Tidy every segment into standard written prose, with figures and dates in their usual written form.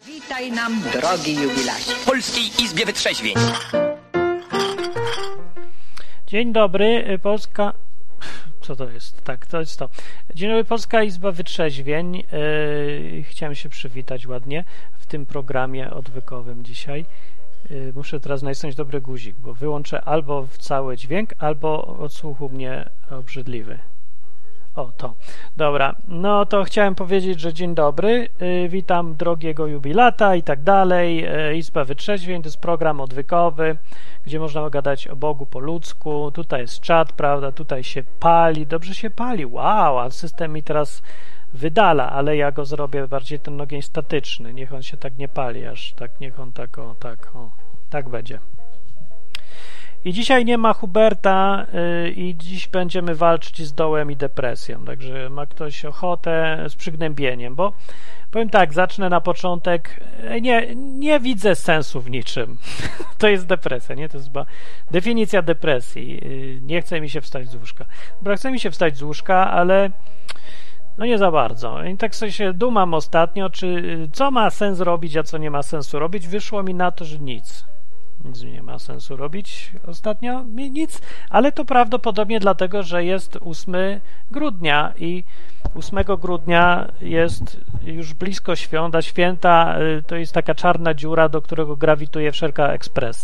Witaj nam, drogi jubilacie, w Polskiej Izbie Wytrzeźwień. Dzień dobry, Polska... Co to jest? Tak, to jest to. Dzień dobry, Polska Izba Wytrzeźwień. Chciałem się przywitać ładnie w tym programie odwykowym dzisiaj. Muszę teraz nacisnąć dobry guzik, bo wyłączę albo cały dźwięk, albo odsłuchu mnie obrzydliwy. O, to. Dobra, no to chciałem powiedzieć, że dzień dobry, witam drogiego jubilata i tak dalej. Izba Wytrzeźwień to jest program odwykowy, gdzie można gadać o Bogu po ludzku. Tutaj jest czat, prawda, tutaj się pali, dobrze się pali, wow, a system mi teraz wydala, ale ja go zrobię bardziej ten ogień statyczny, niech on się tak nie pali, aż tak, niech on tak, tak będzie. I dzisiaj nie ma Huberta i dziś będziemy walczyć z dołem i depresją, także ma ktoś ochotę z przygnębieniem, bo powiem tak, zacznę na początek, nie widzę sensu w niczym. To jest depresja, nie? To jest chyba definicja depresji. Nie chce mi się wstać z łóżka. Dobra, chce mi się wstać z łóżka, ale no nie za bardzo. I tak sobie się dumam ostatnio, co ma sens robić, a co nie ma sensu robić. Wyszło mi na to, że nic nie ma sensu robić ostatnio, nic, ale to prawdopodobnie dlatego, że jest 8 grudnia i 8 grudnia jest już blisko świąt, a święta to jest taka czarna dziura, do którego grawituje wszelka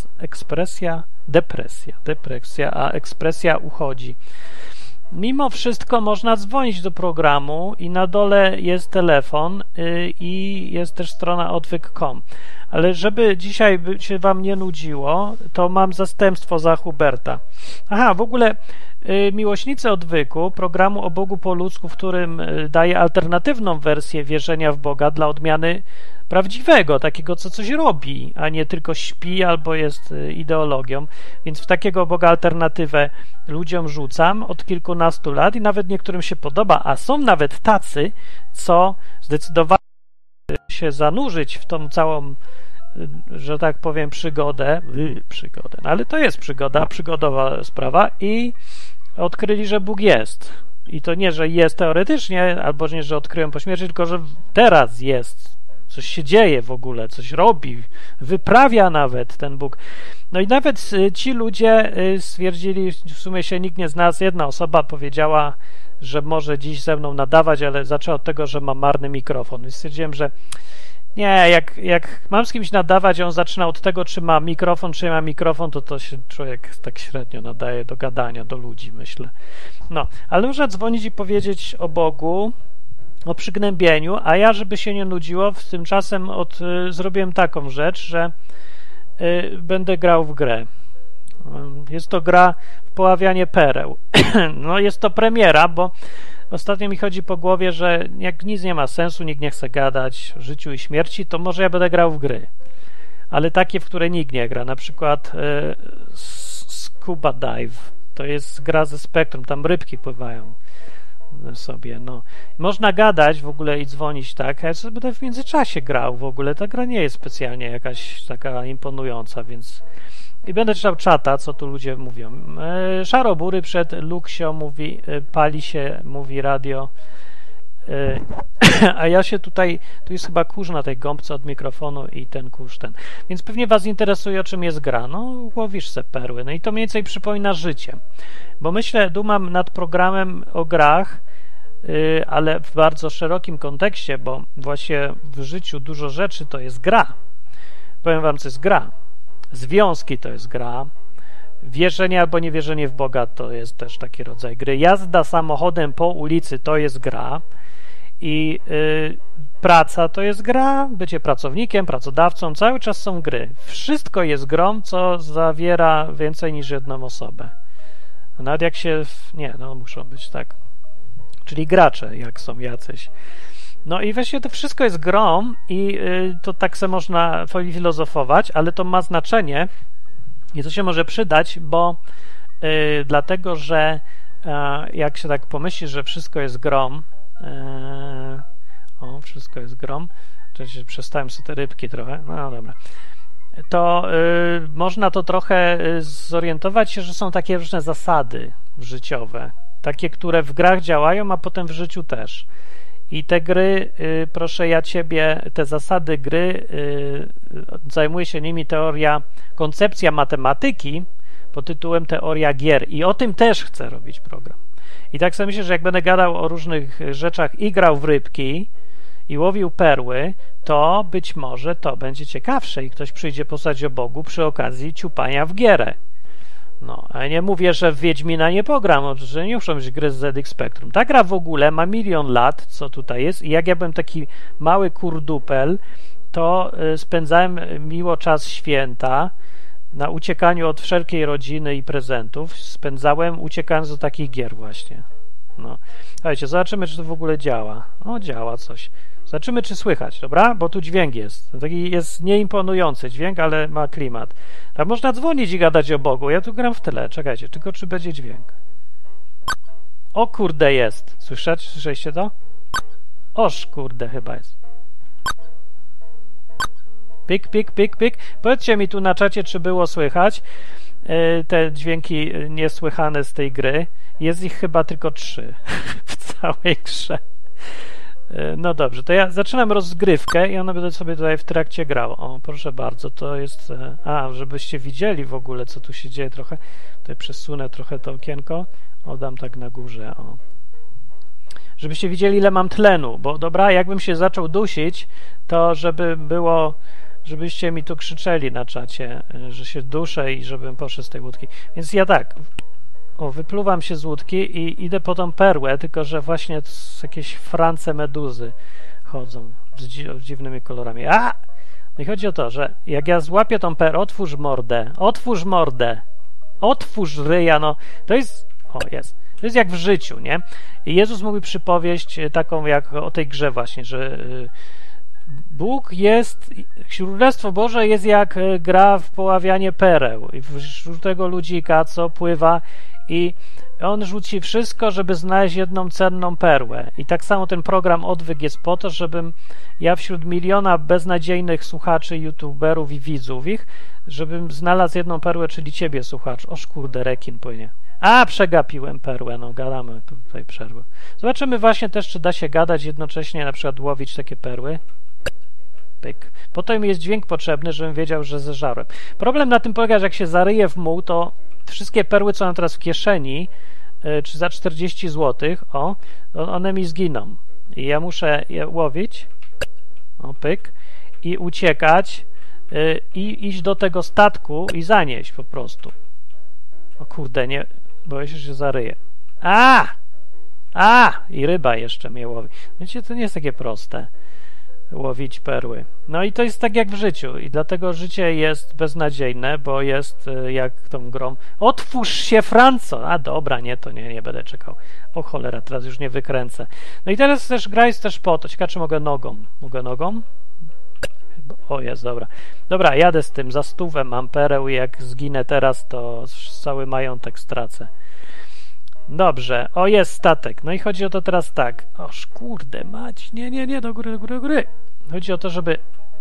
depresja, a ekspresja uchodzi. Mimo wszystko można dzwonić do programu i na dole jest telefon i jest też strona odwyk.com. Ale żeby dzisiaj się wam nie nudziło, to mam zastępstwo za Huberta. Aha, w ogóle miłośnicy odwyku, programu o Bogu po ludzku, w którym daje alternatywną wersję wierzenia w Boga dla odmiany prawdziwego, takiego, co coś robi, a nie tylko śpi albo jest ideologią. Więc w takiego Boga alternatywę ludziom rzucam od kilkunastu lat i nawet niektórym się podoba, a są nawet tacy, co zdecydowali się zanurzyć w tą całą, że tak powiem, przygodę, no ale to jest przygodowa sprawa i odkryli, że Bóg jest. I to nie, że jest teoretycznie, albo nie, że odkryłem po śmierci, tylko, że teraz jest. Coś się dzieje w ogóle, coś robi, wyprawia nawet ten Bóg. No i nawet ci ludzie stwierdzili, w sumie się nikt nie znalazł, jedna osoba powiedziała, że może dziś ze mną nadawać, ale zaczęła od tego, że ma marny mikrofon. I stwierdziłem, że nie, jak mam z kimś nadawać, a on zaczyna od tego, czy ma mikrofon, czy nie ma mikrofon, to się człowiek tak średnio nadaje do gadania, do ludzi, myślę. No, ale można dzwonić i powiedzieć o Bogu, o przygnębieniu, a ja, żeby się nie nudziło, tymczasem zrobiłem taką rzecz, że będę grał w grę. Jest to gra w poławianie pereł. No jest to premiera, bo ostatnio mi chodzi po głowie, że jak nic nie ma sensu, nikt nie chce gadać o życiu i śmierci, to może ja będę grał w gry. Ale takie, w które nikt nie gra. Na przykład Scuba Dive. To jest gra ze Spektrum, tam rybki pływają sobie, no. Można gadać w ogóle i dzwonić, tak, a ja sobie będę w międzyczasie grał w ogóle, ta gra nie jest specjalnie jakaś taka imponująca, więc i będę czytał czata, co tu ludzie mówią. Szarobury przed Luksio mówi, pali się, mówi radio, a ja się tutaj, tu jest chyba kurz na tej gąbce od mikrofonu i ten kurz ten, więc pewnie was interesuje, o czym jest gra, no łowisz se perły, no i to mniej więcej przypomina życie, bo myślę, dumam nad programem o grach, ale w bardzo szerokim kontekście, bo właśnie w życiu dużo rzeczy to jest gra. Powiem wam, co jest gra. Związki to jest gra. Wierzenie albo niewierzenie w Boga to jest też taki rodzaj gry. Jazda samochodem po ulicy to jest gra. I praca to jest gra. Bycie pracownikiem, pracodawcą, cały czas są gry. Wszystko jest grą, co zawiera więcej niż jedną osobę. Nawet jak się... Nie, no muszą być, tak. Czyli gracze, jak są jacyś. No i właśnie to wszystko jest grą i to tak se można filozofować, ale to ma znaczenie i to się może przydać, bo dlatego, że jak się tak pomyśli, że wszystko jest grą, wszystko jest grą, czyli przestałem sobie te rybki trochę, no dobra, to można to trochę zorientować się, że są takie różne zasady życiowe, takie, które w grach działają, a potem w życiu też. I te gry, proszę ja ciebie, te zasady gry, zajmuje się nimi koncepcja matematyki pod tytułem Teoria gier. I o tym też chcę robić program. I tak sobie myślę, że jak będę gadał o różnych rzeczach i grał w rybki i łowił perły, to być może to będzie ciekawsze i ktoś przyjdzie posłuchać o Bogu przy okazji ciupania w gierę. No, a nie mówię, że w Wiedźmina nie pogram, że nie muszą być gry z ZX Spectrum. Ta gra w ogóle ma 1 000 000 lat, co tutaj jest, i jak ja byłem taki mały kurdupel, to spędzałem miło czas święta na uciekaniu od wszelkiej rodziny i prezentów. Spędzałem uciekając do takich gier właśnie. No. Słuchajcie, zobaczymy, czy to w ogóle działa. O, działa coś. Zobaczymy, czy słychać, dobra? Bo tu dźwięk jest. Taki jest nieimponujący dźwięk, ale ma klimat. Tam można dzwonić i gadać o Bogu. Ja tu gram w tyle. Czekajcie, tylko czy będzie dźwięk. O kurde, jest. Słyszeliście to? Oż kurde, chyba jest. Pik, pik, pik, pik. Powiedzcie mi tu na czacie, czy było słychać te dźwięki niesłychane z tej gry. Jest ich chyba tylko 3 w całej grze. No dobrze, to ja zaczynam rozgrywkę i ona będzie sobie tutaj w trakcie grała. O, proszę bardzo, to jest... żebyście widzieli w ogóle, co tu się dzieje trochę. Tutaj przesunę trochę to okienko. O, dam tak na górze, o. Żebyście widzieli, ile mam tlenu, bo dobra, jakbym się zaczął dusić, to żeby było... żebyście mi tu krzyczeli na czacie, że się duszę i żebym poszedł z tej łódki. Więc ja tak... wypluwam się z łódki i idę po tą perłę, tylko że właśnie jakieś france meduzy chodzą z dziwnymi kolorami. No i chodzi o to, że jak ja złapię tą perłę, otwórz mordę, otwórz ryja, no to jest, to jest jak w życiu, nie? I Jezus mówi przypowieść taką jak o tej grze właśnie, że Bóg jest, Królestwo Boże jest jak gra w poławianie pereł i wśród tego ludzika, co pływa i on rzuci wszystko, żeby znaleźć jedną cenną perłę. I tak samo ten program Odwyk jest po to, żebym ja wśród 1 000 000 beznadziejnych słuchaczy, youtuberów i widzów ich, żebym znalazł jedną perłę, czyli ciebie, słuchacz. Oż kurde, rekin płynie. Przegapiłem perłę, no gadamy tutaj przerwę. Zobaczymy właśnie też, czy da się gadać jednocześnie, na przykład łowić takie perły. Pyk. Potem jest dźwięk potrzebny, żebym wiedział, że zeżarłem. Problem na tym polega, że jak się zaryje w muł, to wszystkie perły, co mam teraz w kieszeni, czy za 40 zł, one mi zginą. I ja muszę je łowić, pyk, i uciekać, i iść do tego statku i zanieść po prostu. O kurde, nie, boję się, że zaryję. I ryba jeszcze mnie łowi. Wiecie, to nie jest takie proste. Łowić perły. No i to jest tak jak w życiu i dlatego życie jest beznadziejne, bo jest jak tą grą. Otwórz się, Franco! Dobra, nie będę czekał. O cholera, teraz już nie wykręcę. No i teraz też gra jest też po to. Ciekawe, czy mogę nogą. Mogę nogą? O, jest, dobra. Dobra, jadę z tym. Za 100 mam pereł i jak zginę teraz, to cały majątek stracę. Dobrze, jest statek. No i chodzi o to teraz tak. Kurde mać. Nie, do góry. Chodzi o to, żeby...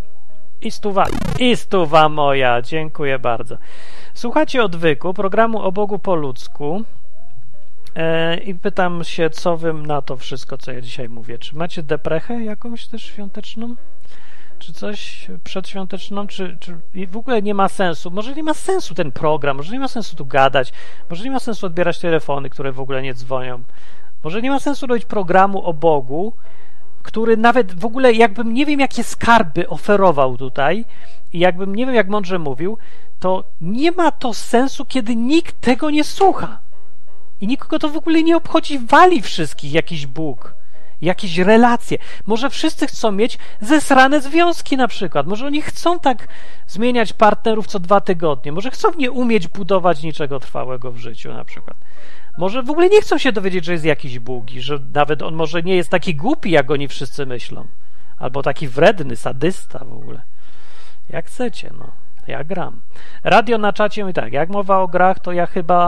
I stuwa moja. Dziękuję bardzo. Słuchacie Odwyku, programu o Bogu po ludzku. I pytam się, co wy na to wszystko, co ja dzisiaj mówię. Czy macie deprechę jakąś też świąteczną? Czy coś przedświąteczną, czy w ogóle nie ma sensu? Może nie ma sensu ten program, może nie ma sensu tu gadać, może nie ma sensu odbierać telefony, które w ogóle nie dzwonią. Może nie ma sensu robić programu o Bogu, który nawet w ogóle jakbym nie wiem jakie skarby oferował tutaj i jakbym nie wiem jak mądrze mówił, to nie ma to sensu, kiedy nikt tego nie słucha. I nikogo to w ogóle nie obchodzi, wali wszystkich jakiś Bóg. Jakieś relacje. Może wszyscy chcą mieć zesrane związki na przykład. Może oni chcą tak zmieniać partnerów co 2 tygodnie. Może chcą nie umieć budować niczego trwałego w życiu na przykład. Może w ogóle nie chcą się dowiedzieć, że jest jakiś Bóg i że nawet on może nie jest taki głupi, jak oni wszyscy myślą. Albo taki wredny, sadysta w ogóle. Jak chcecie, no. Ja gram. Radio na czacie mówi tak, jak mowa o grach, to ja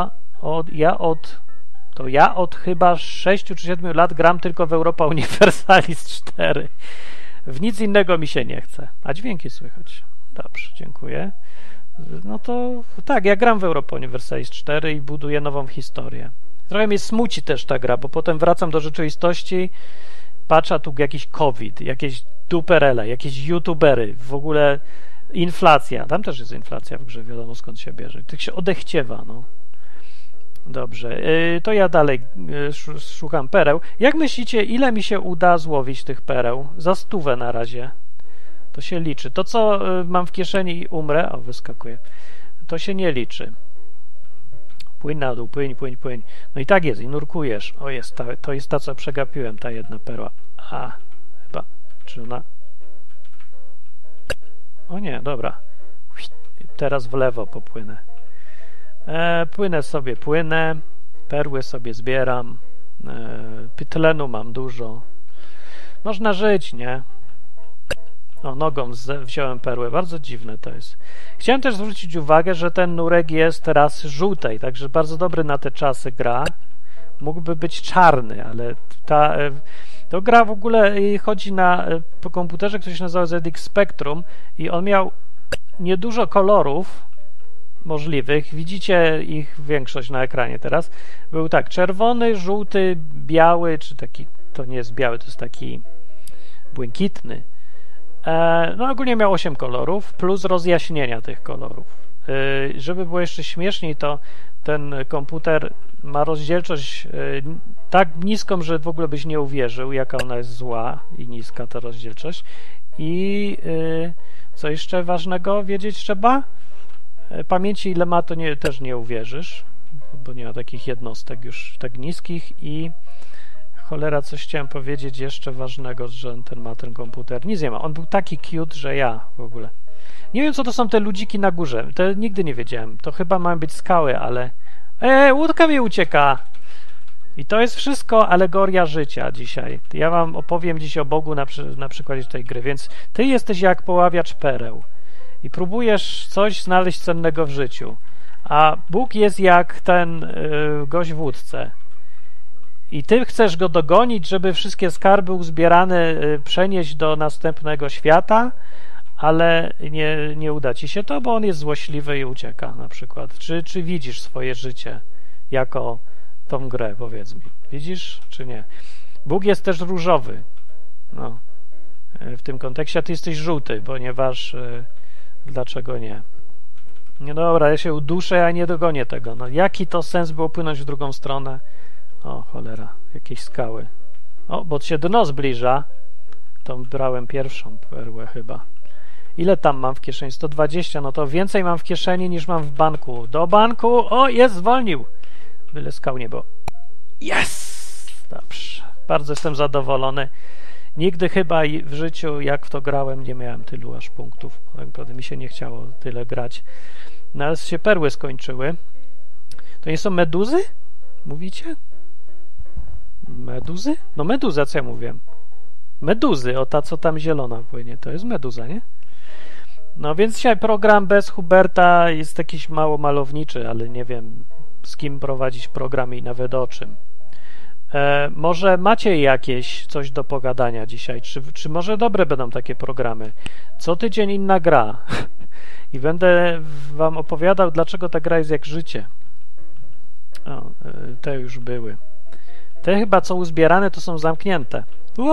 od chyba 6 czy 7 lat gram tylko w Europa Universalis 4. W nic innego mi się nie chce. A dźwięki słychać. Dobrze, dziękuję. No to tak, ja gram w Europa Universalis 4 i buduję nową historię. Trochę mnie smuci też ta gra, bo potem wracam do rzeczywistości, patrzę, tu jakiś COVID, jakieś duperele, jakieś youtubery, w ogóle inflacja. Tam też jest inflacja w grze, wiadomo skąd się bierze. Tak się odechciewa, no. Dobrze, to ja dalej szukam pereł. Jak myślicie, ile mi się uda złowić tych pereł? Za 100 na razie. To się liczy. To, co mam w kieszeni i umrę, wyskakuje, to się nie liczy. Płyń na dół, płyń. No i tak jest, i nurkujesz. O, to jest ta, co przegapiłem, ta jedna perła. Chyba. Czy ona... O nie, dobra. Teraz w lewo popłynę. Płynę. Perły sobie zbieram. Tlenu mam dużo. Można żyć, nie? O, nogą wziąłem perłę. Bardzo dziwne to jest. Chciałem też zwrócić uwagę, że ten nurek jest teraz żółtej, także bardzo dobry na te czasy gra. Mógłby być czarny, ale to gra w ogóle chodzi po komputerze, który się nazywa ZX Spectrum i on miał niedużo kolorów możliwych. Widzicie ich większość na ekranie teraz. Był tak, czerwony, żółty, biały, czy taki, to nie jest biały, to jest taki błękitny. No ogólnie miał 8 kolorów, plus rozjaśnienia tych kolorów. Żeby było jeszcze śmieszniej, to ten komputer ma rozdzielczość tak niską, że w ogóle byś nie uwierzył, jaka ona jest zła i niska ta rozdzielczość. I co jeszcze ważnego wiedzieć trzeba? Pamięci ile ma, to też nie uwierzysz, bo nie ma takich jednostek już tak niskich. I cholera, coś chciałem powiedzieć jeszcze ważnego, że ten komputer. Nic nie ma. On był taki cute, że ja w ogóle. Nie wiem, co to są te ludziki na górze. To nigdy nie wiedziałem. To chyba mają być skały, ale... łódka mi ucieka! I to jest wszystko alegoria życia dzisiaj. Ja wam opowiem dziś o Bogu na przykładzie tej gry. Więc ty jesteś jak poławiacz pereł i próbujesz coś znaleźć cennego w życiu. A Bóg jest jak ten gość w łódce. I ty chcesz go dogonić, żeby wszystkie skarby uzbierane przenieść do następnego świata, ale nie uda ci się to, bo on jest złośliwy i ucieka na przykład. Czy widzisz swoje życie jako tą grę, powiedz mi. Widzisz, czy nie? Bóg jest też różowy. No, w tym kontekście, a ty jesteś żółty, ponieważ dlaczego nie? Nie, dobra, ja się uduszę, a nie dogonię tego. No, jaki to sens było płynąć w drugą stronę? O, cholera, jakieś skały. O, bo się dno zbliża. To brałem pierwszą perłę chyba. Ile tam mam w kieszeni? 120, no to więcej mam w kieszeni niż mam w banku. Do banku! O, jest, zwolnił! Byle skał nie było. Yes! Dobrze. Bardzo jestem zadowolony. Nigdy chyba w życiu, jak w to grałem, nie miałem tylu aż punktów. Tak naprawdę mi się nie chciało tyle grać. No ale się perły skończyły. To nie są meduzy? Mówicie? Meduzy? No meduza, co ja mówiłem? Meduzy, o ta, co tam zielona płynie. To jest meduza, nie? No więc dzisiaj program bez Huberta jest jakiś mało malowniczy, ale nie wiem, z kim prowadzić program i nawet o czym. Może macie jakieś coś do pogadania dzisiaj? Czy może dobre będą takie programy? Co tydzień inna gra. I będę wam opowiadał, dlaczego ta gra jest jak życie. O, te już były. Te chyba, co uzbierane, to są zamknięte.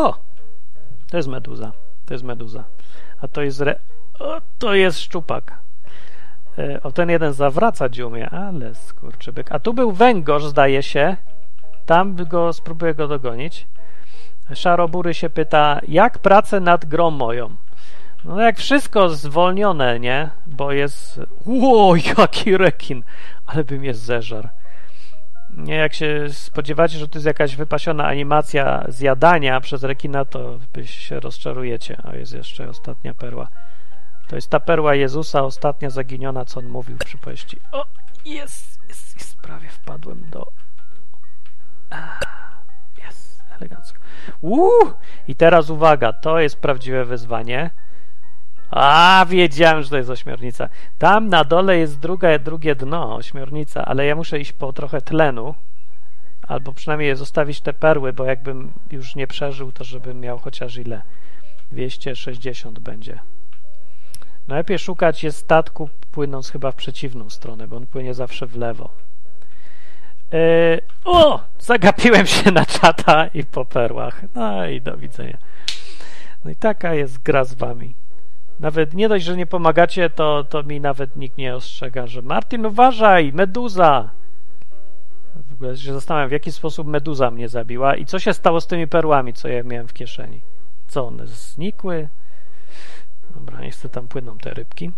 To jest meduza. To jest meduza. A to jest to jest szczupak. O, ten jeden zawracać umie, ale skurczybyk. A tu był węgorz, zdaje się. Tam spróbuję go dogonić. Szarobury się pyta, jak pracę nad grą moją? No jak wszystko zwolnione, nie? Bo jest... jaki rekin! Ale by mnie zeżarł. Nie, jak się spodziewacie, że to jest jakaś wypasiona animacja zjadania przez rekina, to się rozczarujecie. A jest jeszcze ostatnia perła. To jest ta perła Jezusa, ostatnia zaginiona, co on mówił w przypowieści. O, jest, prawie wpadłem do... Jest, elegancko. I teraz uwaga, to jest prawdziwe wyzwanie. Wiedziałem, że to jest ośmiornica. Tam na dole jest drugie dno, ośmiornica, ale ja muszę iść po trochę tlenu, albo przynajmniej zostawić te perły, bo jakbym już nie przeżył, to żebym miał chociaż ile? 260 będzie. Najlepiej szukać jest statku płynąc chyba w przeciwną stronę, bo on płynie zawsze w lewo. Zagapiłem się na czata i po perłach. No i do widzenia. No i taka jest gra z wami. Nawet nie dość, że nie pomagacie, to mi nawet nikt nie ostrzega, że Martin, uważaj, meduza! W ogóle się zastanawiam, w jaki sposób meduza mnie zabiła i co się stało z tymi perłami, co ja miałem w kieszeni. Co, one znikły? Dobra, niestety tam płyną te rybki.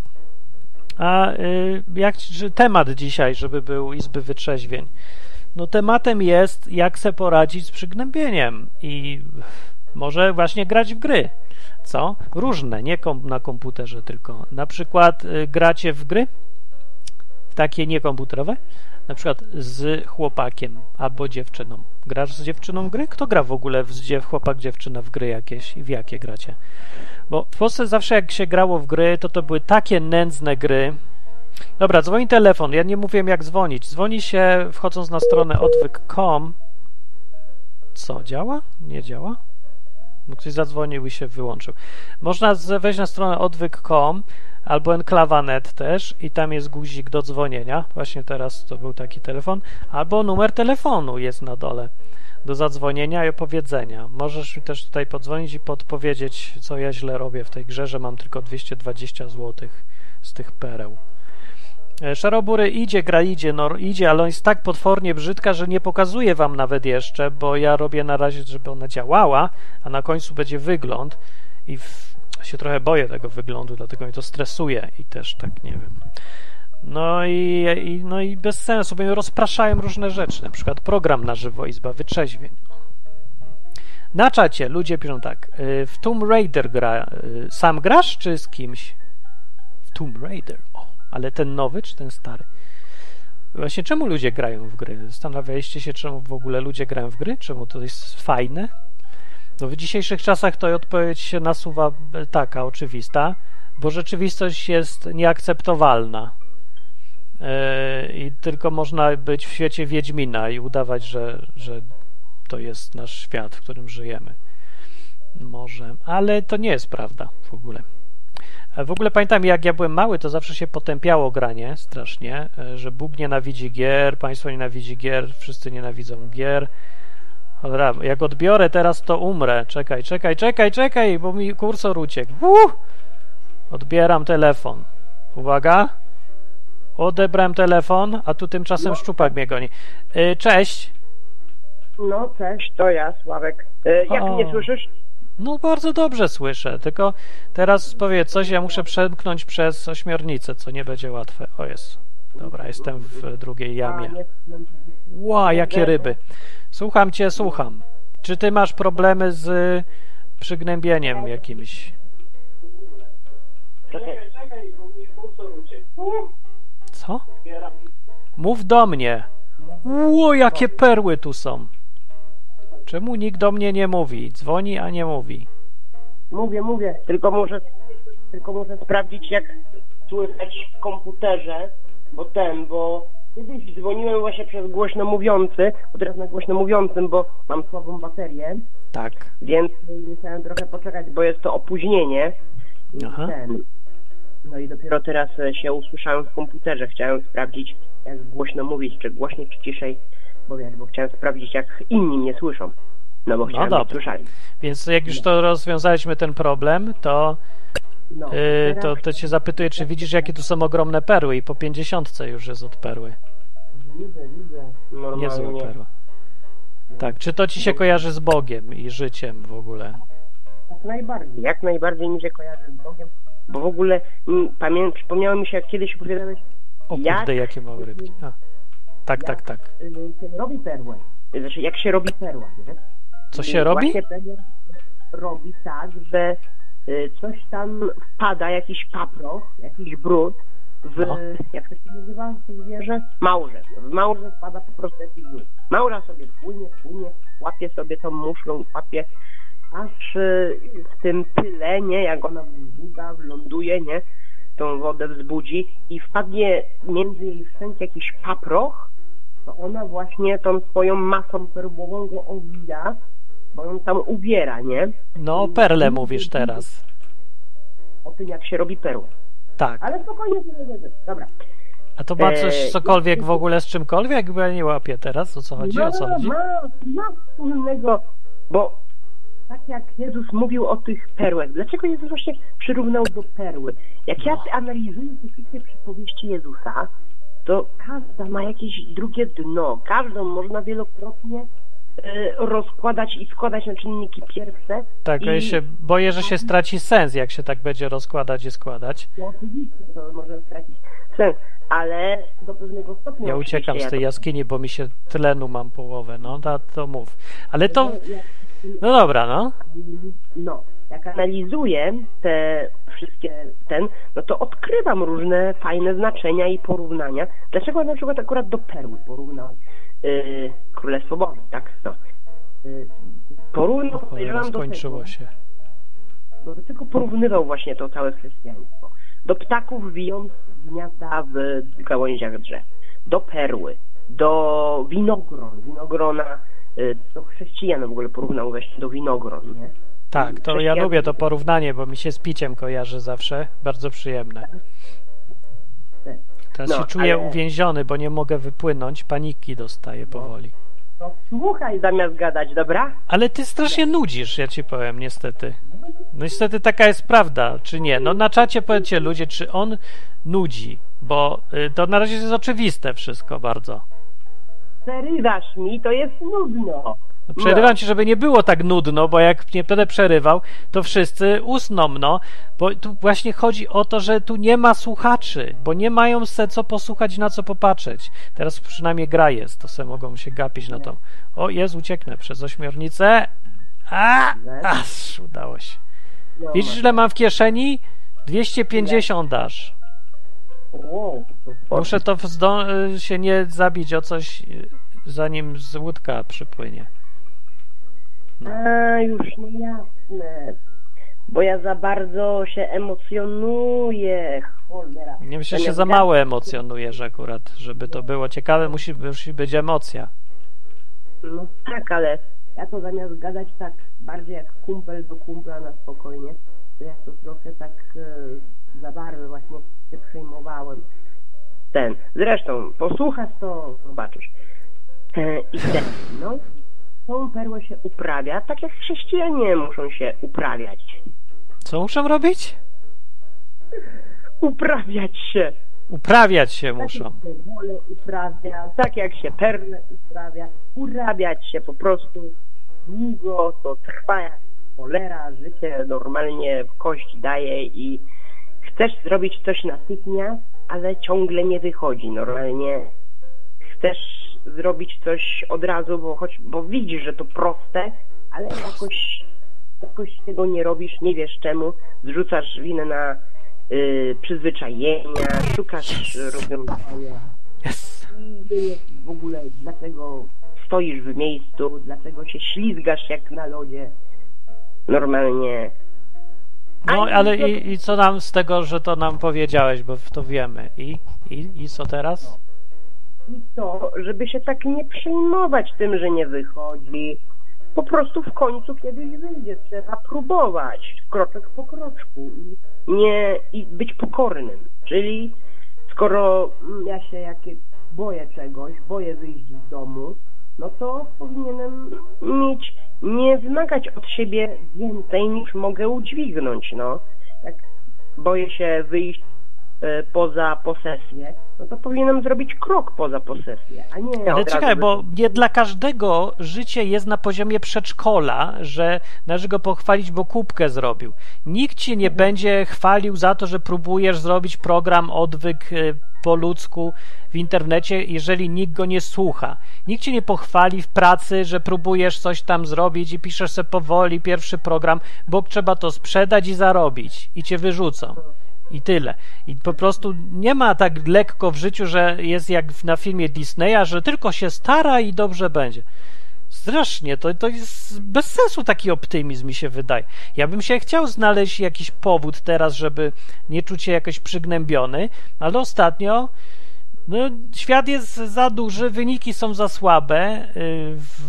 A temat dzisiaj, żeby był Izby Wytrzeźwień? No tematem jest, jak se poradzić z przygnębieniem i może właśnie grać w gry. Co? Różne, nie na komputerze tylko. Na przykład gracie w gry? W takie niekomputerowe? Na przykład z chłopakiem albo dziewczyną. Grasz z dziewczyną w gry? Kto gra w ogóle chłopak, dziewczyna w gry jakieś i w jakie gracie? Bo w Polsce zawsze jak się grało w gry, to były takie nędzne gry. Dobra, dzwoni telefon. Ja nie mówiłem jak dzwonić. Dzwoni się wchodząc na stronę odwyk.com. Co? Działa? Nie działa? Bo ktoś zadzwonił i się wyłączył. Można wejść na stronę odwyk.com albo enklawa.net też i tam jest guzik do dzwonienia. Właśnie teraz to był taki telefon. Albo numer telefonu jest na dole do zadzwonienia i opowiedzenia. Możesz mi też tutaj podzwonić i podpowiedzieć, co ja źle robię w tej grze, że mam tylko 220 zł z tych pereł. Szarobury idzie, ale on jest tak potwornie brzydka, że nie pokazuję wam nawet jeszcze, bo ja robię na razie, żeby ona działała, a na końcu będzie wygląd i się trochę boję tego wyglądu, dlatego mnie to stresuje i też tak nie wiem. No i bez sensu, bo mnie rozpraszają różne rzeczy, na przykład program na żywo, Izba Wytrzeźwień. Na czacie ludzie piszą tak, w Tomb Raider sam grasz czy z kimś? W Tomb Raider, ale ten nowy czy ten stary? Właśnie czemu ludzie grają w gry? Zastanawialiście się, czemu w ogóle ludzie grają w gry? Czemu to jest fajne? No w dzisiejszych czasach to odpowiedź się nasuwa taka oczywista, bo rzeczywistość jest nieakceptowalna. I tylko można być w świecie Wiedźmina i udawać, że to jest nasz świat, w którym żyjemy. Może, ale to nie jest prawda w ogóle. W ogóle pamiętam, jak ja byłem mały, to zawsze się potępiało granie strasznie, że Bóg nienawidzi gier, państwo nienawidzi gier, wszyscy nienawidzą gier. Dobra, jak odbiorę teraz, to umrę. Czekaj, bo mi kursor uciekł. Odbieram telefon. Uwaga. Odebrałem telefon, a tu tymczasem szczupak mnie goni. Cześć. No, cześć, to ja, Sławek. Jak mnie słyszysz? No, bardzo dobrze słyszę, tylko teraz powiedz coś, ja muszę przemknąć przez ośmiornicę, co nie będzie łatwe. O, jest. Dobra, jestem w drugiej jamie. Ła, jakie ryby. Słucham cię, słucham. Czy ty masz problemy z przygnębieniem jakimś? Co? Mów do mnie. Ło, jakie perły tu są. Czemu nikt do mnie nie mówi? Dzwoni, a nie mówi. Mówię. Tylko muszę sprawdzić, jak słychać w komputerze, bo kiedyś dzwoniłem właśnie przez głośno mówiący, bo teraz na głośno mówiącym, bo mam słabą baterię. Tak. Więc musiałem trochę poczekać, bo jest to opóźnienie. Aha. No i dopiero teraz się usłyszałem w komputerze. Chciałem sprawdzić, jak głośno mówić, czy głośniej, czy ciszej, bo chciałem sprawdzić, jak inni mnie słyszą. No bo chciałem, żeby słyszeli. Więc jak już to rozwiązaliśmy ten problem, to to cię zapytuję, czy widzisz, jakie tu są ogromne perły i po 50 już jest od perły. Widzę. Normalnie. Niezła perła. Tak, czy to ci się kojarzy z Bogiem i życiem w ogóle? Jak najbardziej mi się kojarzy z Bogiem, bo w ogóle przypomniało mi się, jak kiedyś opowiadałeś, o kurde, jakie małe rybki. Tak. się robi perłę. Znaczy, jak się robi perła, nie? Co się robi? Właśnie perła robi tak, że coś tam wpada, jakiś paproch, jakiś brud jak to się nazywa to zwierzę? Małże. W małże wpada po prostu jakiś brud. Małża sobie płynie, łapie sobie tą muszlą, łapie, aż w tym tyle, nie, jak ona wląduje, nie, tą wodę wzbudzi i wpadnie między jej szczęki jakiś paproch, to ona właśnie tą swoją masą perłową go owija, bo ją tam ubiera, nie? No, perle mówisz teraz. O tym, jak się robi perłę. Tak. Ale spokojnie, dobra. A to ma cokolwiek w ogóle z czymkolwiek? Bo ja nie łapię teraz, o co chodzi? O co chodzi? Ma wspólnego, bo tak jak Jezus mówił o tych perłach, dlaczego Jezus właśnie przyrównał do perły? Jak ja analizuję te wszystkie przypowieści Jezusa, to każda ma jakieś drugie dno, każdą można wielokrotnie rozkładać i składać na czynniki pierwsze. Tak, ja się boję, że się straci sens, jak się tak będzie rozkładać i składać. No oczywiście, to może stracić sens, ale do pewnego stopnia... Ja uciekam z tej jaskini, bo mi się tlenu mam połowę, no to mów. Ale to... No dobra, no. No, jak analizuję te wszystkie no to odkrywam różne fajne znaczenia i porównania. Dlaczego na przykład akurat do perły porównał Królestwo Boże, tak? No. Porównał, podejrzewam, skończyło się. Do tylko porównywał właśnie to całe chrześcijaństwo. Do ptaków wijących gniazda w gałęziach drzew. Do perły. Do winogrona. To chrześcijan w ogóle porównał właśnie do winogron, nie? Tak, to ja lubię to porównanie, bo mi się z piciem kojarzy zawsze. Bardzo przyjemne. Teraz się czuję uwięziony, bo nie mogę wypłynąć. Paniki dostaję powoli. No słuchaj zamiast gadać, dobra? Ale ty strasznie nudzisz, ja ci powiem, niestety. No niestety taka jest prawda, czy nie? No na czacie powiedzcie ludzie, czy on nudzi, bo to na razie jest oczywiste wszystko bardzo. Przerywasz mi, to jest nudno. No, przerywam ci, żeby nie było tak nudno, bo jak nie będę przerywał, to wszyscy usną, no. Bo tu właśnie chodzi o to, że tu nie ma słuchaczy, bo nie mają se co posłuchać, na co popatrzeć. Teraz przynajmniej gra jest, to se mogą się gapić na to. O, ucieknę przez ośmiornicę. Aż udało się. Widzisz, ile mam w kieszeni? 250 dasz. Muszę to się nie zabić o coś, zanim z łódka przypłynie. No. Już no jasne. Bo ja za bardzo się emocjonuję. Cholera. Nie myślę, że się za mało emocjonujesz akurat. Żeby to było ciekawe, musi być emocja. No tak, ale ja to zamiast gadać tak bardziej jak kumpel do kumpla na spokojnie, to ja to trochę tak za bardzo właśnie się przejmowałem. Zresztą posłuchasz, to zobaczysz. No, tą perłę się uprawia, tak jak chrześcijanie muszą się uprawiać. Co muszą robić? Uprawiać się. Uprawiać się muszą. Tak jak się wolę uprawia, tak jak się perłę uprawia, urabiać się po prostu długo, to trwa jak cholera, życie normalnie w kość daje i chcesz zrobić coś natychmiast, ale ciągle nie wychodzi. Normalnie chcesz zrobić coś od razu, bo widzisz, że to proste, ale jakoś tego nie robisz, nie wiesz czemu, zrzucasz winę na przyzwyczajenia, szukasz rozwiązania. I w ogóle dlaczego stoisz w miejscu, dlaczego się ślizgasz jak na lodzie. Normalnie. No, ale i co nam z tego, że to nam powiedziałeś, bo to wiemy. I co teraz? I to, żeby się tak nie przejmować tym, że nie wychodzi. Po prostu w końcu kiedyś wyjdzie. Trzeba próbować kroczek po kroczku i być pokornym. Czyli skoro ja się boję czegoś, boję wyjść z domu, no to powinienem nie wymagać od siebie więcej niż mogę udźwignąć, no. Jak boję się wyjść poza posesję, no to powinienem zrobić krok poza posesję, a nie. Ale czekaj, bo nie dla każdego życie jest na poziomie przedszkola, że należy go pochwalić, bo kubkę zrobił. Nikt ci nie będzie chwalił za to, że próbujesz zrobić program odwyk po ludzku w internecie, jeżeli nikt go nie słucha. Nikt cię nie pochwali w pracy, że próbujesz coś tam zrobić i piszesz sobie powoli pierwszy program, bo trzeba to sprzedać i zarobić i cię wyrzucą. I tyle. I po prostu nie ma tak lekko w życiu, że jest jak na filmie Disneya, że tylko się stara i dobrze będzie. Strasznie, to jest bez sensu taki optymizm, mi się wydaje. Ja bym się chciał znaleźć jakiś powód teraz, żeby nie czuć się jakoś przygnębiony, ale ostatnio świat jest za duży, wyniki są za słabe,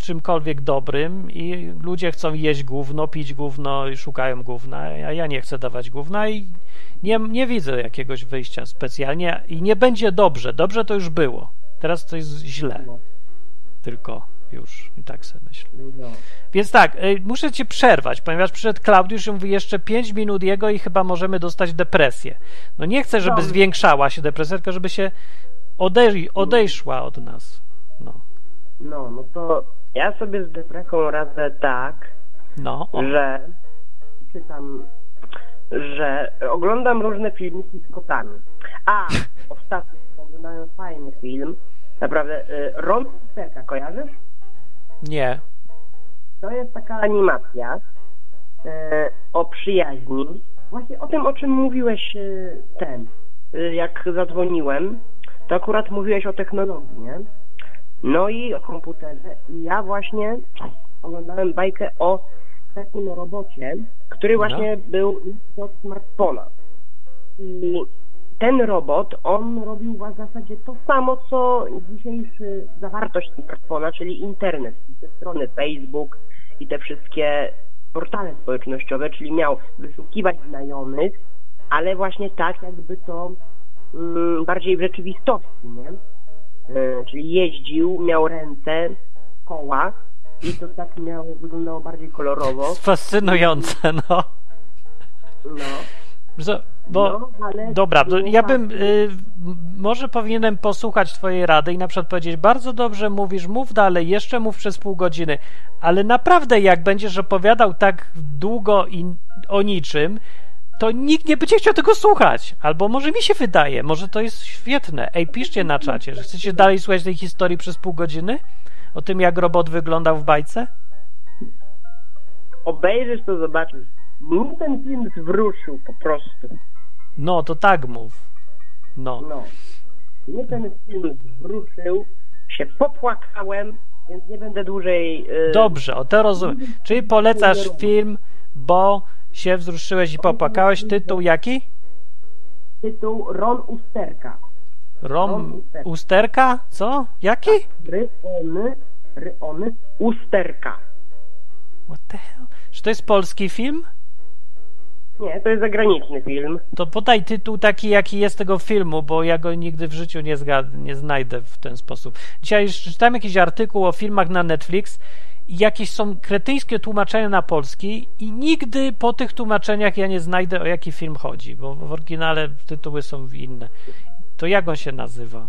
czymkolwiek dobrym i ludzie chcą jeść gówno, pić gówno i szukają gówna, a ja nie chcę dawać gówna i nie widzę jakiegoś wyjścia specjalnie i nie będzie dobrze. Dobrze to już było. Teraz to jest źle. Tylko już i tak sobie myślę. No. Więc tak, muszę cię przerwać, ponieważ przyszedł Klaudiusz i mówi jeszcze 5 minut jego i chyba możemy dostać depresję. No nie chcę, żeby zwiększała się depresja, tylko żeby się odeszła od nas. No to ja sobie z depresją radzę tak, że czytam, że oglądam różne filmiki z kotami. A ostatnio oglądałem fajny film, naprawdę, Ron Usterka, kojarzysz? Nie. To jest taka animacja o przyjaźni. Właśnie o tym, o czym mówiłeś jak zadzwoniłem, to akurat mówiłeś o technologii, nie? No i o komputerze. I ja właśnie oglądałem bajkę o takim robocie, który właśnie był od smartfona. I ten robot, on robił w zasadzie to samo, co dzisiejszy zawartość smartfona, czyli internet, te strony Facebook i te wszystkie portale społecznościowe, czyli miał wyszukiwać znajomych, ale właśnie tak, jakby to bardziej w rzeczywistości, nie? Czyli jeździł, miał ręce, koła i to tak wyglądało bardziej kolorowo. Fascynujące, no. Dobra, ja bym może powinienem posłuchać twojej rady i na przykład powiedzieć, bardzo dobrze mówisz, mów dalej, jeszcze mów przez pół godziny, ale naprawdę jak będziesz opowiadał tak długo i o niczym, to nikt nie będzie chciał tego słuchać. Albo może mi się wydaje, może to jest świetne. Ej, piszcie na czacie, że chcecie dalej słuchać tej historii przez pół godziny? O tym, jak robot wyglądał w bajce? Obejrzysz, to zobaczysz. Mnie ten film zwrócił po prostu. No, to tak mów. No. Mnie ten film zwrócił, się popłakałem, więc nie będę dłużej... Dobrze, to rozumiem. Czyli polecasz film, bo się wzruszyłeś i popłakałeś. Tytuł jaki? Tytuł Ron Usterka. Ron Usterka? Co? Jaki? Ryony Usterka. What the hell? Czy to jest polski film? Nie, to jest zagraniczny film. To podaj tytuł taki, jaki jest tego filmu, bo ja go nigdy w życiu nie znajdę w ten sposób. Dzisiaj czytałem jakiś artykuł o filmach na Netflix i jakieś są kretyńskie tłumaczenia na polski i nigdy po tych tłumaczeniach ja nie znajdę, o jaki film chodzi, bo w oryginale tytuły są inne. To jak on się nazywa?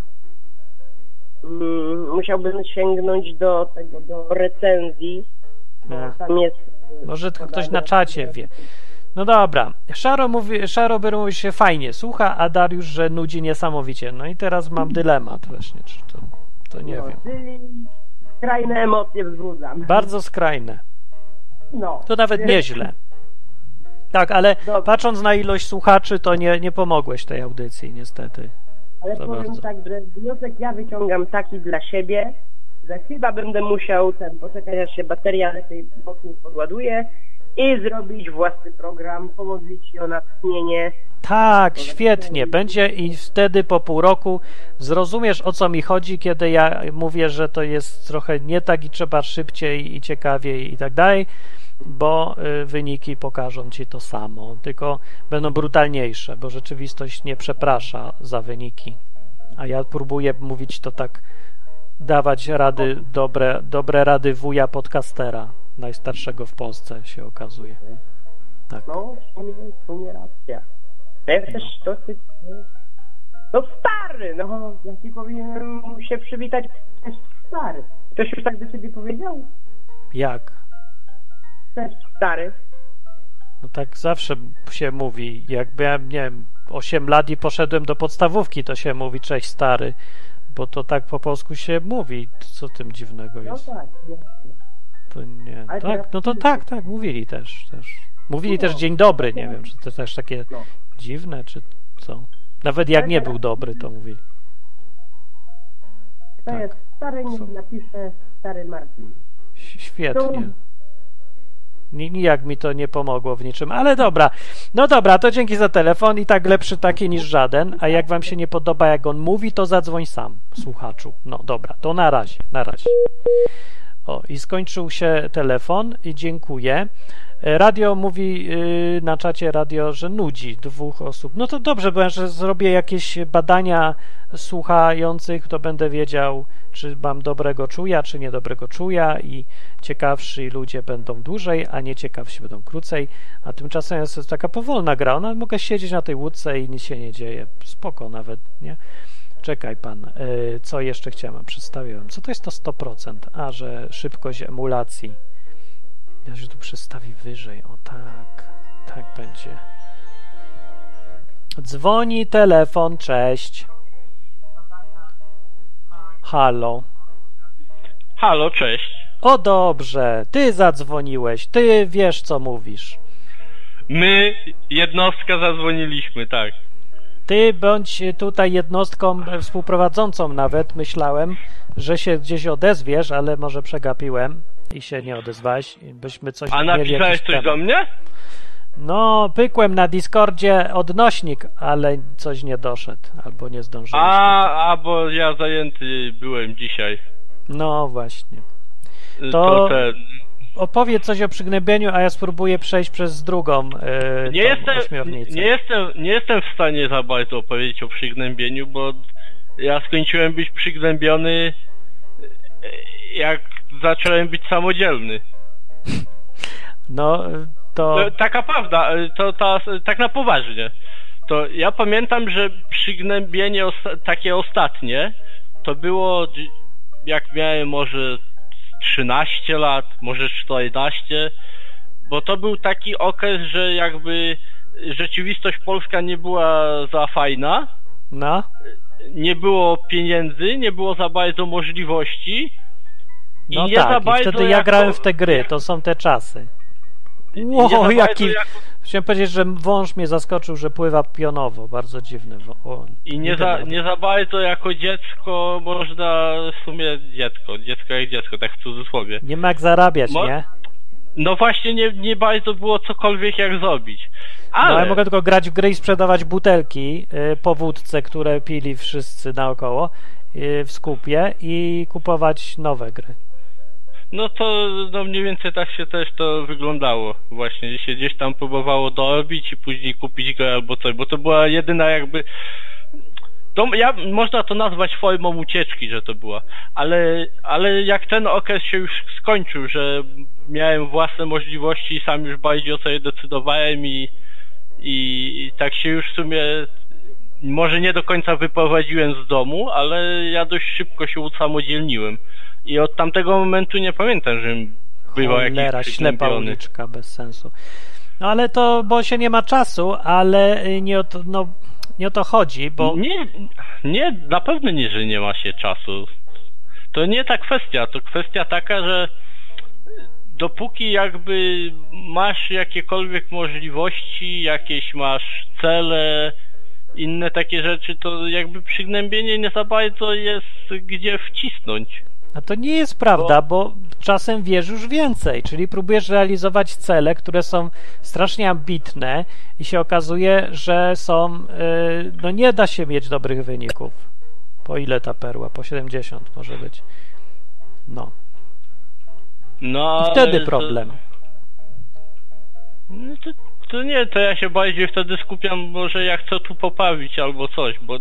Musiałbym sięgnąć do recenzji. Tam jest... Może ktoś na czacie wie. No dobra. Szaro mówi się fajnie słucha, a Dariusz, że nudzi niesamowicie. No i teraz mam dylemat właśnie, czy to nie wiem. Czyli skrajne emocje wzbudzam. Bardzo skrajne. To nawet nieźle. Tak, ale patrząc na ilość słuchaczy, to nie pomogłeś tej audycji, niestety. Ale powiem tak, że wniosek ja wyciągam taki dla siebie, że chyba będę musiał poczekać, aż się bateria lepiej mocniej podładuje i zrobić własny program, pomodlić się o natchnienie. Tak, świetnie. Będzie i wtedy po pół roku zrozumiesz, o co mi chodzi, kiedy ja mówię, że to jest trochę nie tak i trzeba szybciej i ciekawiej i tak dalej, bo wyniki pokażą ci to samo, tylko będą brutalniejsze, bo rzeczywistość nie przeprasza za wyniki. A ja próbuję mówić to tak, dawać rady, dobre rady wuja podcastera, najstarszego w Polsce się okazuje. Tak. No, to nie racja. Ja też dosyć... No stary, ja ci powinienem się przywitać, też stary. Ktoś już tak do ciebie powiedział? Jak? Też stary. No tak zawsze się mówi. Jak miałem, nie wiem, 8 lat i poszedłem do podstawówki, to się mówi cześć stary, bo to tak po polsku się mówi. Co tym dziwnego jest? No tak, jasne. To nie. Tak, no to tak, mówili też. Mówili też dzień dobry, nie wiem, czy to też takie dziwne, czy co. Nawet jak nie był dobry, to mówili. To jest stary, niech napisze stary Marcin. Świetnie. Nijak mi to nie pomogło w niczym, ale dobra. No dobra, to dzięki za telefon i tak lepszy taki niż żaden, a jak wam się nie podoba, jak on mówi, to zadzwoń sam, słuchaczu. No dobra, to na razie. O, i skończył się telefon i dziękuję. Radio mówi na czacie radio, że nudzi 2 osób. No to dobrze, bo ja że zrobię jakieś badania słuchających, to będę wiedział, czy mam dobrego czuja, czy niedobrego czuja i ciekawsi ludzie będą dłużej, a nieciekawsi będą krócej, a tymczasem jest taka powolna gra. No, mogę siedzieć na tej łódce i nic się nie dzieje. Spoko nawet, nie? Czekaj pan, co jeszcze chciałem, przedstawiłem. Co to jest to 100%? A, że szybkość emulacji. Ja się tu przestawi wyżej. O tak będzie. Dzwoni telefon, cześć. Halo. Halo, cześć. O dobrze, ty zadzwoniłeś, ty wiesz co mówisz. My, jednostka, zadzwoniliśmy, tak. Ty bądź tutaj jednostką współprowadzącą nawet, myślałem, że się gdzieś odezwiesz, ale może przegapiłem i się nie odezwałeś, byśmy coś A mieli napisałeś jakiś coś temat. do mnie? No, pykłem na Discordzie odnośnik, ale coś nie doszedł, albo nie zdążyłem. Bo ja zajęty byłem dzisiaj. No właśnie. To ten... Opowiedz coś o przygnębieniu, a ja spróbuję przejść przez drugą ośmiornicę. Nie jestem w stanie za bardzo opowiedzieć o przygnębieniu, bo ja skończyłem być przygnębiony, jak zacząłem być samodzielny. No, to... Taka prawda, tak na poważnie. To ja pamiętam, że przygnębienie takie ostatnie, to było jak miałem może 13 lat, może 14, bo to był taki okres, że jakby rzeczywistość polska nie była za fajna, No. Nie było pieniędzy, nie było za bardzo możliwości i No nie tak, za bardzo i wtedy ja grałem w te gry, to są te czasy. Wow, jaki... Chciałem powiedzieć, że wąż mnie zaskoczył, że pływa pionowo, bardzo dziwne. I nie za bardzo jako dziecko można, w sumie dziecko jak dziecko, tak w cudzysłowie. Nie ma jak zarabiać, nie? No właśnie nie bardzo było cokolwiek jak zrobić. Ale... No ja mogę tylko grać w gry i sprzedawać butelki po wódce, które pili wszyscy naokoło w skupie i kupować nowe gry. No to mniej więcej tak się też to wyglądało. Właśnie się gdzieś tam próbowało dorobić i później kupić grę albo coś, bo to była jedyna jakby... można to nazwać formą ucieczki, że to była. Ale jak ten okres się już skończył, że miałem własne możliwości i sam już bardziej o sobie decydowałem i tak się już w sumie może nie do końca wyprowadziłem z domu, ale ja dość szybko się usamodzielniłem. I od tamtego momentu nie pamiętam, żebym bywał jakiś ślepa uliczka, bez sensu. No ale to, bo się nie ma czasu, ale nie o to chodzi, bo... Nie, na pewno nie, że nie ma się czasu. To nie ta kwestia, to kwestia taka, że dopóki jakby masz jakiekolwiek możliwości, jakieś masz cele, inne takie rzeczy, to jakby przygnębienie nie za bardzo jest gdzie wcisnąć. A to nie jest prawda, bo czasem wiesz już więcej, czyli próbujesz realizować cele, które są strasznie ambitne i się okazuje, że są, no nie da się mieć dobrych wyników. Po ile ta perła? Po 70 może być. No. I wtedy problem. To nie, to ja się bardziej wtedy skupiam, może ja chcę tu poprawić albo coś, bo...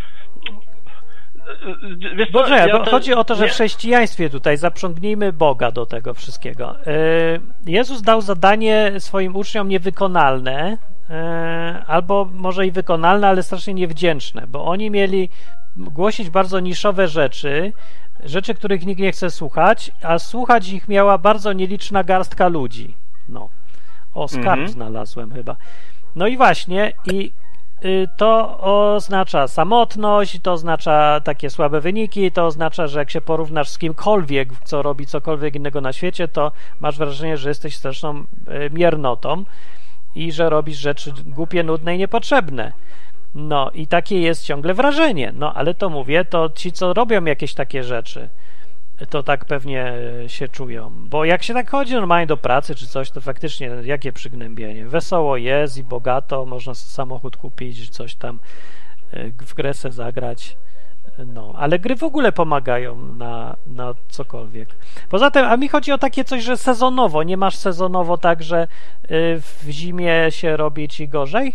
Chodzi o to, że w chrześcijaństwie tutaj zaprzągnijmy Boga do tego wszystkiego. Jezus dał zadanie swoim uczniom niewykonalne, albo może i wykonalne, ale strasznie niewdzięczne, bo oni mieli głosić bardzo niszowe rzeczy, których nikt nie chce słuchać, a słuchać ich miała bardzo nieliczna garstka ludzi. No. Skarb znalazłem chyba. No i właśnie, to oznacza samotność, to oznacza takie słabe wyniki, to oznacza, że jak się porównasz z kimkolwiek, co robi cokolwiek innego na świecie, to masz wrażenie, że jesteś straszną miernotą i że robisz rzeczy głupie, nudne i niepotrzebne. No i takie jest ciągle wrażenie. No ale to mówię, to ci, co robią jakieś takie rzeczy, to tak pewnie się czują. Bo jak się tak chodzi normalnie do pracy czy coś, to faktycznie jakie przygnębienie. Wesoło jest i bogato, można sobie samochód kupić, coś tam w grę se zagrać. No, ale gry w ogóle pomagają na cokolwiek. Poza tym, a mi chodzi o takie coś, że sezonowo. Nie masz sezonowo tak, że w zimie się robi ci gorzej?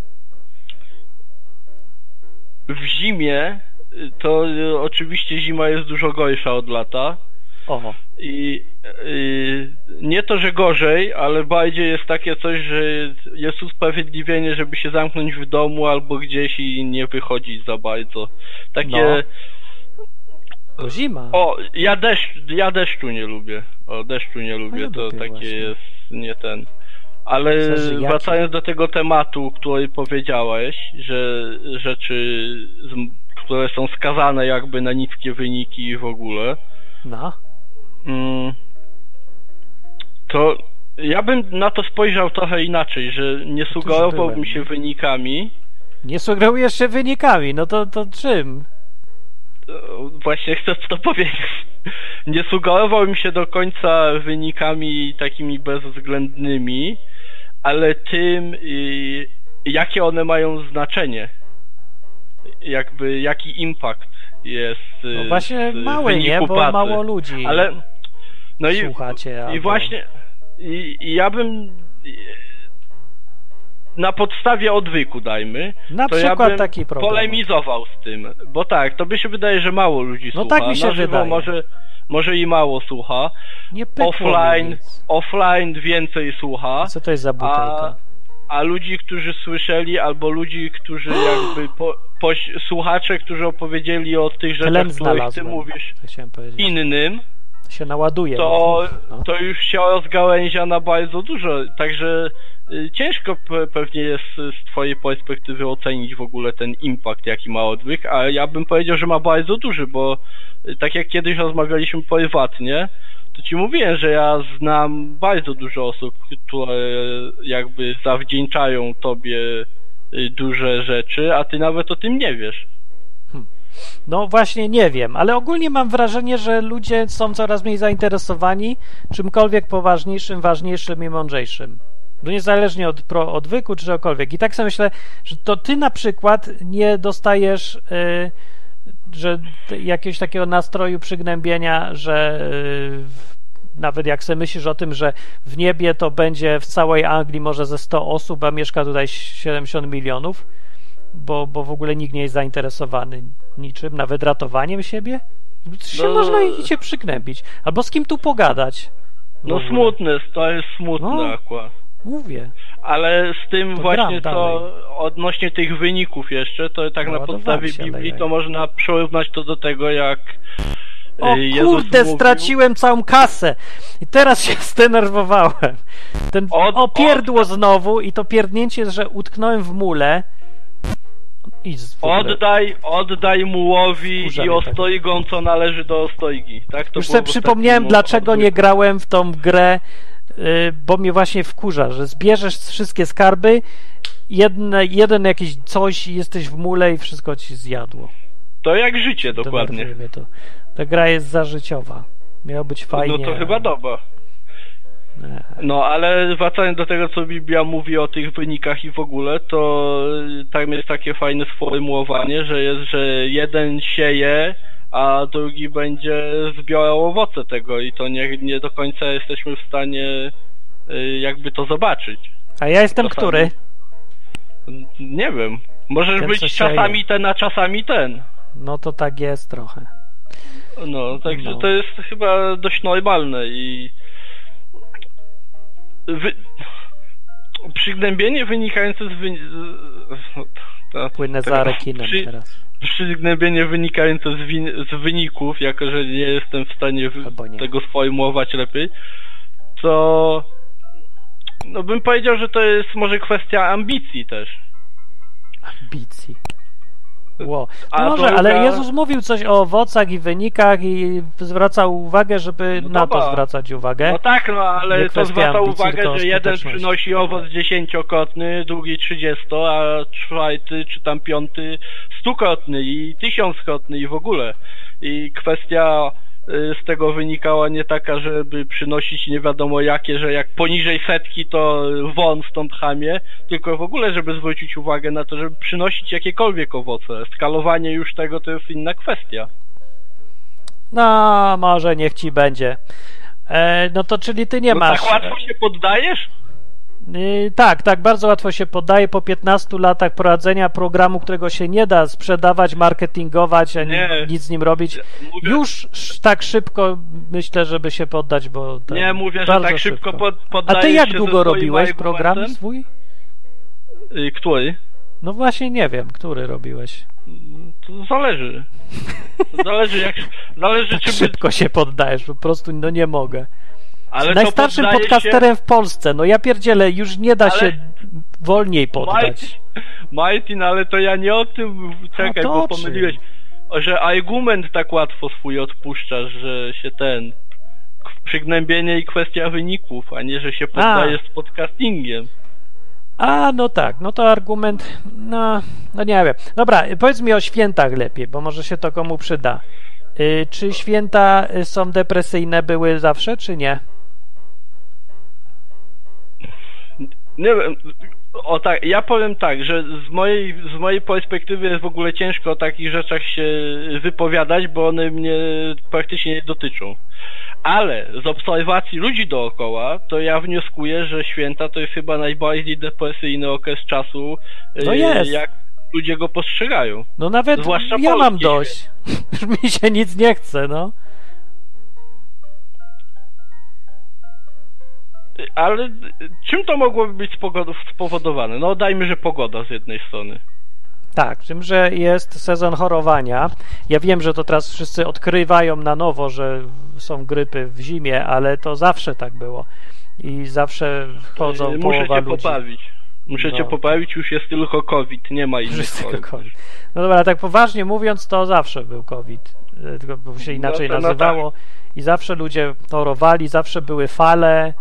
W zimie to oczywiście zima jest dużo gorsza od lata. O. I nie to, że gorzej, ale bardziej jest takie coś, że jest usprawiedliwienie, żeby się zamknąć w domu albo gdzieś i nie wychodzić za bardzo. Takie... To zima. O, ja deszczu nie lubię. O, deszczu nie lubię, ja to takie właśnie. jest nie ten. Ale wracając do tego tematu, który powiedziałeś, że rzeczy, które są skazane jakby na niskie wyniki w ogóle, No. to ja bym na to spojrzał trochę inaczej, że nie sugerowałbym się wynikami. Nie sugerujesz się wynikami, no to czym? Właśnie chcę to powiedzieć. Nie sugerowałbym się do końca wynikami takimi bezwzględnymi, ale tym, jakie one mają znaczenie. Jakby, jaki impact jest. No właśnie mały, nie? Bo pracy. Mało ludzi ale, no słuchacie. I właśnie, ja bym na podstawie odwyku, dajmy, na to przykład ja bym taki problem polemizował z tym, bo tak, to by się wydaje, że mało ludzi no słucha. Tak mi się wydaje. Może i mało słucha. Nie Offline więcej słucha. Co to jest za butelka? A ludzi, którzy słyszeli, albo ludzi, którzy jakby słuchacze, którzy opowiedzieli o tych rzeczach, o których ty mówisz innym, się naładuje. To już się rozgałęzia na bardzo dużo, także ciężko pewnie jest z twojej perspektywy ocenić w ogóle ten impact, jaki ma odwyk, a ja bym powiedział, że ma bardzo duży, bo tak jak kiedyś rozmawialiśmy prywatnie, to ci mówiłem, że ja znam bardzo dużo osób, które jakby zawdzięczają tobie duże rzeczy, a ty nawet o tym nie wiesz. No właśnie nie wiem, ale ogólnie mam wrażenie, że ludzie są coraz mniej zainteresowani czymkolwiek poważniejszym, ważniejszym i mądrzejszym. No niezależnie od odwyku czy czegokolwiek. I tak sobie myślę, że to ty na przykład nie dostajesz że jakiegoś takiego nastroju przygnębienia, że nawet jak sobie myślisz o tym, że w niebie to będzie w całej Anglii może ze 100 osób, a mieszka tutaj 70 milionów, bo w ogóle nikt nie jest zainteresowany niczym, nawet ratowaniem siebie, można się przygnębić. Albo z kim tu pogadać. No smutne, to jest smutne akurat. Mówię. Ale z tym to właśnie to odnośnie tych wyników jeszcze, to tak na podstawie Biblii to można porównać to do tego, jak Jezus kurde, mówił... straciłem całą kasę i teraz się zdenerwowałem. Opierdło znowu i to pierdnięcie, że utknąłem w mule. Oddaj mułowi i ostojgom, co należy do ostojgi. Tak? To już sobie przypomniałem, dlaczego nie grałem w tą grę, bo mnie właśnie wkurza, że zbierzesz wszystkie skarby, jeden jakiś coś i jesteś w mule i wszystko ci zjadło. To jak życie, dokładnie. Ta gra jest zażyciowa. Miało być fajnie. No to chyba dobra. No, ale wracając do tego, co Biblia mówi o tych wynikach i w ogóle, to tam jest takie fajne sformułowanie, że jeden sieje, a drugi będzie zbierał owoce tego i to nie do końca jesteśmy w stanie jakby to zobaczyć. A ja jestem czasami... który? Nie wiem. Możesz ten, być czasami ten, a czasami ten. No to tak jest trochę. No, także to jest chyba dość normalne i przygnębienie wynikające płynę za rekinem teraz. Przygnębienie wynikające z wyników, jako że nie jestem w stanie tego sformułować lepiej, to no bym powiedział, że to jest może kwestia ambicji też. Ambicji. Wow. No może, ale Jezus mówił coś o owocach i wynikach i zwracał uwagę, żeby na to zwracać uwagę. No tak, no ale to zwraca uwagę, że jeden przynosi owoc 10-krotny, drugi 30, a czwarty czy tam piąty 100-krotny i 1000-krotny i w ogóle. I kwestia z tego wynikała nie taka, żeby przynosić nie wiadomo jakie, że jak poniżej 100 to won stąd chamie, tylko w ogóle, żeby zwrócić uwagę na to, żeby przynosić jakiekolwiek owoce. Skalowanie już tego to jest inna kwestia. No, może niech ci będzie. No to czyli ty nie masz... Tak łatwo się poddajesz? Tak, bardzo łatwo się poddaje po 15 latach prowadzenia programu, którego się nie da sprzedawać, marketingować, ani nic z nim robić. Już tak szybko myślę, żeby się poddać, bo... Nie mówię, że tak szybko poddajesz. A ty jak się długo robiłeś program swój? Który? No właśnie nie wiem, który robiłeś. To zależy. Zależy tak czy szybko się poddajesz, po prostu no nie mogę. Ale najstarszym podcasterem w Polsce, no ja pierdzielę, już nie da się wolniej poddać. Martin, ale to ja nie o tym, czekaj, bo pomyliłeś, że argument tak łatwo swój odpuszczasz, że się przygnębienie i kwestia wyników, a nie, że się poddajesz z podcastingiem. No tak, no to argument, no nie wiem. Dobra, powiedz mi o świętach lepiej, bo może się to komu przyda. Czy święta są depresyjne, były zawsze, czy nie? Nie wiem, ja powiem tak, że z mojej perspektywy jest w ogóle ciężko o takich rzeczach się wypowiadać, bo one mnie praktycznie nie dotyczą. Ale z obserwacji ludzi dookoła, to ja wnioskuję, że święta to jest chyba najbardziej depresyjny okres czasu, jak ludzie go postrzegają. No nawet zwłaszcza ja mam dość. Już mi się nic nie chce, no. Ale czym to mogłoby być spowodowane? No dajmy, że pogoda z jednej strony. Tak, tym, że jest sezon chorowania. Ja wiem, że to teraz wszyscy odkrywają na nowo, że są grypy w zimie, ale to zawsze tak było. I zawsze chodzą połowa ludzi. Muszę cię poprawić, już jest tylko COVID, nie ma innych COVID. No dobra, tak poważnie mówiąc, to zawsze był COVID, tylko się inaczej nazywało. Tak. I zawsze ludzie chorowali, zawsze były fale,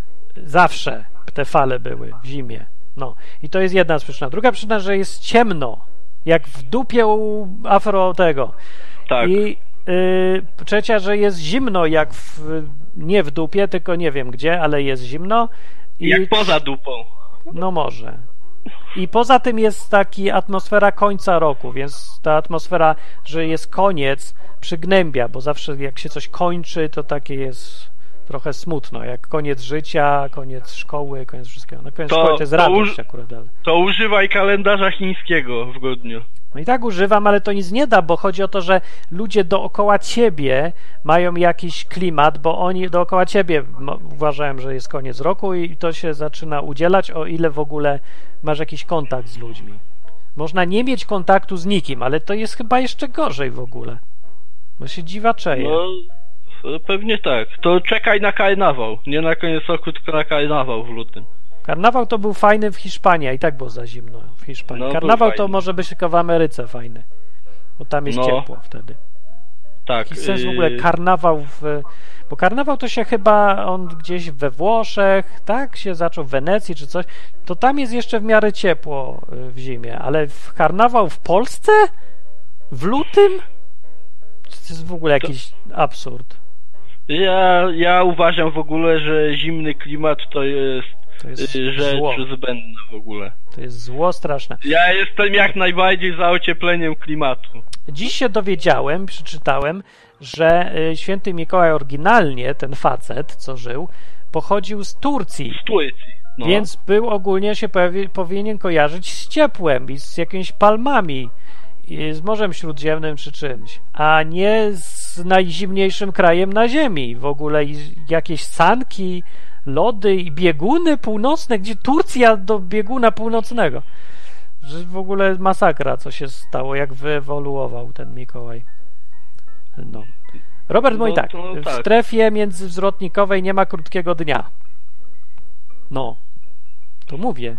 zawsze te fale były w zimie. No i to jest jedna z przyczyn. Druga przyczyna, że jest ciemno, jak w dupie u afro tego. Tak. I trzecia, że jest zimno, jak nie w dupie, tylko nie wiem gdzie, ale jest zimno. Jak poza dupą. No może. I poza tym jest taki atmosfera końca roku, więc ta atmosfera, że jest koniec, przygnębia, bo zawsze jak się coś kończy, to takie jest trochę smutno, jak koniec życia, koniec szkoły, koniec wszystkiego. No koniec szkoły to jest radość akurat. Ale... To używaj kalendarza chińskiego w grudniu. No i tak używam, ale to nic nie da, bo chodzi o to, że ludzie dookoła ciebie mają jakiś klimat, bo oni dookoła ciebie uważają, że jest koniec roku i to się zaczyna udzielać, o ile w ogóle masz jakiś kontakt z ludźmi. Można nie mieć kontaktu z nikim, ale to jest chyba jeszcze gorzej w ogóle, bo się dziwaczeje. No, pewnie tak. To czekaj na karnawał. Nie na koniec roku, tylko na karnawał w lutym. Karnawał to był fajny w Hiszpanii, a i tak było za zimno w Hiszpanii. No, karnawał to może być tylko w Ameryce fajny, bo tam jest ciepło wtedy. Tak. Jaki sens w ogóle karnawał bo karnawał to się chyba on gdzieś we Włoszech, tak? Się zaczął w Wenecji czy coś. To tam jest jeszcze w miarę ciepło w zimie, ale karnawał w Polsce? W lutym? To jest w ogóle jakiś absurd. Ja uważam w ogóle, że zimny klimat to jest rzecz zło. Zbędna w ogóle. To jest zło straszne. Ja jestem jak najbardziej za ociepleniem klimatu. Dziś się dowiedziałem, przeczytałem, że święty Mikołaj oryginalnie, ten facet, co żył, pochodził z Turcji. Z Turcji. No. Więc był ogólnie się powinien kojarzyć z ciepłem i z jakimiś palmami, i z Morzem Śródziemnym czy czymś, a nie z najzimniejszym krajem na ziemi. W ogóle jakieś sanki, lody i bieguny północne, gdzie Turcja do bieguna północnego. Że w ogóle masakra, co się stało, jak wyewoluował ten Mikołaj. No. Robert mówi tak, w strefie międzywzrotnikowej nie ma krótkiego dnia. No, to mówię.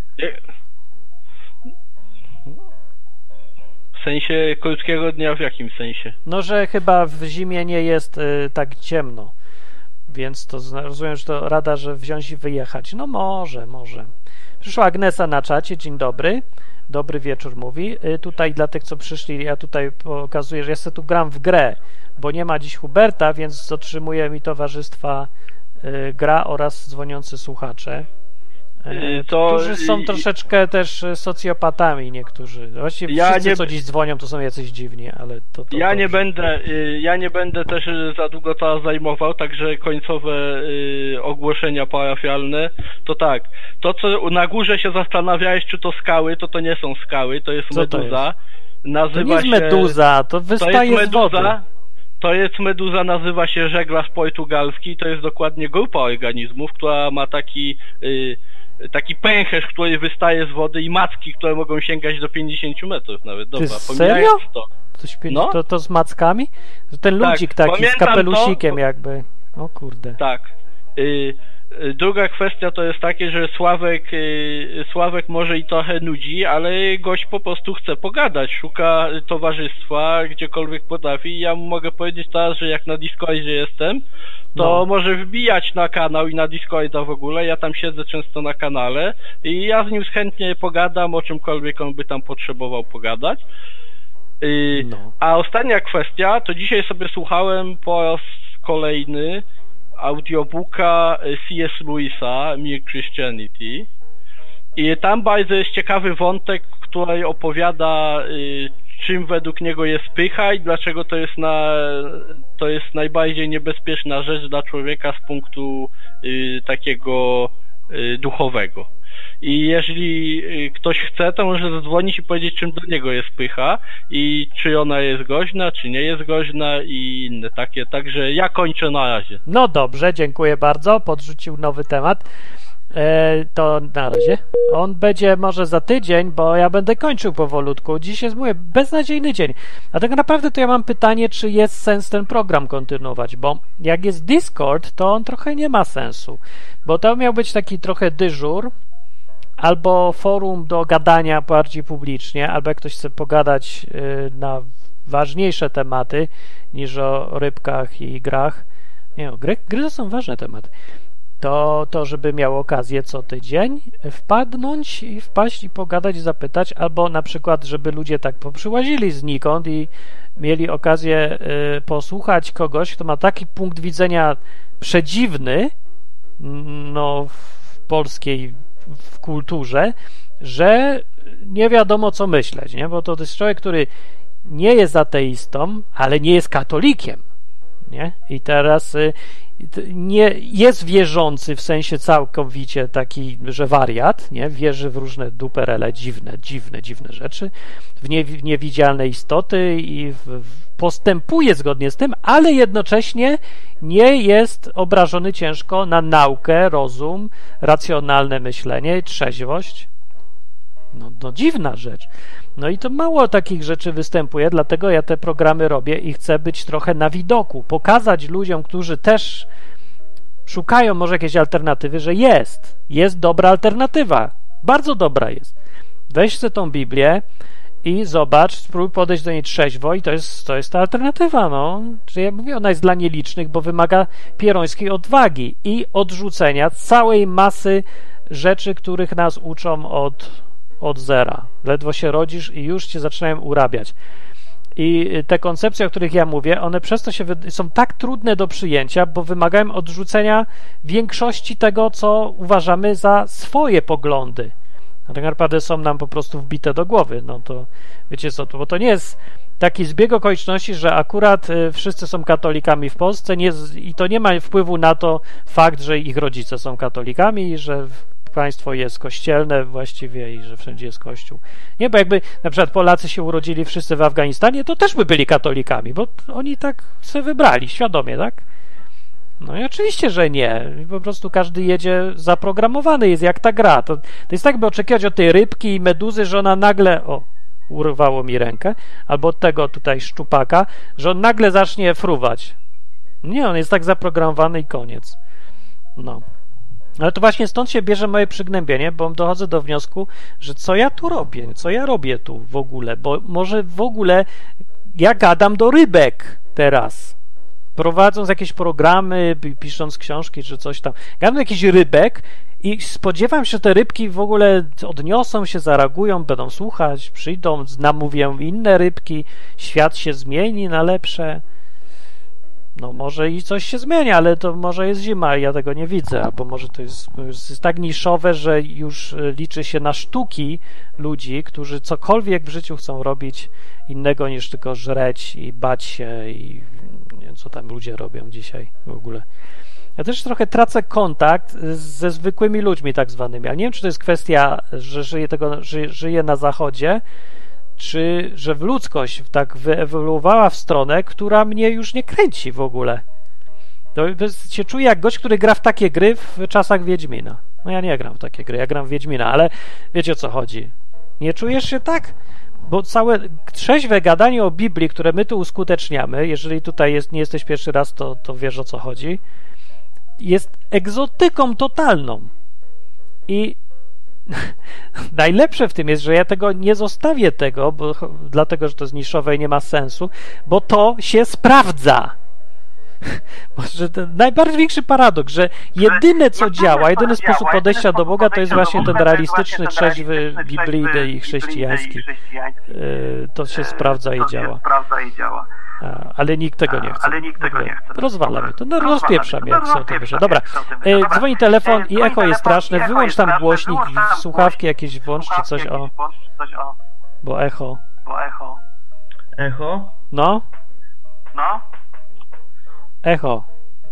W sensie krótkiego dnia w jakim sensie? No, że chyba w zimie nie jest tak ciemno. Więc to rozumiem, że to rada, że wziąć i wyjechać. No może. Przyszła Agnesa na czacie, dzień dobry. Dobry wieczór mówi. Tutaj dla tych, co przyszli, ja tutaj pokazuję, że ja sobie tu gram w grę, bo nie ma dziś Huberta, więc otrzymuje mi towarzystwa gra oraz dzwoniący słuchacze. Którzy są troszeczkę też socjopatami niektórzy. Właściwie wszyscy, co dziś dzwonią, to są jacyś dziwni, ale to ja nie będę też za długo to zajmował, także końcowe ogłoszenia parafialne. To tak, to co na górze się zastanawiałeś, czy to skały, to nie są skały, to jest meduza. To nie jest meduza, to wystaje z wody. To jest meduza, nazywa się żeglarz portugalski, to jest dokładnie grupa organizmów, która ma taki pęcherz, który wystaje z wody i macki, które mogą sięgać do 50 metrów nawet. Dobra, serio? To z mackami? Ten ludzik taki z kapelusikiem jakby. O kurde. Tak. Druga kwestia to jest takie, że Sławek może i trochę nudzi, ale gość po prostu chce pogadać, szuka towarzystwa, gdziekolwiek potrafi i ja mu mogę powiedzieć teraz, że jak na Discordzie jestem, to może wbijać na kanał i na Discorda w ogóle, ja tam siedzę często na kanale i ja z nim chętnie pogadam o czymkolwiek on by tam potrzebował pogadać. A ostatnia kwestia, to dzisiaj sobie słuchałem po raz kolejny audiobooka C.S. Lewisa, Mere Christianity, i tam bardzo jest ciekawy wątek, który opowiada, czym według niego jest pycha i dlaczego to jest najbardziej niebezpieczna rzecz dla człowieka z punktu takiego duchowego. I jeżeli ktoś chce, to może zadzwonić i powiedzieć, czym do niego jest pycha i czy ona jest groźna, czy nie jest groźna i inne takie. Także ja kończę na razie. No dobrze, dziękuję bardzo. Podrzucił nowy temat. To na razie. On będzie może za tydzień, bo ja będę kończył powolutku. Dziś jest, mówię, beznadziejny dzień. A tak naprawdę to ja mam pytanie, czy jest sens ten program kontynuować, bo jak jest Discord, to on trochę nie ma sensu, bo to miał być taki trochę dyżur, albo forum do gadania bardziej publicznie, albo jak ktoś chce pogadać na ważniejsze tematy niż o rybkach i grach. Nie, gry to są ważne tematy. To żeby miał okazję co tydzień wpaść i pogadać, zapytać, albo na przykład, żeby ludzie tak poprzyłazili znikąd i mieli okazję posłuchać kogoś, kto ma taki punkt widzenia przedziwny, w polskiej w kulturze, że nie wiadomo co myśleć, nie? Bo to jest człowiek, który nie jest ateistą, ale nie jest katolikiem, nie? I teraz nie jest wierzący w sensie całkowicie taki, że wariat, nie? Wierzy w różne duperele, dziwne rzeczy, w niewidzialne istoty i postępuje zgodnie z tym, ale jednocześnie nie jest obrażony ciężko na naukę, rozum, racjonalne myślenie, trzeźwość. No dziwna rzecz. No i to mało takich rzeczy występuje, dlatego ja te programy robię i chcę być trochę na widoku, pokazać ludziom, którzy też szukają może jakiejś alternatywy, że jest dobra alternatywa, bardzo dobra jest. Weź sobie tą Biblię i zobacz, spróbuj podejść do niej trzeźwo i to jest ta alternatywa, Czyli ja mówię, ona jest dla nielicznych, bo wymaga pierońskiej odwagi i odrzucenia całej masy rzeczy, których nas uczą od zera. Ledwo się rodzisz i już cię zaczynają urabiać. I te koncepcje, o których ja mówię, one przez to są tak trudne do przyjęcia, bo wymagają odrzucenia większości tego, co uważamy za swoje poglądy. A tak naprawdę są nam po prostu wbite do głowy. To wiecie co, bo to nie jest taki zbieg okoliczności, że akurat wszyscy są katolikami w Polsce i to nie ma wpływu na to fakt, że ich rodzice są katolikami i że państwo jest kościelne właściwie i że wszędzie jest kościół. Nie, bo jakby na przykład Polacy się urodzili wszyscy w Afganistanie, to też by byli katolikami, bo oni tak sobie wybrali, świadomie, tak? No i oczywiście, że nie. Po prostu każdy jedzie zaprogramowany, jest jak ta gra. To jest tak, by oczekiwać od tej rybki i meduzy, że ona nagle... urwało mi rękę. Albo od tego tutaj szczupaka, że on nagle zacznie fruwać. Nie, on jest tak zaprogramowany i koniec. Ale to właśnie stąd się bierze moje przygnębienie, bo dochodzę do wniosku, że co ja tu robię? Co ja robię tu w ogóle? Bo może w ogóle ja gadam do rybek teraz. Prowadząc jakieś programy, pisząc książki czy coś tam. Gadam do jakichś rybek I spodziewam się, że te rybki w ogóle odniosą się, zareagują, będą słuchać, przyjdą, namówią inne rybki, świat się zmieni na lepsze. No może i coś się zmienia, ale to może jest zima i ja tego nie widzę, albo może to jest tak niszowe, że już liczy się na sztuki ludzi, którzy cokolwiek w życiu chcą robić innego niż tylko żreć i bać się i nie wiem, co tam ludzie robią dzisiaj w ogóle. Ja też trochę tracę kontakt ze zwykłymi ludźmi tak zwanymi, ale nie wiem, czy to jest kwestia, że żyję na zachodzie, czy że ludzkość tak wyewoluowała w stronę, która mnie już nie kręci w ogóle. To się czuję jak gość, który gra w takie gry w czasach Wiedźmina. No ja nie gram w takie gry, ja gram w Wiedźmina, ale wiecie o co chodzi. Nie czujesz się tak? Bo całe trzeźwe gadanie o Biblii, które my tu uskuteczniamy, jeżeli tutaj nie jesteś pierwszy raz, to wiesz o co chodzi, jest egzotyką totalną. I najlepsze w tym jest, że ja tego nie zostawię dlatego, że to jest niszowe i nie ma sensu, bo to się sprawdza. Może ten najbardziej paradoks, że jedyne co działa, jedyny sposób podejścia do Boga to jest właśnie ten realistyczny, trzeźwy, biblijny i chrześcijański. To się sprawdza i działa. Ale nikt tego nie chce. Rozwala mnie to. No rozpieprza mnie, jak sobie o tym myślę. Dobra, dzwoni telefon i echo jest straszne. Wyłącz tam głośnik, słuchawki jakieś włącz, czy coś o... Bo echo. Echo? No? Echo.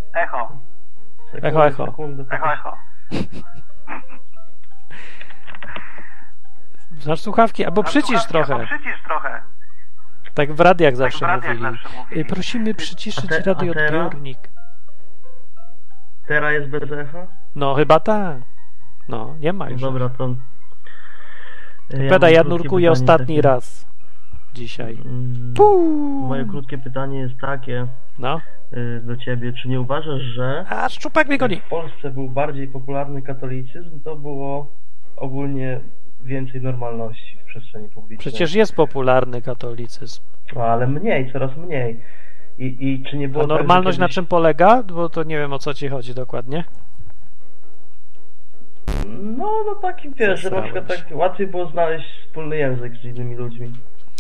Echo. Znasz słuchawki? Albo przycisz trochę. Tak w radiach zawsze mówili. Prosimy przyciszyć radioodbiornik. Teraz jest bez echa? No chyba tak. No, nie ma już. Dobra, to... Ja nurkuję ostatni raz dzisiaj. Moje krótkie pytanie jest takie do ciebie. Czy nie uważasz, że a szczupak mnie goni. W Polsce był bardziej popularny katolicyzm, to było ogólnie więcej normalności w przestrzeni publicznej? Przecież jest popularny katolicyzm. No, ale mniej, coraz mniej. I czy nie było a normalność na czym polega? Bo to nie wiem, o co ci chodzi dokładnie. No takim, wiesz, że na przykład tak łatwiej było znaleźć wspólny język z innymi ludźmi.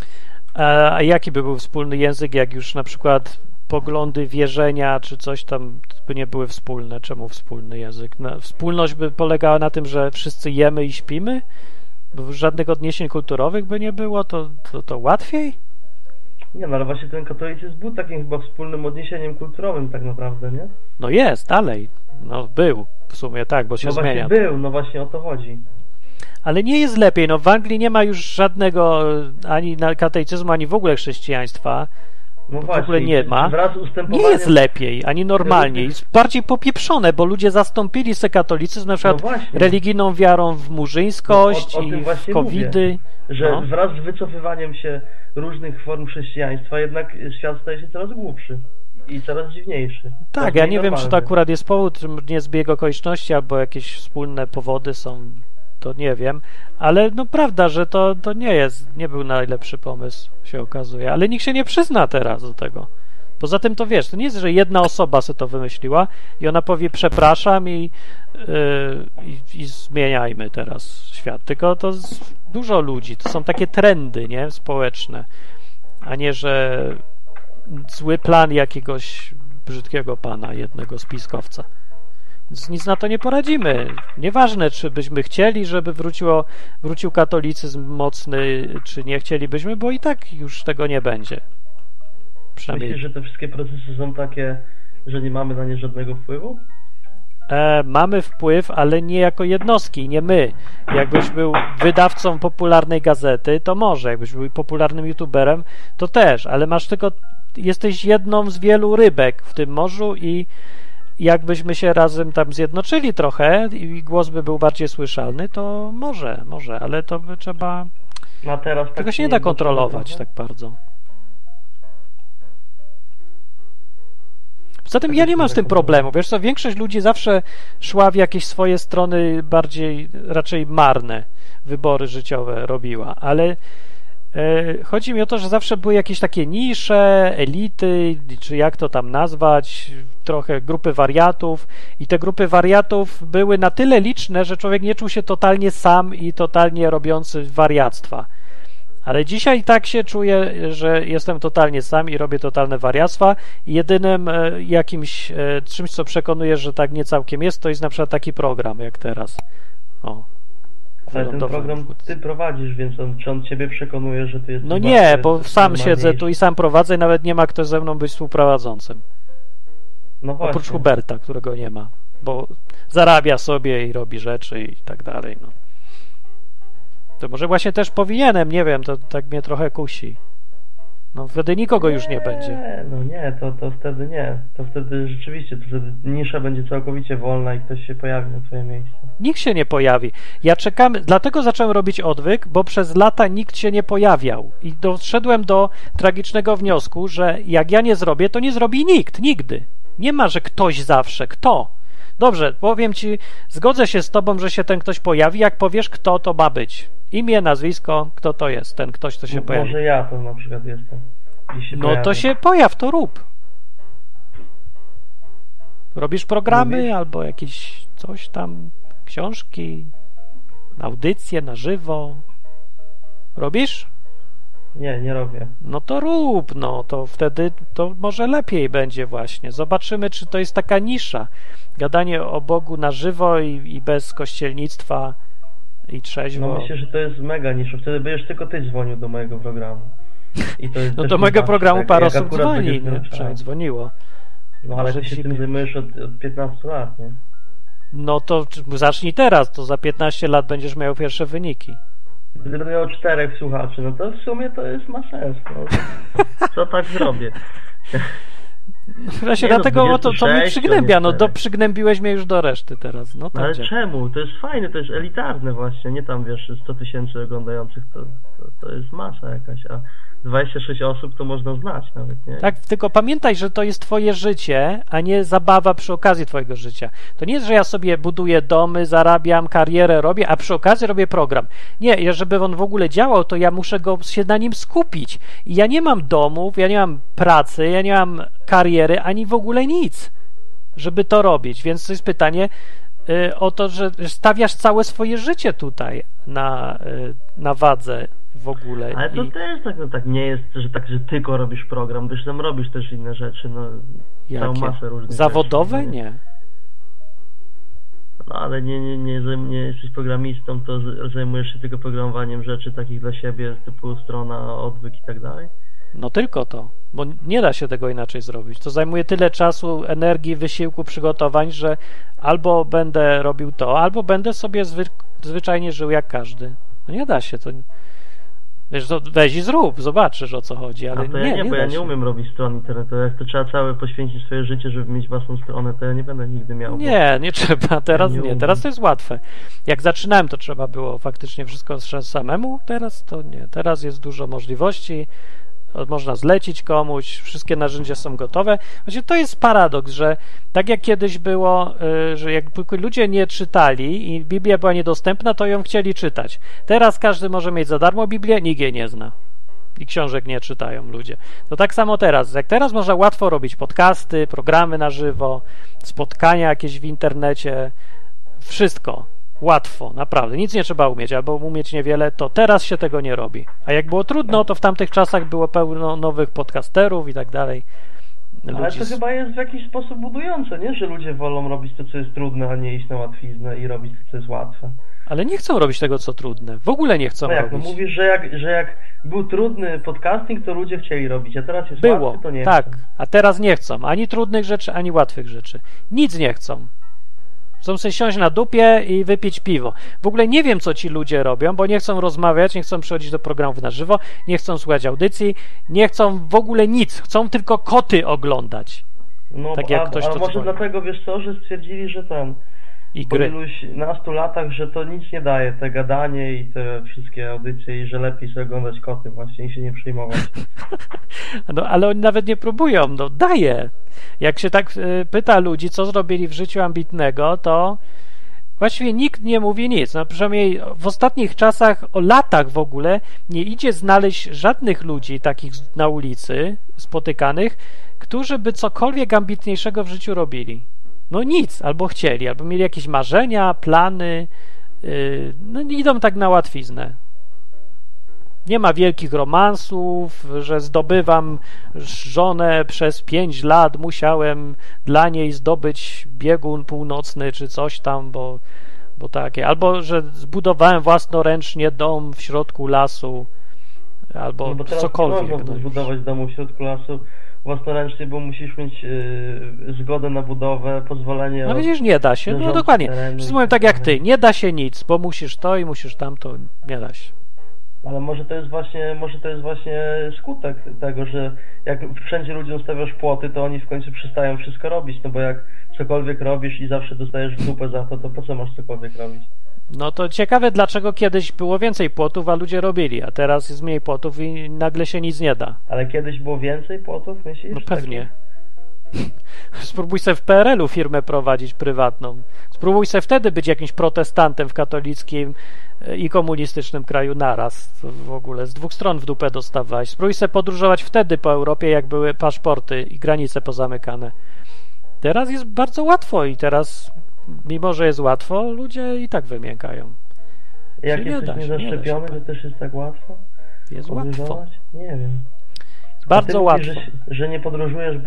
A jaki by był wspólny język, jak już na przykład poglądy, wierzenia, czy coś tam by nie były wspólne? Czemu wspólny język? Wspólność by polegała na tym, że wszyscy jemy i śpimy? Bo żadnych odniesień kulturowych by nie było? To łatwiej? Nie, no ale właśnie ten katolicyzm był takim chyba wspólnym odniesieniem kulturowym tak naprawdę, nie? No jest, dalej. No był w sumie tak, bo się zmienia. No właśnie o to chodzi. Ale nie jest lepiej. No w Anglii nie ma już żadnego ani katolicyzmu, ani w ogóle chrześcijaństwa. No właśnie, w ogóle nie ma. Nie jest lepiej, ani normalniej. Jest bardziej popieprzone, bo ludzie zastąpili se katolicyzm na przykład religijną wiarą w murzyńskość i w covidy. Że wraz z wycofywaniem się różnych form chrześcijaństwa jednak świat staje się coraz głupszy i coraz dziwniejszy. Tak, ja nie wiem, czy to akurat jest powód, nie zbieg okoliczności, albo jakieś wspólne powody są, to nie wiem, ale no prawda, że to nie był najlepszy pomysł, się okazuje, ale nikt się nie przyzna teraz do tego. Poza tym to wiesz, to nie jest, że jedna osoba sobie to wymyśliła i ona powie przepraszam i zmieniajmy teraz świat, tylko to dużo ludzi, to są takie trendy, nie, społeczne, a nie, że zły plan jakiegoś brzydkiego pana, jednego spiskowca. Więc nic na to nie poradzimy. Nieważne, czy byśmy chcieli, żeby wrócił katolicyzm mocny, czy nie chcielibyśmy, bo i tak już tego nie będzie. Przynajmniej... Myślisz, że te wszystkie procesy są takie, że nie mamy na nie żadnego wpływu? Mamy wpływ, ale nie jako jednostki, nie my. Jakbyś był wydawcą popularnej gazety, to może. Jakbyś był popularnym youtuberem, to też. Ale jesteś jedną z wielu rybek w tym morzu i jakbyśmy się razem tam zjednoczyli trochę i głos by był bardziej słyszalny, to może, ale to by trzeba... No teraz tego się nie da kontrolować tak bardzo. Poza tym ja nie mam z tym problemu. Wiesz co, większość ludzi zawsze szła w jakieś swoje strony raczej marne wybory życiowe robiła, ale Chodzi mi o to, że zawsze były jakieś takie nisze, elity, czy jak to tam nazwać, trochę grupy wariatów i te grupy wariatów były na tyle liczne, że człowiek nie czuł się totalnie sam i totalnie robiący wariactwa. Ale dzisiaj tak się czuję, że jestem totalnie sam i robię totalne wariactwa i jedynym jakimś czymś, co przekonuje, że tak nie całkiem jest, to jest na przykład taki program jak teraz. O. Ale ten program ty prowadzisz, więc czy on ciebie przekonuje, że ty jesteś... No nie, bo sam siedzę tu i sam prowadzę i nawet nie ma kto ze mną być współprowadzącym. No właśnie. Oprócz Huberta, którego nie ma, bo zarabia sobie i robi rzeczy i tak dalej, no. To może właśnie też powinienem, nie wiem, to tak mnie trochę kusi. No wtedy nikogo już nie będzie. No nie, to wtedy nie. To wtedy rzeczywiście, to wtedy nisza będzie całkowicie wolna i ktoś się pojawi na twoje miejsce. Nikt się nie pojawi. Ja czekam, dlatego zacząłem robić odwyk, bo przez lata nikt się nie pojawiał. I doszedłem do tragicznego wniosku, że jak ja nie zrobię, to nie zrobi nikt, nigdy. Nie ma, że ktoś zawsze. Kto? Dobrze, powiem ci, zgodzę się z tobą, że się ten ktoś pojawi, jak powiesz, kto to ma być. Imię, nazwisko, kto to jest, ten ktoś, kto się pojawi. Może ja to na przykład jestem. No to się pojaw, to rób. Robisz programy albo jakieś coś tam, książki, audycje na żywo. Robisz? Nie robię. No to rób, no to wtedy to może lepiej będzie właśnie. Zobaczymy, czy to jest taka nisza. Gadanie o Bogu na żywo i bez kościelnictwa i trzeźwo. No myślę, że to jest mega nisza. Wtedy będziesz tylko ty dzwonił do mojego programu. I to jest no do mojego programu parę osób dzwoni, przynajmniej dzwoniło. No ale ty się tym zajmujesz od 15 lat, nie? No to zacznij teraz, to za 15 lat będziesz miał pierwsze wyniki. Gdyby miał 4 słuchaczy, no to w sumie to ma sens. No. Co tak zrobię? Właśnie dlatego to mnie przygnębia, przygnębiłeś mnie już do reszty teraz. No, ale czemu? To jest fajne, to jest elitarne właśnie, nie tam wiesz 100 000 oglądających, to jest masa jakaś, a 26 osób to można znać nawet, nie? Tak, tylko pamiętaj, że to jest twoje życie, a nie zabawa przy okazji twojego życia. To nie jest, że ja sobie buduję domy, zarabiam, karierę robię, a przy okazji robię program. Nie, żeby on w ogóle działał, to ja muszę się na nim skupić. I ja nie mam domów, ja nie mam pracy, ja nie mam kariery, ani w ogóle nic, żeby to robić. Więc to jest pytanie o to, że stawiasz całe swoje życie tutaj na wadze w ogóle. Ale to też tak nie jest, że tylko robisz program, gdyż tam robisz też inne rzeczy, całą masę różnych zawodowe? Rzeczy. Nie. No ale nie jesteś programistą, to zajmujesz się tylko programowaniem rzeczy takich dla siebie, typu strona, odwyk i tak dalej? No tylko to, bo nie da się tego inaczej zrobić. To zajmuje tyle czasu, energii, wysiłku, przygotowań, że albo będę robił to, albo będę sobie zwyczajnie żył jak każdy. No nie da się to. Wiesz, weź i zrób, zobaczysz o co chodzi, ale bo ja nie umiem robić stron internetowych. Jak to trzeba całe poświęcić swoje życie, żeby mieć własną stronę, to ja nie będę nigdy miał. Nie trzeba, teraz nie. Teraz to jest łatwe. Jak zaczynałem, to trzeba było faktycznie wszystko samemu, teraz to nie. Teraz jest dużo możliwości, można zlecić komuś, wszystkie narzędzia są gotowe. Właśnie to jest paradoks, że tak jak kiedyś było, że jak ludzie nie czytali i Biblia była niedostępna, to ją chcieli czytać. Teraz każdy może mieć za darmo Biblię, nikt jej nie zna. I książek nie czytają ludzie. To tak samo teraz. Jak teraz można łatwo robić podcasty, programy na żywo, spotkania jakieś w internecie, wszystko. Łatwo, naprawdę. Nic nie trzeba umieć, albo umieć niewiele, to teraz się tego nie robi. A jak było trudno, to w tamtych czasach było pełno nowych podcasterów i tak dalej. Ale to chyba jest w jakiś sposób budujące, nie? Że ludzie wolą robić to, co jest trudne, a nie iść na łatwiznę i robić to, co jest łatwe. Ale nie chcą robić tego, co trudne. W ogóle nie chcą robić. No mówisz, że jak był trudny podcasting, to ludzie chcieli robić, a teraz jest łatwy, to nie chcą. Tak, a teraz nie chcą. Ani trudnych rzeczy, ani łatwych rzeczy. Nic nie chcą. Chcą sobie siąść na dupie i wypić piwo. W ogóle nie wiem, co ci ludzie robią, bo nie chcą rozmawiać, nie chcą przychodzić do programów na żywo, nie chcą słuchać audycji, nie chcą w ogóle nic. Chcą tylko koty oglądać. No, tak jak ktoś to może dzwoni. dlatego, wiesz co, że stwierdzili, że I po iluś nastu latach, że to nic nie daje, te gadanie i te wszystkie audycje i że lepiej sobie oglądać koty właśnie i się nie przejmować. No, ale oni nawet nie próbują, daje. Jak się tak pyta ludzi, co zrobili w życiu ambitnego, to Właściwie nikt nie mówi nic. No, przynajmniej w ostatnich czasach, o latach w ogóle, nie idzie znaleźć żadnych ludzi takich na ulicy spotykanych, którzy by cokolwiek ambitniejszego w życiu robili. No nic, albo chcieli, albo mieli jakieś marzenia, plany. No idą tak na łatwiznę. Nie ma wielkich romansów, że zdobywam żonę przez 5 lat, musiałem dla niej zdobyć biegun północny czy coś tam, bo takie. Albo, że zbudowałem własnoręcznie dom w środku lasu, albo No bo teraz cokolwiek. nie można zbudować domu w środku lasu własnoręcznie, bo musisz mieć zgodę na budowę, pozwolenie. No widzisz, nie da się. No dokładnie. Wszyscy mówią tak jak ty. Nie da się nic, bo musisz to i musisz tamto. Nie da się. Ale może to jest właśnie skutek tego, że jak wszędzie ludziom stawiasz płoty, to oni w końcu przestają wszystko robić, no bo jak cokolwiek robisz i zawsze dostajesz w dupę za to, to po co masz cokolwiek robić? No to ciekawe, dlaczego kiedyś było więcej płotów, a ludzie robili, a teraz jest mniej płotów i nagle się nic nie da. Ale kiedyś było więcej płotów, myślisz? No pewnie. Spróbuj sobie w PRL-u firmę prowadzić prywatną. Spróbuj sobie wtedy być jakimś protestantem w katolickim i komunistycznym kraju naraz. W ogóle z dwóch stron w dupę dostawałeś. Spróbuj sobie podróżować wtedy po Europie, jak były paszporty i granice pozamykane. Teraz jest bardzo łatwo i teraz, mimo że jest łatwo, ludzie i tak wymiękają. Jak jesteś niezaszczepiony, to też jest tak łatwo? Jest łatwo. Nie wiem. Bardzo łatwo. Mówisz, że nie podróżujesz,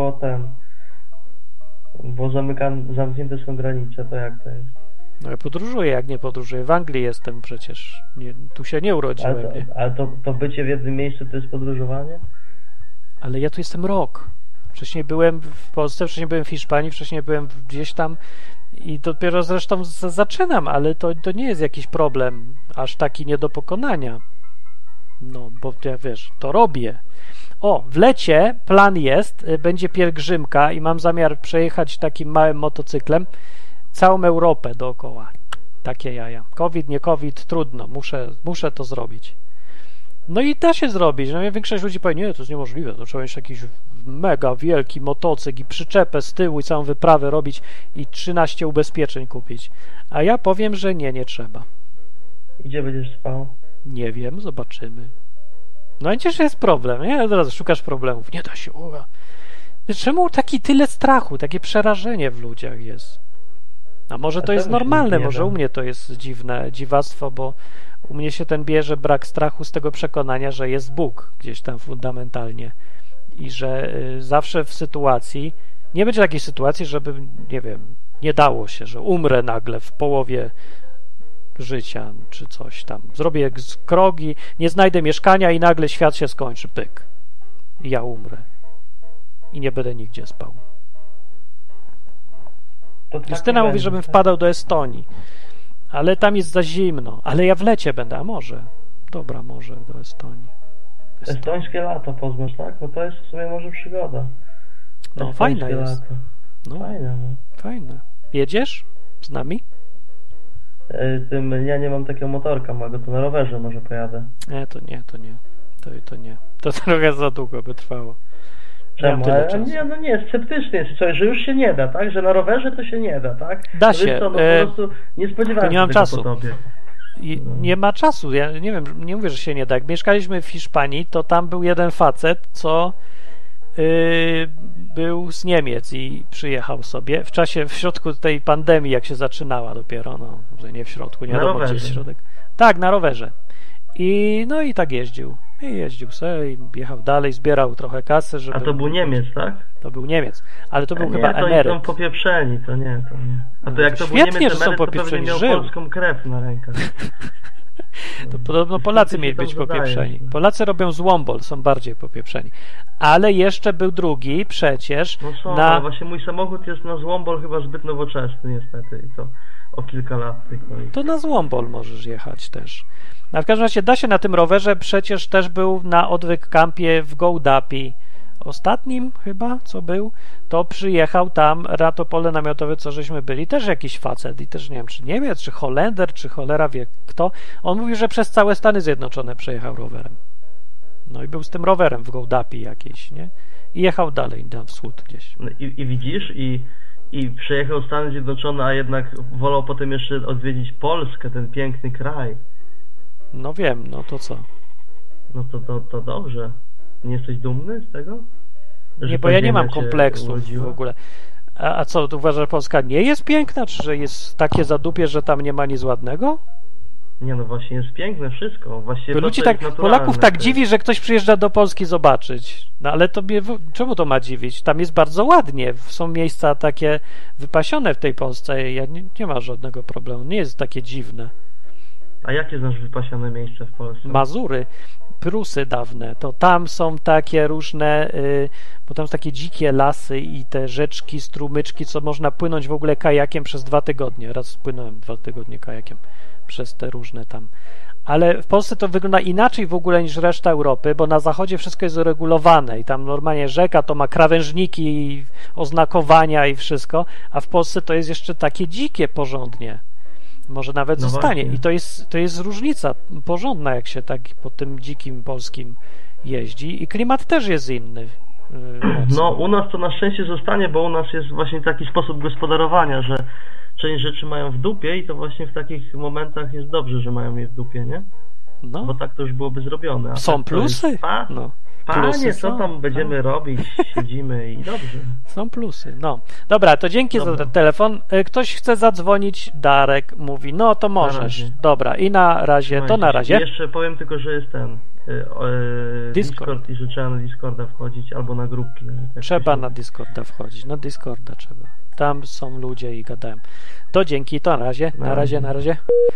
bo zamknięte są granice, to jak to jest? No ja podróżuję, jak nie podróżuję. W Anglii jestem przecież. Tu się nie urodziłem. Ale to bycie w jednym miejscu to jest podróżowanie? Ale ja tu jestem rok. Wcześniej byłem w Polsce, wcześniej byłem w Hiszpanii, wcześniej byłem gdzieś tam i dopiero zresztą zaczynam, ale to nie jest jakiś problem aż taki nie do pokonania. No, bo ja wiesz, to robię. O, w lecie plan jest, będzie pielgrzymka i mam zamiar przejechać takim małym motocyklem całą Europę dookoła. Takie jaja. COVID, nie COVID, trudno, muszę to zrobić. No i da się zrobić. No i większość ludzi powie, nie, to jest niemożliwe, to trzeba mieć jakiś mega wielki motocykl i przyczepę z tyłu i całą wyprawę robić i 13 ubezpieczeń kupić. A ja powiem, że nie trzeba. I gdzie będziesz spał? Nie wiem, zobaczymy. No i przecież jest problem, nie? Od razu szukasz problemów. Nie da się, Czemu taki tyle strachu, takie przerażenie w ludziach jest? A może to jest normalne, może u mnie to jest dziwactwo, bo u mnie się ten bierze brak strachu z tego przekonania, że jest Bóg gdzieś tam fundamentalnie i że zawsze w sytuacji, nie będzie takiej sytuacji, żeby, nie wiem, nie dało się, że umrę nagle w połowie życia, czy coś tam. Zrobię krogi, nie znajdę mieszkania i nagle świat się skończy, pyk. I ja umrę. I nie będę nigdzie spał. Justyna mówi, żebym wpadał do Estonii. Ale tam jest za zimno. Ale ja w lecie będę, a może. Dobra, może do Estonii. Estońskie lato poznasz, tak? No to jest w sumie może przygoda. No fajne jest. No. Fajne, no. Fajne. Jedziesz z nami? Ja nie mam takiego motorka małego, to na rowerze może pojadę. Nie, to nie. To nie. To trochę za długo by trwało. Czemu? Nie, sceptyczny jest coś, że już się nie da, tak? Że na rowerze to się nie da, tak? Da się. Po prostu nie spodziewałem się nie mam tego czasu. po tobie. Nie ma czasu. Ja nie wiem, nie mówię, że się nie da. Jak mieszkaliśmy w Hiszpanii, to tam był jeden facet, co był z Niemiec i przyjechał sobie w środku tej pandemii, jak się zaczynała dopiero, no, że nie w środku, nie wiadomo gdzie jest środek. Tak, na rowerze. I tak jeździł. I jeździł sobie i jechał dalej, zbierał trochę kasy, żeby... A to był Niemiec, tak? To był Niemiec, ale to był chyba to emeryt. To są popieprzeni, to nie. A to jak to był Świetnie, Niemiec że są emeryt, to pewnie miał polską krew na rękach. To podobno Polacy mieli być popieprzeni. Polacy robią złombol, są bardziej popieprzeni. Ale jeszcze był drugi przecież. No są, ale właśnie mój samochód jest na złombol chyba zbyt nowoczesny niestety i to o kilka lat tylko. To na złombol możesz jechać też. W każdym razie da się na tym rowerze, przecież też był na odwyk kampie w Gołdapi. Ostatnim chyba, co był, to przyjechał tam na to pole namiotowe, co żeśmy byli, też jakiś facet i też nie wiem, czy Niemiec, czy Holender, czy cholera wie kto. On mówił, że przez całe Stany Zjednoczone przejechał rowerem. No i był z tym rowerem w Gołdapi jakiejś, nie? I jechał dalej na wschód gdzieś. No i widzisz, i przejechał Stany Zjednoczone, a jednak wolał potem jeszcze odwiedzić Polskę, ten piękny kraj. No wiem, no to co? No to dobrze. Nie jesteś dumny z tego? Nie, bo ja nie mam kompleksów w ogóle. A co, tu uważasz, że Polska nie jest piękna, czy że jest takie zadupie, że tam nie ma nic ładnego? Nie, no właśnie jest piękne wszystko. Właściwie Bo ludzi tak, Polaków tak dziwi, że ktoś przyjeżdża do Polski zobaczyć. No ale tobie, czemu to ma dziwić? Tam jest bardzo ładnie. Są miejsca takie wypasione w tej Polsce. Nie ma żadnego problemu. Nie jest takie dziwne. A jakie znasz wypasione miejsca w Polsce? Mazury, Prusy dawne, to tam są takie różne, bo tam są takie dzikie lasy i te rzeczki, strumyczki, co można płynąć w ogóle kajakiem przez 2 tygodnie. Raz płynąłem 2 tygodnie kajakiem przez te różne tam. Ale w Polsce to wygląda inaczej w ogóle niż reszta Europy, bo na zachodzie wszystko jest uregulowane i tam normalnie rzeka to ma krawężniki, oznakowania i wszystko, a w Polsce to jest jeszcze takie dzikie porządnie. Może nawet zostanie. Właśnie. I to jest różnica porządna, jak się tak po tym dzikim polskim jeździ. I klimat też jest inny. No, u nas to na szczęście zostanie, bo u nas jest właśnie taki sposób gospodarowania, że część rzeczy mają w dupie i to właśnie w takich momentach jest dobrze, że mają je w dupie, nie? No. Bo tak to już byłoby zrobione. A Są tak plusy? Jest, No. Panie, Plusy co tam będziemy robić? Siedzimy i dobrze. Są plusy, no. Dobra, to dzięki za ten telefon. Ktoś chce zadzwonić, Darek mówi, no to możesz. Dobra, i na razie, to na razie. Jeszcze powiem tylko, że jest ten Discord i że trzeba na Discorda wchodzić albo na grupki. Trzeba na Discorda wchodzić, na Discorda trzeba. Tam są ludzie i gadają. To dzięki, to na razie, na razie.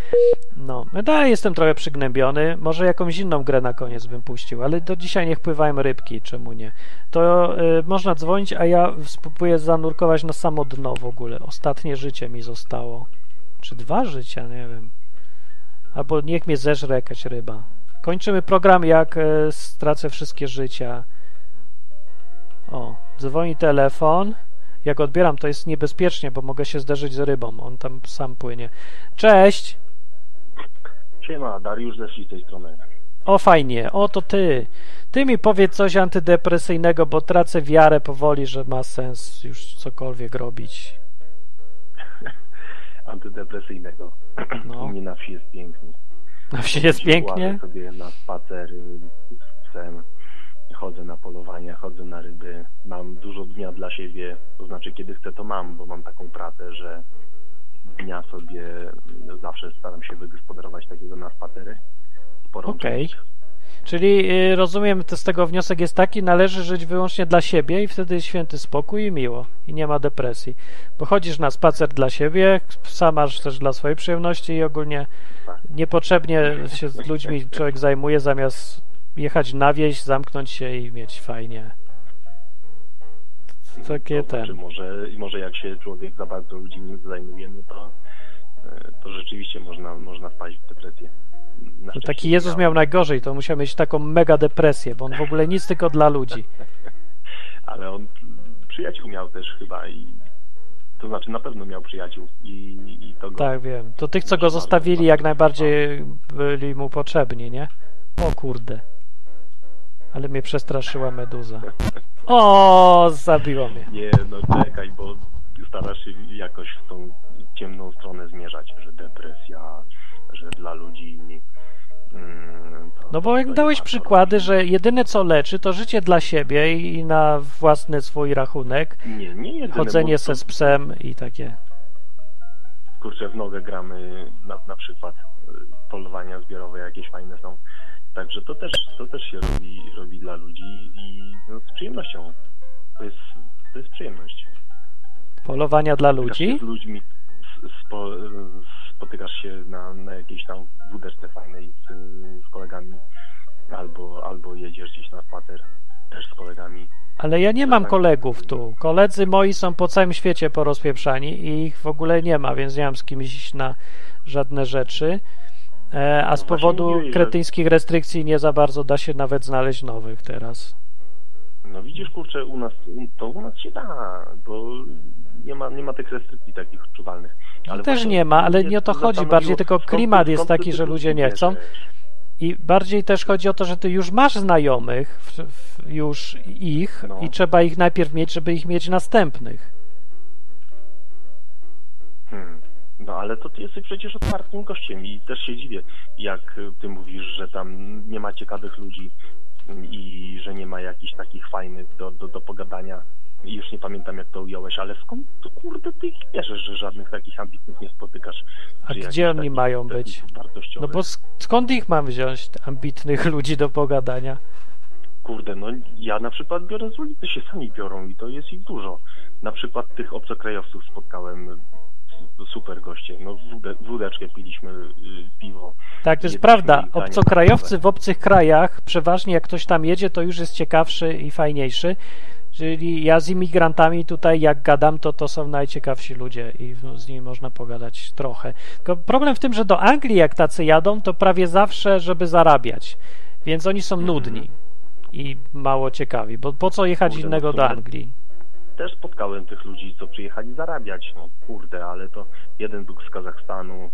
No, dalej jestem trochę przygnębiony. Może jakąś inną grę na koniec bym puścił, ale do dzisiaj niech pływają rybki, czemu nie? To można dzwonić, a ja spróbuję zanurkować na samo dno w ogóle. Ostatnie życie mi zostało. Czy 2 życia, nie wiem. Albo niech mnie zeżre jakaś ryba. Kończymy program, jak stracę wszystkie życia. O, dzwoni telefon. Jak odbieram, to jest niebezpiecznie, bo mogę się zderzyć z rybą. On tam sam płynie. Cześć! Siema, Dariusz ze z tej strony. O, fajnie. O, to ty. Ty mi powiedz coś antydepresyjnego, bo tracę wiarę powoli, że ma sens już cokolwiek robić. Antydepresyjnego. No. U mnie na wsi jest pięknie. Na wsi jest pięknie? Łażę sobie na spacery z psem. Chodzę na polowania, chodzę na ryby. Mam dużo dnia dla siebie. To znaczy, kiedy chcę, to mam, bo mam taką pracę, że dnia sobie zawsze staram się wygospodarować takiego na spacery. Okej. Czyli rozumiem, z tego wniosek jest taki, należy żyć wyłącznie dla siebie i wtedy jest święty spokój i miło. I nie ma depresji. Bo chodzisz na spacer dla siebie, psa masz też dla swojej przyjemności i ogólnie niepotrzebnie się z ludźmi człowiek zajmuje, zamiast jechać na wieś, zamknąć się i mieć fajnie. Takie to znaczy, może jak się człowiek za bardzo ludźmi zajmuje, no to rzeczywiście można wpaść w depresję. To taki Jezus miał najgorzej, to musiał mieć taką mega depresję, bo on w ogóle nic tylko dla ludzi. Ale on przyjaciół miał też chyba to znaczy na pewno miał przyjaciół i to go... Tak, wiem. To tych, co go zostawili, jak najbardziej byli mu potrzebni, nie? O kurde. Ale mnie przestraszyła meduza. O, zabiło mnie. Nie, no czekaj, bo starasz się jakoś w tą ciemną stronę zmierzać, że depresja, że dla ludzi... No bo jak dałeś przykłady, że jedyne co leczy, to życie dla siebie i na własny swój rachunek. Nie jedyne, chodzenie se z psem i takie. Kurczę, w nogę gramy na przykład polowania zbiorowe jakieś fajne są. Także to też się robi dla ludzi i z przyjemnością. To jest przyjemność. Polowania dla ludzi? Z ludźmi spotykasz się na jakiejś tam wódeczce fajnej z kolegami albo jedziesz gdzieś na spacer też z kolegami. Ale ja nie mam kolegów tu. Koledzy moi są po całym świecie porozpieprzani i ich w ogóle nie ma, więc nie mam z kimś iść na żadne rzeczy. A z powodu kretyńskich restrykcji nie za bardzo da się nawet znaleźć nowych teraz. No widzisz, kurczę, u nas się da, bo nie ma tych restrykcji takich odczuwalnych. Ale też nie ma, ale nie o to chodzi. Bardziej tylko klimat jest taki, że ludzie nie chcą. I bardziej też chodzi o to, że ty już masz znajomych, już ich i trzeba ich najpierw mieć, żeby ich mieć następnych. No ale to ty jesteś przecież otwartym gościem i też się dziwię, jak ty mówisz, że tam nie ma ciekawych ludzi i że nie ma jakichś takich fajnych do pogadania. I już nie pamiętam, jak to ująłeś, ale skąd to kurde ty wierzysz, że żadnych takich ambitnych nie spotykasz? A gdzie oni mają być? No bo skąd ich mam wziąć, ambitnych ludzi do pogadania? Kurde, no ja na przykład biorę z ulicy, się sami biorą i to jest ich dużo. Na przykład tych obcokrajowców spotkałem, super goście, no wódeczkę piliśmy, piwo. Tak, to jest prawda. Obcokrajowcy w obcych krajach, przeważnie jak ktoś tam jedzie, to już jest ciekawszy i fajniejszy. Czyli ja z imigrantami tutaj jak gadam, to są najciekawsi ludzie i z nimi można pogadać trochę. Tylko problem w tym, że do Anglii jak tacy jadą, to prawie zawsze, żeby zarabiać. Więc oni są nudni i mało ciekawi, bo po co jechać innego do Anglii? Też spotkałem tych ludzi, co przyjechali zarabiać, no kurde, ale to jeden był z Kazachstanu,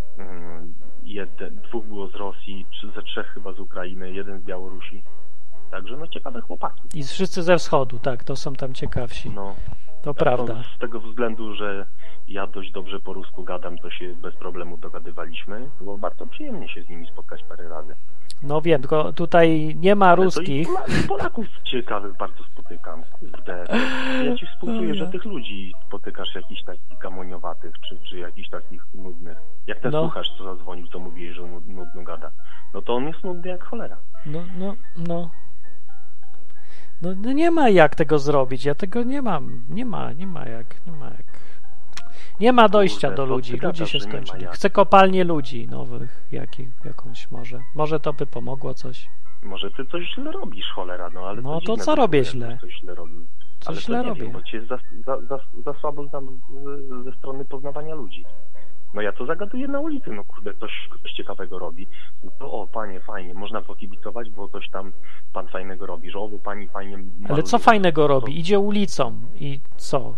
dwóch było z Rosji, ze trzech chyba z Ukrainy, jeden z Białorusi. Także no ciekawe chłopaki. I wszyscy ze wschodu, tak, to są tam ciekawsi. No, to prawda. Z tego względu, że ja dość dobrze po rusku gadam, to się bez problemu dogadywaliśmy. Było bardzo przyjemnie się z nimi spotkać parę razy. No wiem, tylko tutaj nie ma ruskich. Polaków ciekawych bardzo spotykam, kurde. Ja ci współczuję, że tych ludzi spotykasz jakichś takich gamoniowatych, czy jakichś takich nudnych. Jak ten słuchacz, co zadzwonił, co mówiłeś, że nudno gada. No to on jest nudny jak cholera. No nie ma jak tego zrobić, ja tego nie mam, nie ma jak. Nie ma dojścia do ludzi, ludzie się skończyli. Chcę kopalnię ludzi nowych, jakąś może to by pomogło coś. Może ty coś źle robisz, cholera, no ale no to co robię źle? Coś źle robię. Coś źle robię. Wiem, bo cię za słabo znam ze strony poznawania ludzi. No ja to zagaduję na ulicy, no kurde, ktoś ciekawego robi, no to panie, fajnie, można pokibicować, bo coś tam pan fajnego robi, że bo pani fajnie maluje. Ale co fajnego robi? Idzie ulicą i co?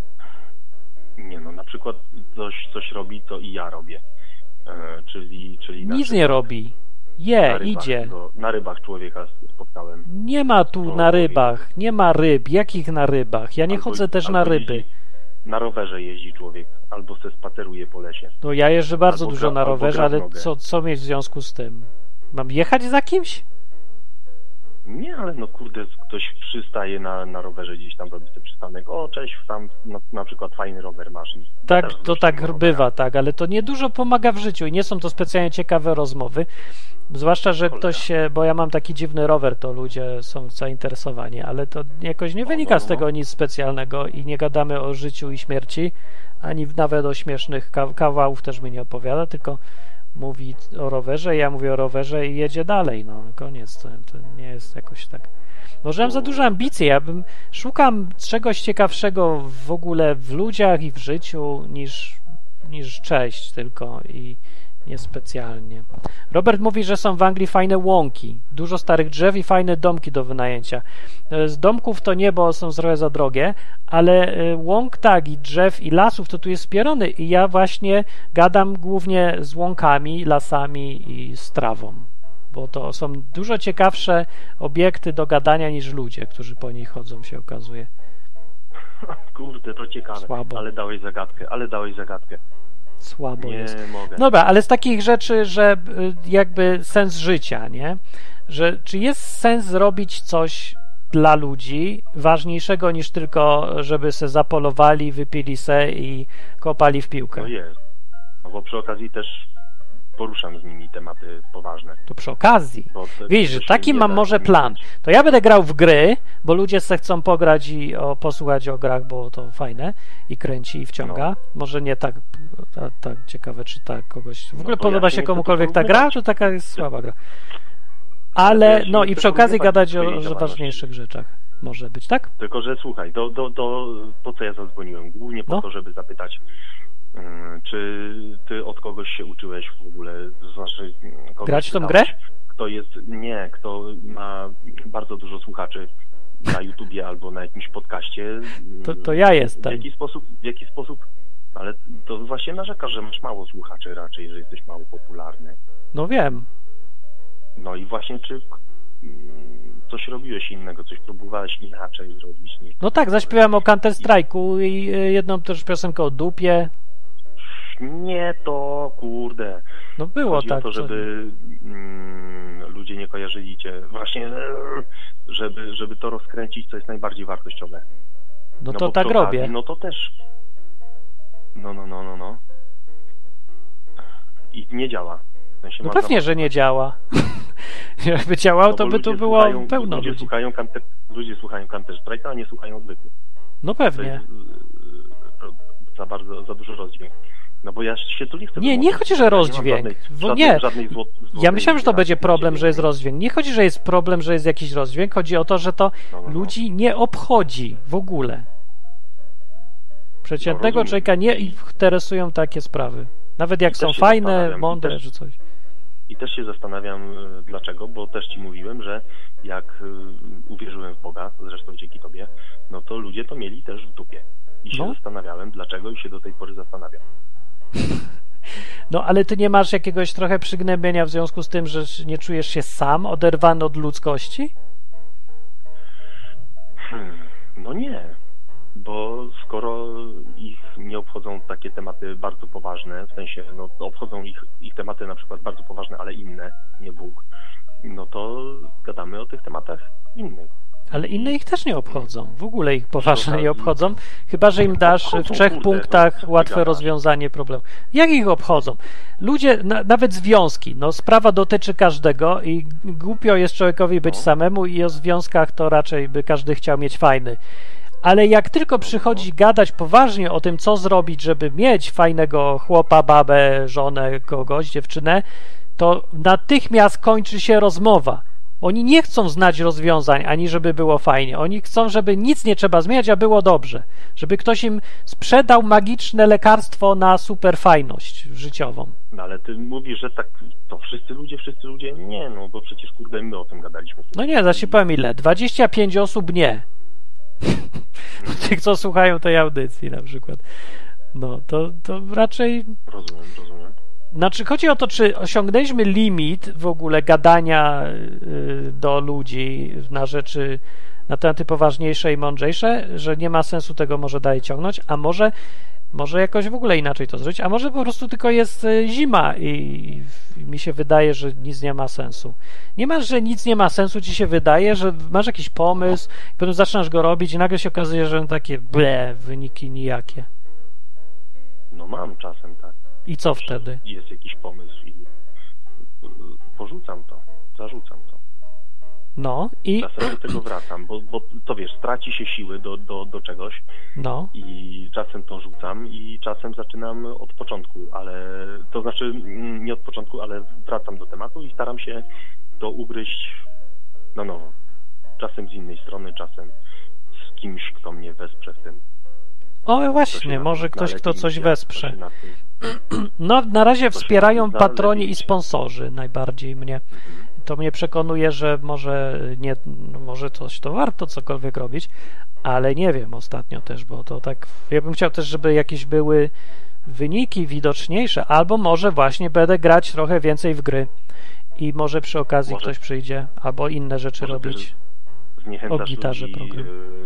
Nie no, na przykład coś robi, to i ja robię, czyli nic nie robi, idzie. Na rybach człowieka spotkałem. Nie ma tu na rybach, nie ma ryb, jakich na rybach? Ja nie chodzę też na ryby. Na rowerze jeździ człowiek, albo se spaceruje po lesie. No ja jeżdżę bardzo dużo na rowerze, ale co mieć w związku z tym? Mam jechać za kimś? Nie, ale no kurde, ktoś przystaje na rowerze gdzieś tam, robi sobie przystanek. O, cześć, tam na przykład fajny rower masz. Tak, to tak bywa, tak, ale to niedużo pomaga w życiu i nie są to specjalnie ciekawe rozmowy. Zwłaszcza, że ktoś, bo ja mam taki dziwny rower, to ludzie są zainteresowani, ale to jakoś nie wynika z tego nic specjalnego i nie gadamy o życiu i śmierci, ani nawet o śmiesznych kawałów też mi nie opowiada, tylko mówi o rowerze, ja mówię o rowerze i jedzie dalej, no koniec, to nie jest jakoś tak. Może mam za duże ambicje, ja szukam czegoś ciekawszego w ogóle w ludziach i w życiu niż cześć tylko i niespecjalnie. Robert mówi, że są w Anglii fajne łąki, dużo starych drzew i fajne domki do wynajęcia. Z domków to nie, bo są trochę za drogie, ale łąk tak i drzew i lasów to tu jest spierony i ja właśnie gadam głównie z łąkami, lasami i z trawą, bo to są dużo ciekawsze obiekty do gadania niż ludzie, którzy po niej chodzą, się okazuje. Kurde, to ciekawe. Słabo. Ale dałeś zagadkę. Słabo nie jest. Mogę. Dobra, ale z takich rzeczy, że jakby sens życia, nie? Że czy jest sens zrobić coś dla ludzi ważniejszego niż tylko, żeby se zapolowali, wypili se i kopali w piłkę? No jest. No bo przy okazji też poruszam z nimi tematy poważne. To przy okazji. Wiesz, że taki mam może plan. To ja będę grał w gry, bo ludzie se chcą pograć i posłuchać o grach, bo to fajne i kręci i wciąga. No. Może nie tak ciekawe, czy tak kogoś... W ogóle podoba się komukolwiek ta gra, to taka jest słaba gra. Ale, no i przy okazji gadać o ważniejszych rzeczach. Może być, tak? Tylko, że słuchaj, po co ja zadzwoniłem? Głównie po to, żeby zapytać, czy ty od kogoś się uczyłeś w ogóle? Znaczy, grać w tą grę? Kto ma bardzo dużo słuchaczy na YouTubie albo na jakimś podcaście. To ja jestem. W jaki sposób? Ale to właśnie narzekasz, że masz mało słuchaczy raczej, że jesteś mało popularny. No wiem. No i właśnie czy coś robiłeś innego, coś próbowałeś inaczej zrobić? No tak, zaśpiewałem o Counter Strike'u i jedną też piosenkę o dupie. Nie to, kurde. No było Chodzi tak. o to, żeby ludzie nie kojarzyli cię. Właśnie, żeby to rozkręcić, co jest najbardziej wartościowe. No to bo tak przy okazji, robię. No to też. No. I nie działa. W sensie No można- pewnie, że nie działa. Jakby działał, No to bo by tu ludzie było słuchają- pełno ludzie ludzi. słuchają Counter Strike'a, a nie słuchają odwyku. No To pewnie. jest za dużo rozdźwięk. No bo ja się tu nie chcę... Nie wyłączyć. chodzi, że Ja nie mam rozdźwięk. żadnej Nie. złotej Ja myślałem, że to będzie problem, że jest rozdźwięk. rozdźwięk. Nie chodzi, że jest problem, że jest jakiś rozdźwięk. Chodzi o to, że to No. ludzi nie obchodzi w ogóle. Przeciętnego rozumiem. człowieka nie interesują takie sprawy. Nawet jak I są też się fajne, zastanawiam, mądre i też- czy coś. I też się zastanawiam dlaczego, bo też ci mówiłem, że jak uwierzyłem w Boga, zresztą dzięki tobie, no to ludzie to mieli też w dupie. I się No. zastanawiałem dlaczego i się do tej pory zastanawiam. No ale ty nie masz jakiegoś trochę przygnębienia w związku z tym, że nie czujesz się sam, oderwany od ludzkości? No nie, bo skoro ich nie obchodzą takie tematy bardzo poważne, w sensie no, obchodzą ich tematy na przykład bardzo poważne, ale inne, nie Bóg, no to gadamy o tych tematach innych. Ale inne ich też nie obchodzą. W ogóle ich poważnie nie okazji. obchodzą, chyba że im dasz w Obchodzą, 3 kurde, punktach co ty łatwe gadasz? rozwiązanie problemu. Jak ich obchodzą? Ludzie, nawet związki, no sprawa dotyczy każdego i głupio jest człowiekowi być No. samemu i o związkach to raczej by każdy chciał mieć fajny. Ale jak tylko przychodzi gadać poważnie o tym, co zrobić, żeby mieć fajnego chłopa, babę, żonę, kogoś, dziewczynę, to natychmiast kończy się rozmowa. Oni nie chcą znać rozwiązań, ani żeby było fajnie. Oni chcą, żeby nic nie trzeba zmieniać, a było dobrze. Żeby ktoś im sprzedał magiczne lekarstwo na superfajność życiową. No ale ty mówisz, że tak, to wszyscy ludzie, nie, no bo przecież kurde my o tym gadaliśmy. No nie, zaś ci powiem ile. 25 osób nie. Tych, co słuchają tej audycji na przykład. No, to raczej... Rozumiem. Znaczy, chodzi o to, czy osiągnęliśmy limit w ogóle gadania do ludzi na rzeczy, na tematy poważniejsze i mądrzejsze, że nie ma sensu tego może dalej ciągnąć, a może jakoś w ogóle inaczej to zrobić, a może po prostu tylko jest zima i mi się wydaje, że nic nie ma sensu. Nie masz, że nic nie ma sensu, ci się wydaje, że masz jakiś pomysł i potem zaczynasz go robić i nagle się okazuje, że takie wyniki nijakie. No mam czasem tak. I co wtedy? Jest jakiś pomysł i zarzucam to. No i... Czasem do tego wracam, bo to wiesz, traci się siły do czegoś No. i czasem to rzucam i czasem zaczynam od początku, ale to znaczy nie od początku, ale wracam do tematu i staram się to ugryźć na nowo. Czasem z innej strony, czasem z kimś, kto mnie wesprze w tym. O właśnie, może ktoś, kto coś wesprze. Na tym. No, na razie To się wspierają zna patroni lepiej i się. sponsorzy najbardziej mnie. To mnie przekonuje, że może coś to warto cokolwiek robić, ale nie wiem ostatnio też, bo to tak, ja bym chciał też, żeby jakieś były wyniki widoczniejsze, albo może właśnie będę grać trochę więcej w gry i może przy okazji Może- ktoś przyjdzie, albo inne rzeczy może robić. też Zniechęcasz O gitarze ludzi, program.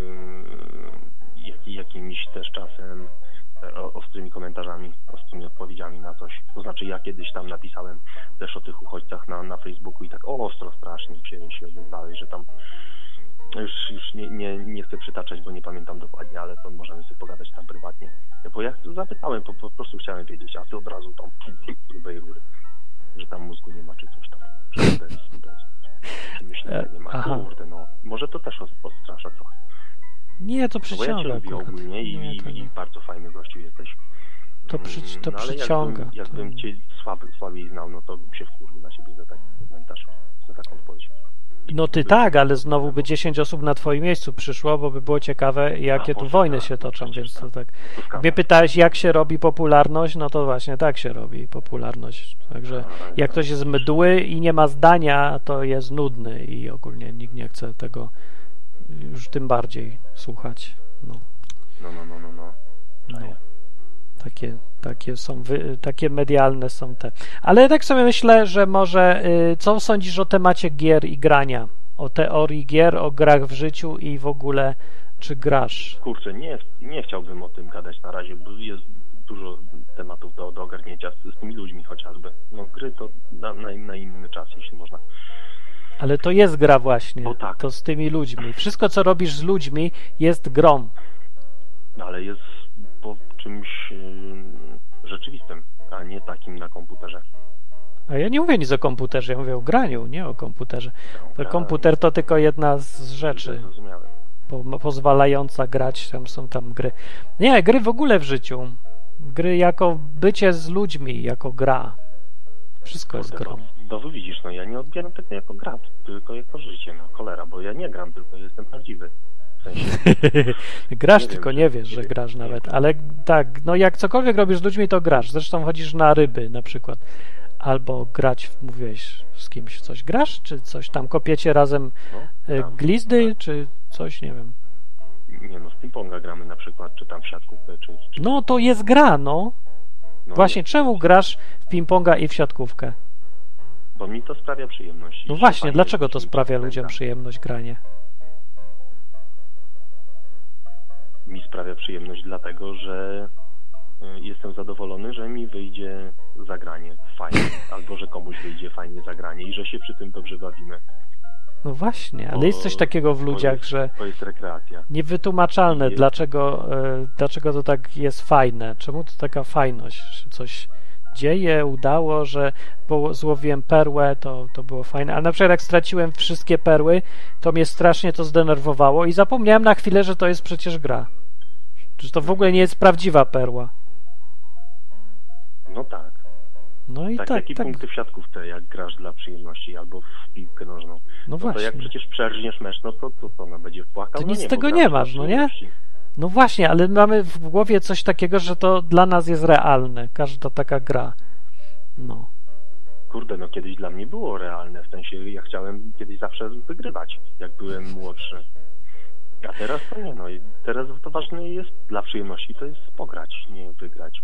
jakimiś też czasem ostrymi komentarzami, ostrymi odpowiedziami na coś. To znaczy ja kiedyś tam napisałem też o tych uchodźcach na Facebooku i tak ostro strasznie się odezwałeś, że tam już nie chcę przytaczać, bo nie pamiętam dokładnie, ale to możemy sobie pogadać tam prywatnie. Bo ja zapytałem, po prostu chciałem wiedzieć, a ty od razu tam grubej rury, że tam mózgu nie ma czy coś tam. Czy bez. Myślę, że nie ma. Aha. Kurde, no. Może to też odstrasza trochę. Nie, to No bo ja przyciąga cię lubię akurat. ogólnie Nie, to nie. i bardzo fajny gościu jesteś. To No, ale przyciąga. Jakbym cię słabiej znał, no to bym się wkurzył na siebie za taki komentarz, za taką odpowiedź. No ty tak, ale znowu by 10 osób na twoim miejscu przyszło, bo by było ciekawe, jakie tu może wojny tak, się toczą, przecież więc to tak. To zgadza. Mnie pytałeś, jak się robi popularność, no to właśnie tak się robi popularność. Także jak ktoś jest mdły i nie ma zdania, to jest nudny i ogólnie nikt nie chce tego już tym bardziej słuchać. No. No. Takie są, takie medialne są te. Ale tak sobie myślę, że może co sądzisz o temacie gier i grania? O teorii gier, o grach w życiu i w ogóle czy grasz? Kurczę, nie chciałbym o tym gadać na razie, bo jest dużo tematów do ogarnięcia z tymi ludźmi chociażby. No gry to na inny czas, jeśli można. Ale to jest gra właśnie, Bo tak. to z tymi ludźmi. Wszystko, co robisz z ludźmi, jest grą. No, ale jest po czymś rzeczywistym, a nie takim na komputerze. A ja nie mówię nic o komputerze, ja mówię o graniu, nie o komputerze. Komputer to tylko jedna z rzeczy Zrozumiałem. pozwalająca grać, są tam gry. Nie, gry w ogóle w życiu. Gry jako bycie z ludźmi, jako gra. Wszystko jest grą. No widzisz, no ja nie odbieram tego jako gra, tylko jako życie, no cholera, bo ja nie gram, tylko jestem prawdziwy. W sensie... Grasz, nie tylko wiem, nie wiesz, że grasz nawet. Ale tak, no jak cokolwiek robisz z ludźmi, to grasz. Zresztą chodzisz na ryby na przykład. Albo grać, mówiłeś z kimś coś. Grasz, czy coś tam kopiecie razem tam, glizdy, czy coś, nie wiem. Nie no, z ping-ponga gramy na przykład, czy tam w siatkówkę, czy... No to jest gra, no. No, Właśnie, czemu grasz w ping-ponga i w siatkówkę? Bo mi to sprawia przyjemność. No I właśnie, fajnie, dlaczego to mi sprawia ludziom gra. przyjemność granie? Mi sprawia przyjemność dlatego, że jestem zadowolony, że mi wyjdzie zagranie fajnie, albo że komuś wyjdzie fajnie zagranie i że się przy tym dobrze bawimy. No właśnie, ale Bo- jest coś takiego w ludziach, że To jest rekreacja. niewytłumaczalne, Jest. dlaczego to tak jest fajne. Czemu to taka fajność? Że coś dzieje, udało, że złowiłem perłę, to było fajne. A na przykład jak straciłem wszystkie perły, to mnie strasznie to zdenerwowało i zapomniałem na chwilę, że to jest przecież gra. Że to w ogóle nie jest prawdziwa perła. No tak. No i Tak jak i punkty w siatkówce, jak grasz dla przyjemności, albo w piłkę nożną. No No to właśnie. jak przecież przerżniesz mecz, no to ona będzie płakał. To no nic nie, z tego bo nie grasz dla masz, no nie? przyjemności. No właśnie, ale mamy w głowie coś takiego, że to dla nas jest realne. Każda taka gra. No. Kurde, no kiedyś dla mnie było realne, w sensie ja chciałem kiedyś zawsze wygrywać, jak byłem młodszy. A teraz to nie, no i teraz to ważne jest dla przyjemności, to jest pograć, nie wygrać.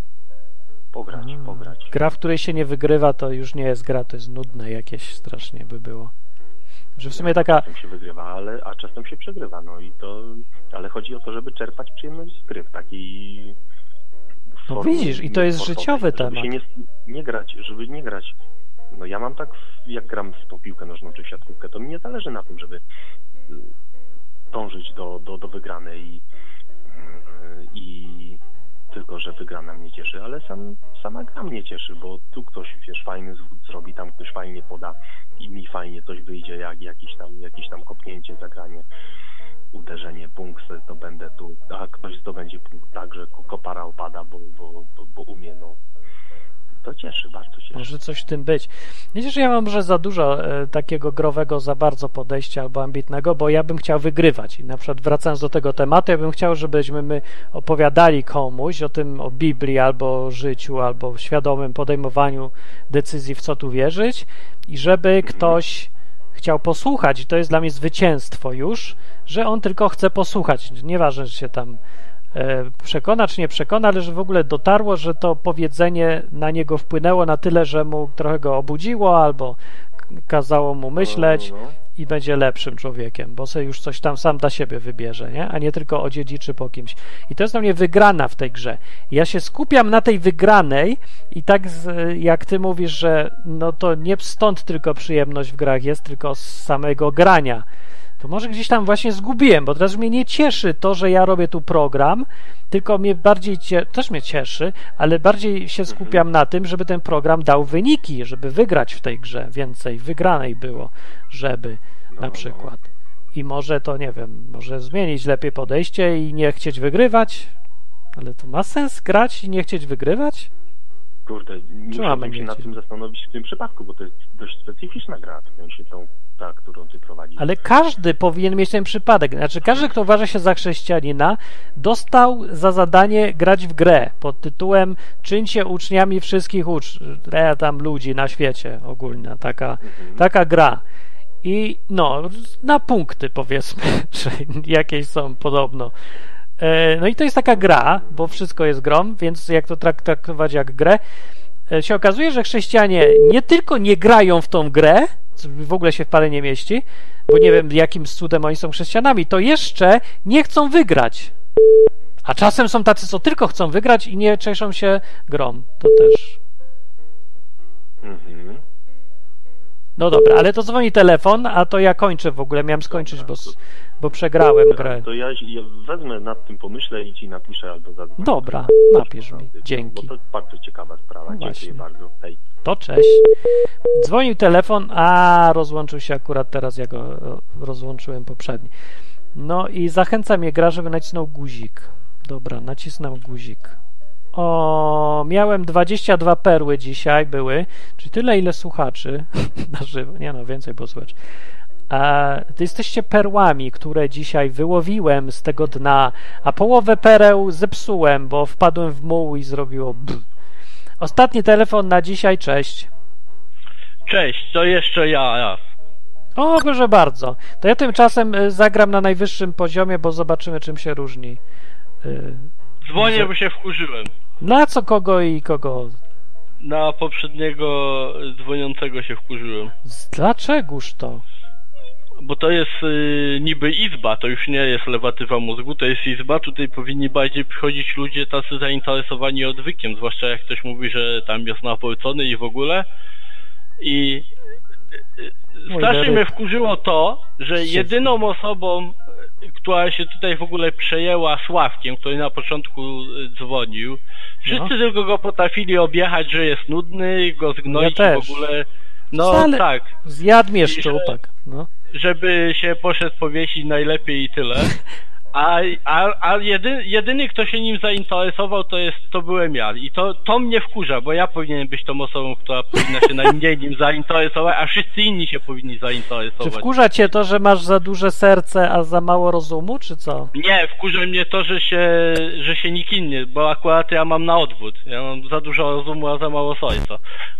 Pograć. Gra, w której się nie wygrywa, to już nie jest gra, to jest nudne jakieś strasznie by było. Że w sumie taka... Czasem się wygrywa, a czasem się przegrywa, no i to... Ale chodzi o to, żeby czerpać przyjemność z gry w takiej... No formie widzisz, i to jest sportowej, życiowy żeby temat. się żeby nie grać. No ja mam tak, jak gram w tą piłkę nożną czy w siatkówkę, to mi nie zależy na tym, żeby dążyć do wygranej i tylko, że wygrana mnie cieszy, ale sama gra mnie cieszy, bo tu ktoś, wiesz, fajny zwód zrobi, tam ktoś fajnie poda i mi fajnie coś wyjdzie, jak jakieś tam kopnięcie, zagranie, uderzenie, punkt to będę tu, a ktoś zdobędzie punkt tak, że kopara opada, bo umie, no. To cieszy, bardzo cieszy. Może coś w tym być. Wiecie, że ja mam może za dużo takiego growego, za bardzo podejścia albo ambitnego, bo ja bym chciał wygrywać. I na przykład wracając do tego tematu, ja bym chciał, żebyśmy my opowiadali komuś o tym, o Biblii, albo o życiu, albo o świadomym podejmowaniu decyzji, w co tu wierzyć i żeby ktoś chciał posłuchać. I to jest dla mnie zwycięstwo już, że on tylko chce posłuchać. Nieważne, że się tam przekona, czy nie przekona, ale że w ogóle dotarło, że to powiedzenie na niego wpłynęło na tyle, że mu trochę go obudziło albo kazało mu myśleć i będzie lepszym człowiekiem, bo sobie już coś tam sam dla siebie wybierze, nie? A nie tylko odziedziczy po kimś. I to jest dla mnie wygrana w tej grze. Ja się skupiam na tej wygranej i tak jak ty mówisz, że no to nie stąd tylko przyjemność w grach jest, tylko z samego grania. To może gdzieś tam właśnie zgubiłem, bo teraz mnie nie cieszy to, że ja robię tu program, tylko mnie bardziej też mnie cieszy, ale bardziej się skupiam na tym, żeby ten program dał wyniki, żeby wygrać w tej grze, więcej wygranej było, żeby na przykład. I może to, nie wiem, może zmienić lepiej podejście i nie chcieć wygrywać, ale to ma sens grać i nie chcieć wygrywać? Kurde, musiałbym się nad tym zastanowić w tym przypadku, bo to jest dość specyficzna gra, w sensie ta, którą ty prowadzisz. Ale każdy powinien mieć ten przypadek. Znaczy, każdy, kto uważa się za chrześcijanina, dostał za zadanie grać w grę pod tytułem czyńcie uczniami wszystkich tam ludzi na świecie ogólnie. Taka gra. I no, na punkty powiedzmy, czy jakieś są podobno. No i to jest taka gra, bo wszystko jest grą, więc jak to traktować jak grę, się okazuje, że chrześcijanie nie tylko nie grają w tą grę, co w ogóle się w pale nie mieści, bo nie wiem jakim cudem oni są chrześcijanami, to jeszcze nie chcą wygrać. A czasem są tacy, co tylko chcą wygrać i nie cieszą się grą. To też. Mhm. No dobra, ale to dzwoni telefon, a to ja kończę w ogóle. Miałem skończyć, bo przegrałem grę. To ja wezmę nad tym, pomyślę i ci napiszę albo zadzwonię. Dobra, napisz mi. Dzięki. Bo to bardzo ciekawa sprawa. No Dziękuję bardzo. Hej. To cześć. Dzwonił telefon, a rozłączył się akurat teraz, ja go rozłączyłem poprzedni. No i zachęca mnie gra, żeby nacisnął guzik. Dobra, nacisnął guzik. O, miałem 22 perły dzisiaj były, czyli tyle, ile słuchaczy na żywo. Nie no, więcej było słuchaczy. To jesteście perłami, które dzisiaj wyłowiłem z tego dna, a połowę pereł zepsułem, bo wpadłem w muł i zrobiło Ostatni telefon na dzisiaj, cześć. Cześć, to jeszcze ja. O, proszę bardzo. To ja tymczasem zagram na najwyższym poziomie, bo zobaczymy, czym się różni. Dzwonię, bo się wkurzyłem. Na co, kogo i kogo? Na poprzedniego dzwoniącego się wkurzyłem. Dlaczegoż to? Bo to jest niby izba, to już nie jest lewatywa mózgu, to jest izba, tutaj powinni bardziej przychodzić ludzie tacy zainteresowani odwykiem, zwłaszcza jak ktoś mówi, że tam jest nawrócony i w ogóle. I strasznie mnie wkurzyło to, że jedyną osobą, która się tutaj w ogóle przejęła Sławkiem, który na początku dzwonił, wszyscy tylko go potrafili objechać, że jest nudny, go zgnoić ja i w ogóle... No wcale... tak. Zjadł mnie szczupak, no. Żeby się poszedł powiesić najlepiej i tyle. A jedyny, kto się nim zainteresował, to byłem ja. I to mnie wkurza, bo ja powinienem być tą osobą, która powinna się najmniej nim zainteresować, a wszyscy inni się powinni zainteresować. Czy wkurza cię to, że masz za duże serce, a za mało rozumu, czy co? Nie, wkurza mnie to, że się nikt inny, bo akurat ja mam na odwrót. Ja mam za dużo rozumu, a za mało serca.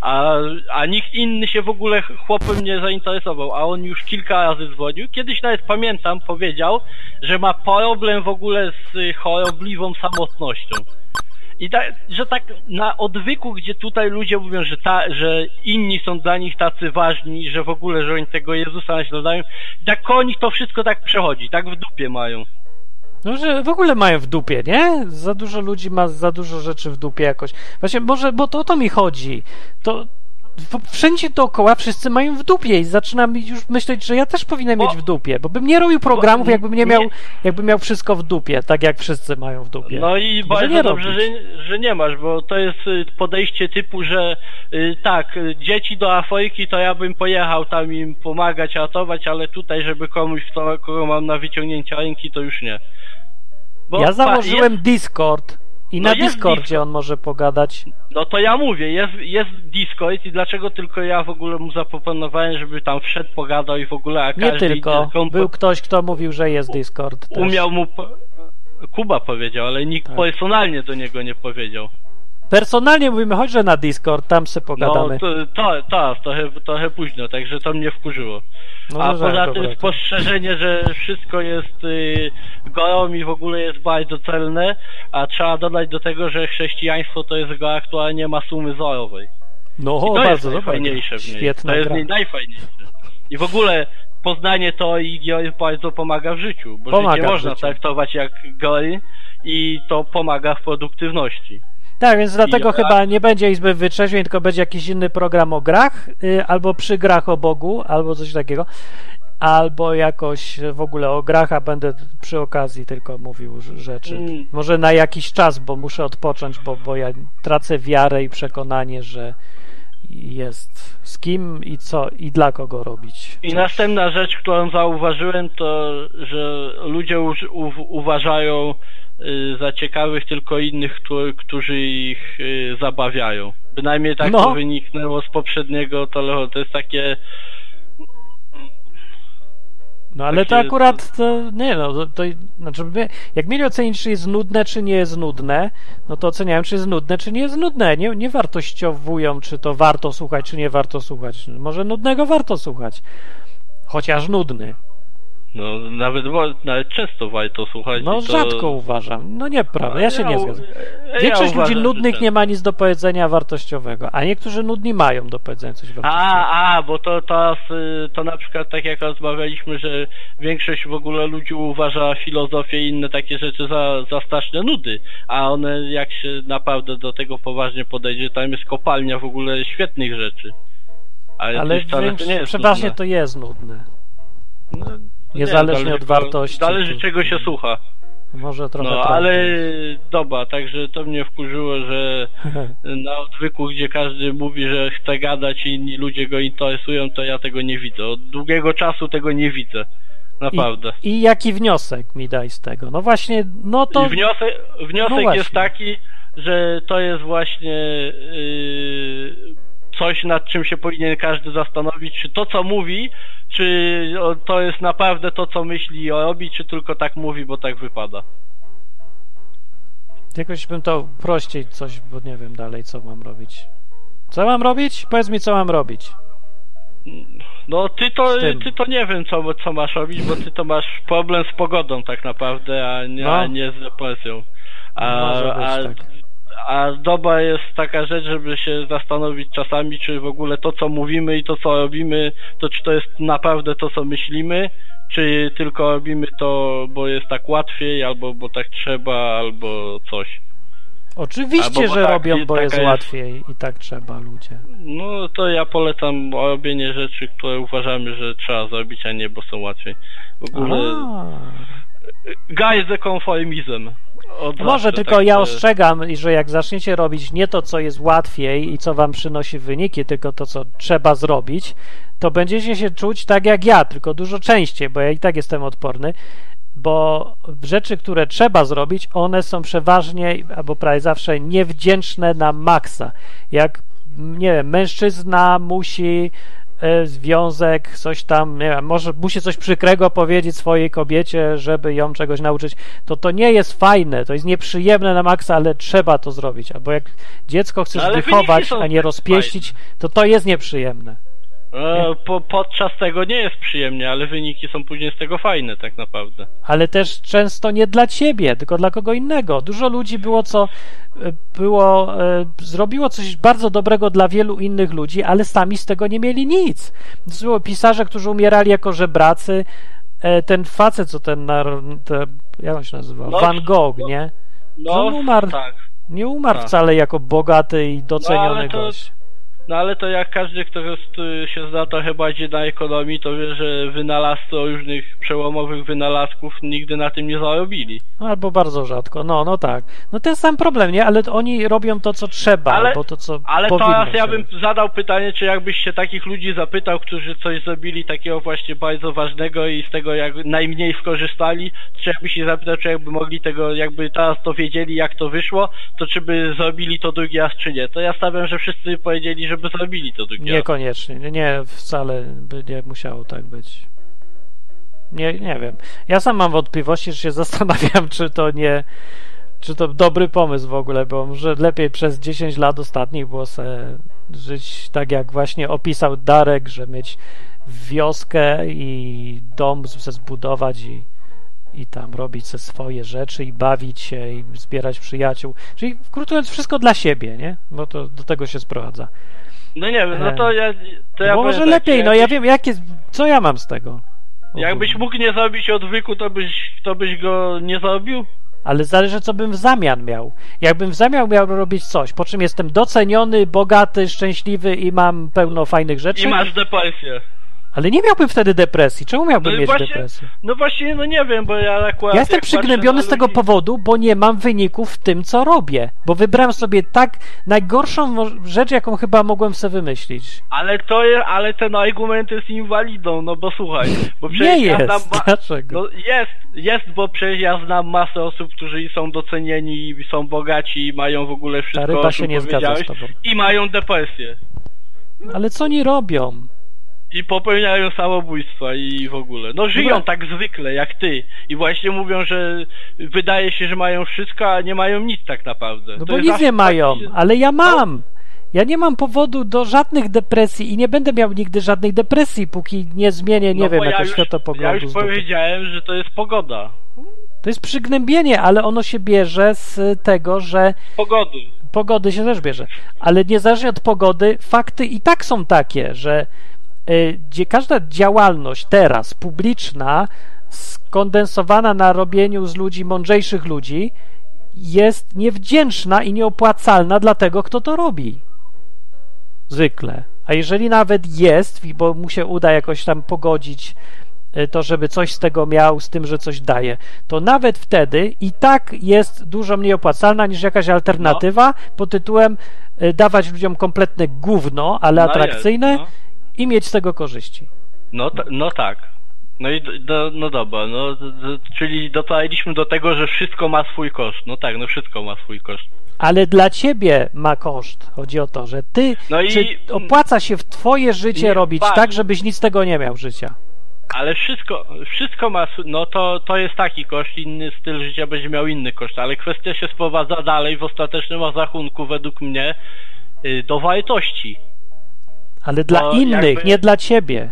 A nikt inny się w ogóle chłopem nie zainteresował, a on już kilka razy dzwonił. Kiedyś nawet pamiętam, powiedział, że ma problem w ogóle z chorobliwą samotnością. I że tak na odwyku, gdzie tutaj ludzie mówią, że inni są dla nich tacy ważni, że w ogóle, że oni tego Jezusa naśladują, tak koło nich to wszystko tak przechodzi, tak w dupie mają. No, że w ogóle mają w dupie, nie? Za dużo ludzi ma za dużo rzeczy w dupie jakoś. Właśnie, może, bo to o to mi chodzi. To wszędzie dookoła wszyscy mają w dupie i zaczynam już myśleć, że ja też powinienem mieć w dupie, bo bym nie robił programów, jakbym miał wszystko w dupie, tak jak wszyscy mają w dupie. No i bardzo dobrze, że nie masz, bo to jest podejście typu, że tak, dzieci do Afryki to ja bym pojechał tam im pomagać, ratować, ale tutaj, żeby komuś, kogo mam na wyciągnięcie ręki, to już nie. Bo ja założyłem Discord. I na Discordzie on może pogadać. No to ja mówię, jest Discord i dlaczego tylko ja w ogóle mu zaproponowałem, żeby tam wszedł, pogadał i w ogóle... A nie tylko, był ktoś, kto mówił, że jest Discord też. Umiał mu... Kuba powiedział, ale nikt personalnie do niego nie powiedział. Personalnie mówimy, chodź, że na Discord, tam se pogadamy. No, trochę późno, także to mnie wkurzyło. No, a poza tym spostrzeżenie, że wszystko jest gorą i w ogóle jest bardzo celne, a trzeba dodać do tego, że chrześcijaństwo to jest gra, która nie ma sumy zerowej. No, i to bardzo jest najfajniejsze w niej. Świetna to jest gra. Najfajniejsze. I w ogóle poznanie teorii bardzo pomaga w życiu, bo życie można traktować jak gry i to pomaga w produktywności. Tak, więc dlatego chyba nie będzie Izby Wytrzeźwień, tylko będzie jakiś inny program o grach, albo przy grach o Bogu, albo coś takiego, albo jakoś w ogóle o grach, a będę przy okazji tylko mówił rzeczy. Może na jakiś czas, bo muszę odpocząć, bo ja tracę wiarę i przekonanie, że jest z kim i co i dla kogo robić. I następna rzecz, którą zauważyłem, to, że ludzie uważają za ciekawych tylko innych, którzy ich zabawiają. Bynajmniej tak to wyniknęło z poprzedniego telefonu. To jest takie... No ale to akurat nie no, to znaczy jak mieli ocenić, czy jest nudne, czy nie jest nudne, no to oceniają, czy jest nudne, czy nie jest nudne. Nie wartościowują, czy to warto słuchać, czy nie warto słuchać. Może nudnego warto słuchać. Chociaż nudny. No nawet często warto słuchać. No i to... rzadko uważam. No nieprawda, ja się nie zgadzam. Większość ludzi uważam, nudnych że nie ma nic do powiedzenia wartościowego, a niektórzy nudni mają do powiedzenia coś wartościowego. Bo to na przykład tak jak rozmawialiśmy, że większość w ogóle ludzi uważa filozofię i inne takie rzeczy za straszne nudy, a one jak się naprawdę do tego poważnie podejdzie, tam jest kopalnia w ogóle świetnych rzeczy. Ale przeważnie nudne. to jest nudne. No, Niezależnie od wartości. Zależy czego się słucha. Może trochę No, ale dobra, także to mnie wkurzyło, że na odwyku, gdzie każdy mówi, że chce gadać i inni ludzie go interesują, to ja tego nie widzę. Od długiego czasu tego nie widzę. Naprawdę. I jaki wniosek mi daj z tego? No właśnie, no to... I wniosek jest taki, że to jest właśnie coś, nad czym się powinien każdy zastanowić, czy to, co mówi, czy to jest naprawdę to, co myśli i robi, czy tylko tak mówi, bo tak wypada. Jakoś bym to prościej coś, bo nie wiem dalej, co mam robić. Co mam robić? Powiedz mi, co mam robić. No ty to nie wiem, co masz robić, bo ty to masz problem z pogodą tak naprawdę, a nie z depresją. A doba jest taka rzecz, żeby się zastanowić czasami, czy w ogóle to, co mówimy i to, co robimy, to czy to jest naprawdę to, co myślimy, czy tylko robimy to, bo jest tak łatwiej, albo bo tak trzeba, albo coś. Oczywiście, że tak, robią, bo jest łatwiej i tak trzeba ludzie. No to ja polecam robienie rzeczy, które uważamy, że trzeba zrobić, a nie, bo są łatwiej. W ogóle... Guys the conformism. Może tylko tak, ja ostrzegam, że jak zaczniecie robić nie to, co jest łatwiej i co wam przynosi wyniki, tylko to, co trzeba zrobić, to będziecie się czuć tak jak ja, tylko dużo częściej, bo ja i tak jestem odporny, bo rzeczy, które trzeba zrobić, one są przeważnie, albo prawie zawsze niewdzięczne na maksa. Jak, nie wiem, mężczyzna musi związek, coś tam, nie wiem, może musi coś przykrego powiedzieć swojej kobiecie, żeby ją czegoś nauczyć, to nie jest fajne, to jest nieprzyjemne na maksa, ale trzeba to zrobić. Albo jak dziecko chcesz wychować, a nie rozpieścić, to jest nieprzyjemne. Podczas tego nie jest przyjemnie, ale wyniki są później z tego fajne tak naprawdę. Ale też często nie dla ciebie, tylko dla kogo innego. Dużo ludzi zrobiło coś bardzo dobrego dla wielu innych ludzi, ale sami z tego nie mieli nic. To były pisarze, którzy umierali jako żebracy. Ten facet, co jak on się nazywa? Van Gogh, nie? On umarł. Tak. Nie umarł wcale jako bogaty i doceniony gość. No ale to jak każdy, kto się zna trochę bardziej na ekonomii, to wie, że wynalazcy różnych przełomowych wynalazków nigdy na tym nie zarobili. Albo bardzo rzadko, no tak. No ten sam problem, nie? Ale oni robią to, co trzeba, albo to, co ale powinno teraz ja bym robić. zadał pytanie, czy jakbyś się takich ludzi zapytał, którzy coś zrobili takiego właśnie bardzo ważnego i z tego jak najmniej skorzystali, czy jakbyś się zapytał, czy jakby mogli tego, jakby teraz to wiedzieli, jak to wyszło, to czy by zrobili to drugi raz, czy nie. To ja stawiam, że wszyscy powiedzieli, żeby zrobili to drugi raz. Niekoniecznie, nie, wcale by nie musiało tak być. Nie wiem. Ja sam mam wątpliwości, że się zastanawiam, czy to dobry pomysł w ogóle, bo może lepiej przez 10 lat ostatnich było sobie żyć tak, jak właśnie opisał Darek, że mieć wioskę i dom sobie zbudować i tam robić se swoje rzeczy i bawić się i zbierać przyjaciół. Czyli krótko mówiąc, wszystko dla siebie, nie? Bo to do tego się sprowadza. No nie wiem, no to ja bo może lepiej, no ja wiem, co ja mam z tego. Jakbyś mógł nie zrobić odwyku, to byś go nie zrobił? Ale zależy, co bym w zamian miał. Jakbym w zamian miał robić coś, po czym jestem doceniony, bogaty, szczęśliwy i mam pełno fajnych rzeczy. I masz depresję. Ale nie miałbym wtedy depresji. Czemu miałbym mieć depresję? No właśnie, no nie wiem, bo ja akurat... Ja jestem przygnębiony z tego powodu, bo nie mam wyników w tym, co robię. Bo wybrałem sobie tak najgorszą rzecz, jaką chyba mogłem sobie wymyślić. Ale ten argument jest inwalidą, no bo słuchaj... Bo nie jest, dlaczego? No jest, bo przecież ja znam masę osób, którzy są docenieni, są bogaci i mają w ogóle wszystko, ta ryba się nie zgadza z tobą. I mają depresję. Ale co oni robią? I popełniają samobójstwa i w ogóle. No żyją tak zwykle jak ty. I właśnie mówią, że wydaje się, że mają wszystko, a nie mają nic tak naprawdę. No bo nic nie mają, ale ja mam. Ja nie mam powodu do żadnych depresji i nie będę miał nigdy żadnej depresji, póki nie zmienię, nie wiem, jakoś światopoglądu. Ja już powiedziałem, że to jest pogoda. To jest przygnębienie, ale ono się bierze z tego, że... Pogody się też bierze. Ale niezależnie od pogody, fakty i tak są takie, że gdzie każda działalność teraz publiczna skondensowana na robieniu z ludzi mądrzejszych ludzi jest niewdzięczna i nieopłacalna dla tego, kto to robi. Zwykle. A jeżeli nawet jest, bo mu się uda jakoś tam pogodzić to, żeby coś z tego miał, z tym, że coś daje, to nawet wtedy i tak jest dużo mniej opłacalna niż jakaś alternatywa pod tytułem dawać ludziom kompletne gówno, ale atrakcyjne i mieć z tego korzyści. No tak. No i no dobra, czyli dotarliśmy do tego, że wszystko ma swój koszt. No tak, wszystko ma swój koszt. Ale dla ciebie ma koszt. Chodzi o to, że ty, czy opłaca się w twoje życie robić tak, żebyś nic z tego nie miał życia. Ale wszystko ma, to jest taki koszt, inny styl życia będzie miał inny koszt, ale kwestia się sprowadza dalej w ostatecznym rachunku według mnie do wartości. Ale dla innych, nie dla ciebie.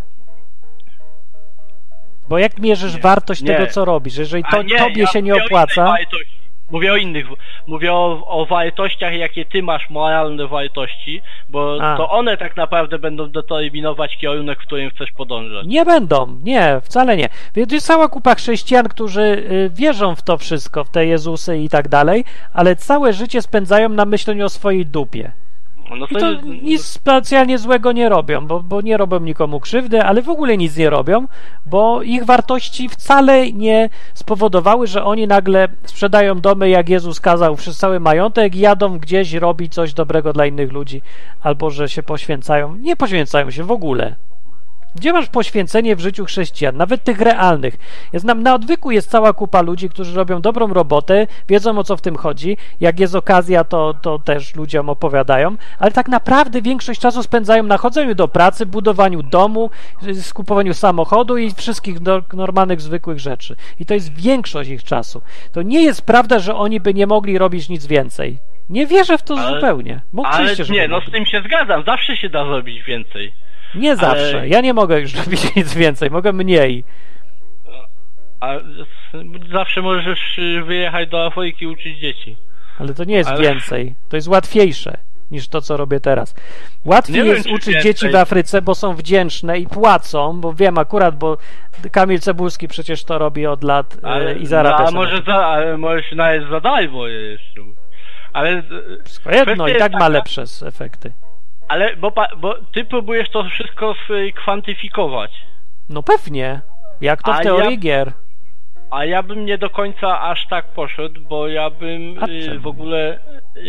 Bo jak mierzysz wartość tego, co robisz? Jeżeli tobie się nie opłaca... Mówię o innych. Mówię o wartościach, jakie ty masz, moralne wartości, bo to one tak naprawdę będą determinować kierunek, w którym chcesz podążać. Nie będą. Nie, wcale nie. Jest cała kupa chrześcijan, którzy wierzą w to wszystko, w te Jezusy i tak dalej, ale całe życie spędzają na myśleniu o swojej dupie. I to nic specjalnie złego nie robią, bo nie robią nikomu krzywdy, ale w ogóle nic nie robią, bo ich wartości wcale nie spowodowały, że oni nagle sprzedają domy, jak Jezus kazał, przez cały majątek i jadą gdzieś robić coś dobrego dla innych ludzi, albo że się poświęcają. Nie poświęcają się w ogóle. Gdzie masz poświęcenie w życiu chrześcijan, nawet tych realnych? Ja znam, na odwyku jest cała kupa ludzi, którzy robią dobrą robotę, wiedzą, o co w tym chodzi. Jak jest okazja, to też ludziom opowiadają, ale tak naprawdę większość czasu spędzają na chodzeniu do pracy, budowaniu domu, skupowaniu samochodu i wszystkich normalnych, zwykłych rzeczy. I to jest większość ich czasu. To nie jest prawda, że oni by nie mogli robić nic więcej. Nie wierzę w to zupełnie. Z tym się zgadzam. Zawsze się da zrobić więcej. Nie zawsze. Ja nie mogę już robić nic więcej. Mogę mniej. A zawsze możesz wyjechać do Afryki i uczyć dzieci. Ale to nie jest więcej. To jest łatwiejsze niż to, co robię teraz. Łatwiej jest uczyć dzieci w Afryce, bo są wdzięczne i płacą, bo wiem akurat, bo Kamil Cebulski przecież to robi od lat i zarabia. Ale może nawet za darmo jeszcze. Ale wszystko jedno i tak ma lepsze efekty. Ale bo ty próbujesz to wszystko skwantyfikować. No pewnie. Jak to w teorii gier. A ja bym nie do końca aż tak poszedł, bo ja bym w ogóle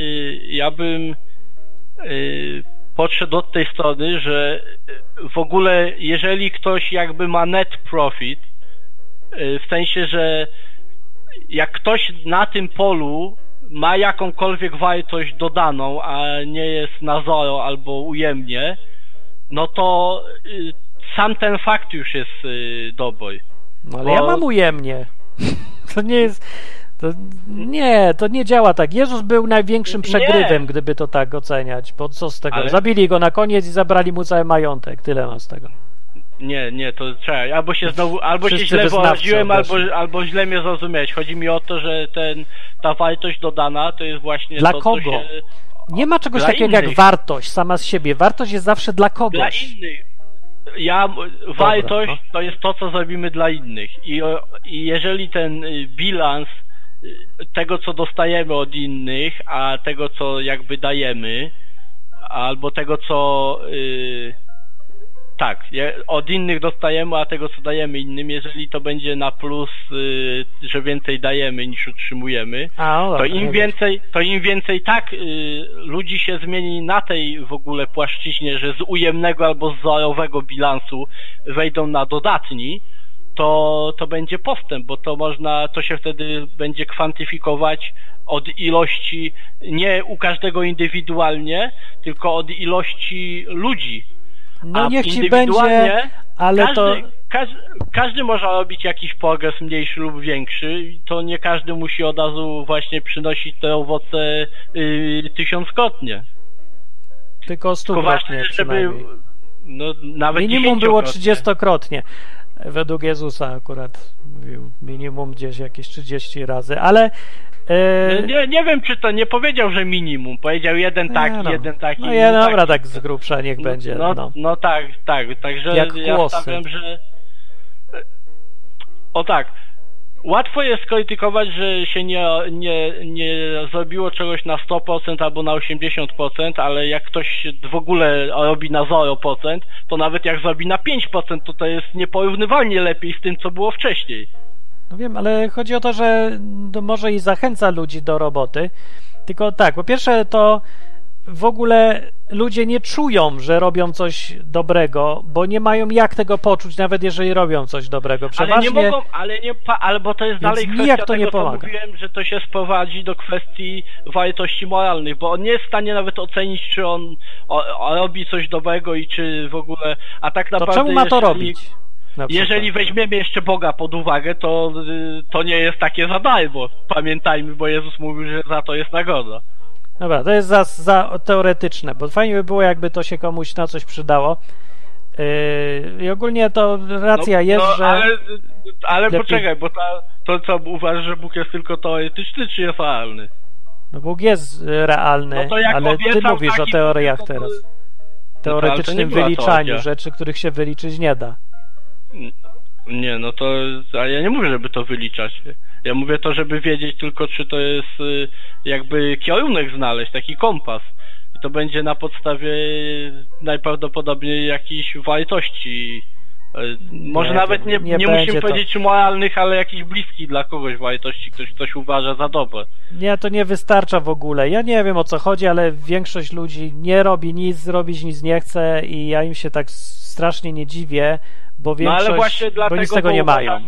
podszedł od tej strony, że w ogóle jeżeli ktoś jakby ma net profit, w sensie, że jak ktoś na tym polu ma jakąkolwiek wartość dodaną, a nie jest na zero albo ujemnie, no to sam ten fakt już jest dobry. No ale ja mam ujemnie. To nie jest... To nie działa tak. Jezus był największym przegrywem, gdyby to tak oceniać. Bo co z tego? Ale... Zabili go na koniec i zabrali mu cały majątek. Tyle ma z tego. Nie, to trzeba. Albo się źle wyraziłem, albo źle mnie zrozumiałeś. Chodzi mi o to, że ta wartość dodana to jest właśnie dla to, kogo? Co się... Nie ma czegoś takiego jak wartość sama z siebie. Wartość jest zawsze dla kogoś. Dla innych. Wartość to jest to, co zrobimy dla innych. I jeżeli ten bilans tego, co dostajemy od innych, a tego, co jakby dajemy, albo tego, co od innych dostajemy, a tego, co dajemy innym, jeżeli to będzie na plus, że więcej dajemy niż utrzymujemy, to im więcej ludzi się zmieni na tej w ogóle płaszczyźnie, że z ujemnego albo z zerowego bilansu wejdą na dodatni, to będzie postęp, bo to się wtedy będzie kwantyfikować od ilości, nie u każdego indywidualnie, tylko od ilości ludzi. No niech ci będzie, ale każdy może robić jakiś progres mniejszy lub większy, to nie każdy musi od razu właśnie przynosić te owoce 1000-krotnie. tylko 100-krotnie przynajmniej. No, nawet Minimum było 10-krotnie. 30-krotnie. Według Jezusa akurat mówił minimum gdzieś jakieś 30 razy, ale... Nie wiem, czy to nie powiedział, że minimum. Powiedział jeden taki, jeden taki. No ja dobra, tak z grubsza niech będzie. No tak. Także jak ja głosy. stawiam, że... O tak. Łatwo jest skrytykować, że się nie zrobiło czegoś na 100% albo na 80%, ale jak ktoś w ogóle robi na 0%, to nawet jak zrobi na 5%, to jest nieporównywalnie lepiej z tym, co było wcześniej. No wiem, ale chodzi o to, że może i zachęca ludzi do roboty, tylko tak, po pierwsze to w ogóle ludzie nie czują, że robią coś dobrego, bo nie mają jak tego poczuć, nawet jeżeli robią coś dobrego. Przeważnie... Ale nie mogą, albo to jest dalej kwestia to tego, nie co pomaga. mówiłem, że to się sprowadzi do kwestii wartości moralnych, bo on nie jest w stanie nawet ocenić, czy on robi coś dobrego i czy w ogóle... A tak naprawdę... To czemu ma to robić? Jeżeli weźmiemy jeszcze Boga pod uwagę, to nie jest takie za darmo. Pamiętajmy, bo Jezus mówił, że za to jest nagroda. Dobra, to jest za teoretyczne, bo fajnie by było, jakby to się komuś na coś przydało. I ogólnie to racja jest, że... Ale lepiej... poczekaj, bo to co uważasz, że Bóg jest tylko teoretyczny, czy jest realny? No Bóg jest realny, no ale ty mówisz o teoriach teraz. Teoretycznym wyliczaniu teoria. rzeczy, których się wyliczyć nie da. Nie, no to... Ale ja nie mówię, żeby to wyliczać. Ja mówię to, żeby wiedzieć tylko, czy to jest jakby kierunek znaleźć, taki kompas. I to będzie na podstawie najprawdopodobniej jakichś wartości. Może nawet nie musimy powiedzieć czy moralnych, ale jakichś bliskich dla kogoś wartości, ktoś uważa za dobre. Nie, to nie wystarcza w ogóle. Ja nie wiem, o co chodzi, ale większość ludzi nie robi nic, robić nic nie chce i ja im się tak strasznie nie dziwię, bo większość, ale właśnie dlatego, bo nic z tego nie mają.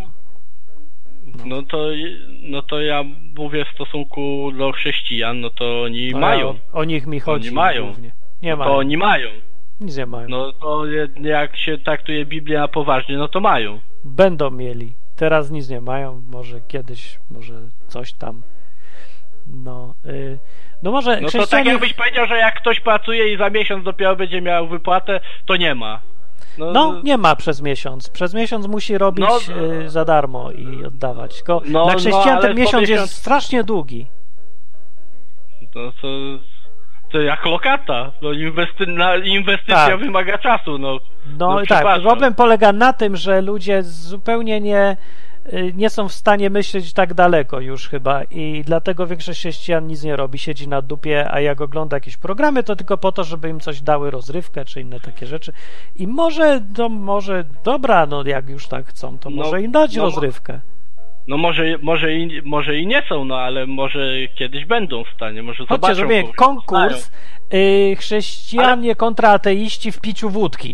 No to ja mówię w stosunku do chrześcijan, no to oni mają. O nich mi chodzi. Oni mają. Głównie. Nie mają. To oni mają. Nic nie mają. No to jak się traktuje Biblię na poważnie, no to mają. Będą mieli. Teraz nic nie mają, może kiedyś, może coś tam. No może no chrześcijanie... to tak jakbyś powiedział, że jak ktoś pracuje i za miesiąc dopiero będzie miał wypłatę, to nie ma. No nie ma przez miesiąc. Przez miesiąc musi robić za darmo i oddawać. Tylko na chrześcijan ten miesiąc jest strasznie długi. To jak lokata. Inwestycja wymaga czasu. No i tak, problem polega na tym, że ludzie zupełnie nie są w stanie myśleć tak daleko już chyba i dlatego większość chrześcijan nic nie robi, siedzi na dupie, a jak ogląda jakieś programy, to tylko po to, żeby im coś dały rozrywkę, czy inne takie rzeczy. I może dobra, jak już tak chcą, to może im dać rozrywkę. No może i nie są, ale może kiedyś będą w stanie, może zobaczą. Chodźcie, zrobię konkurs chrześcijanie kontra ateiści w piciu wódki.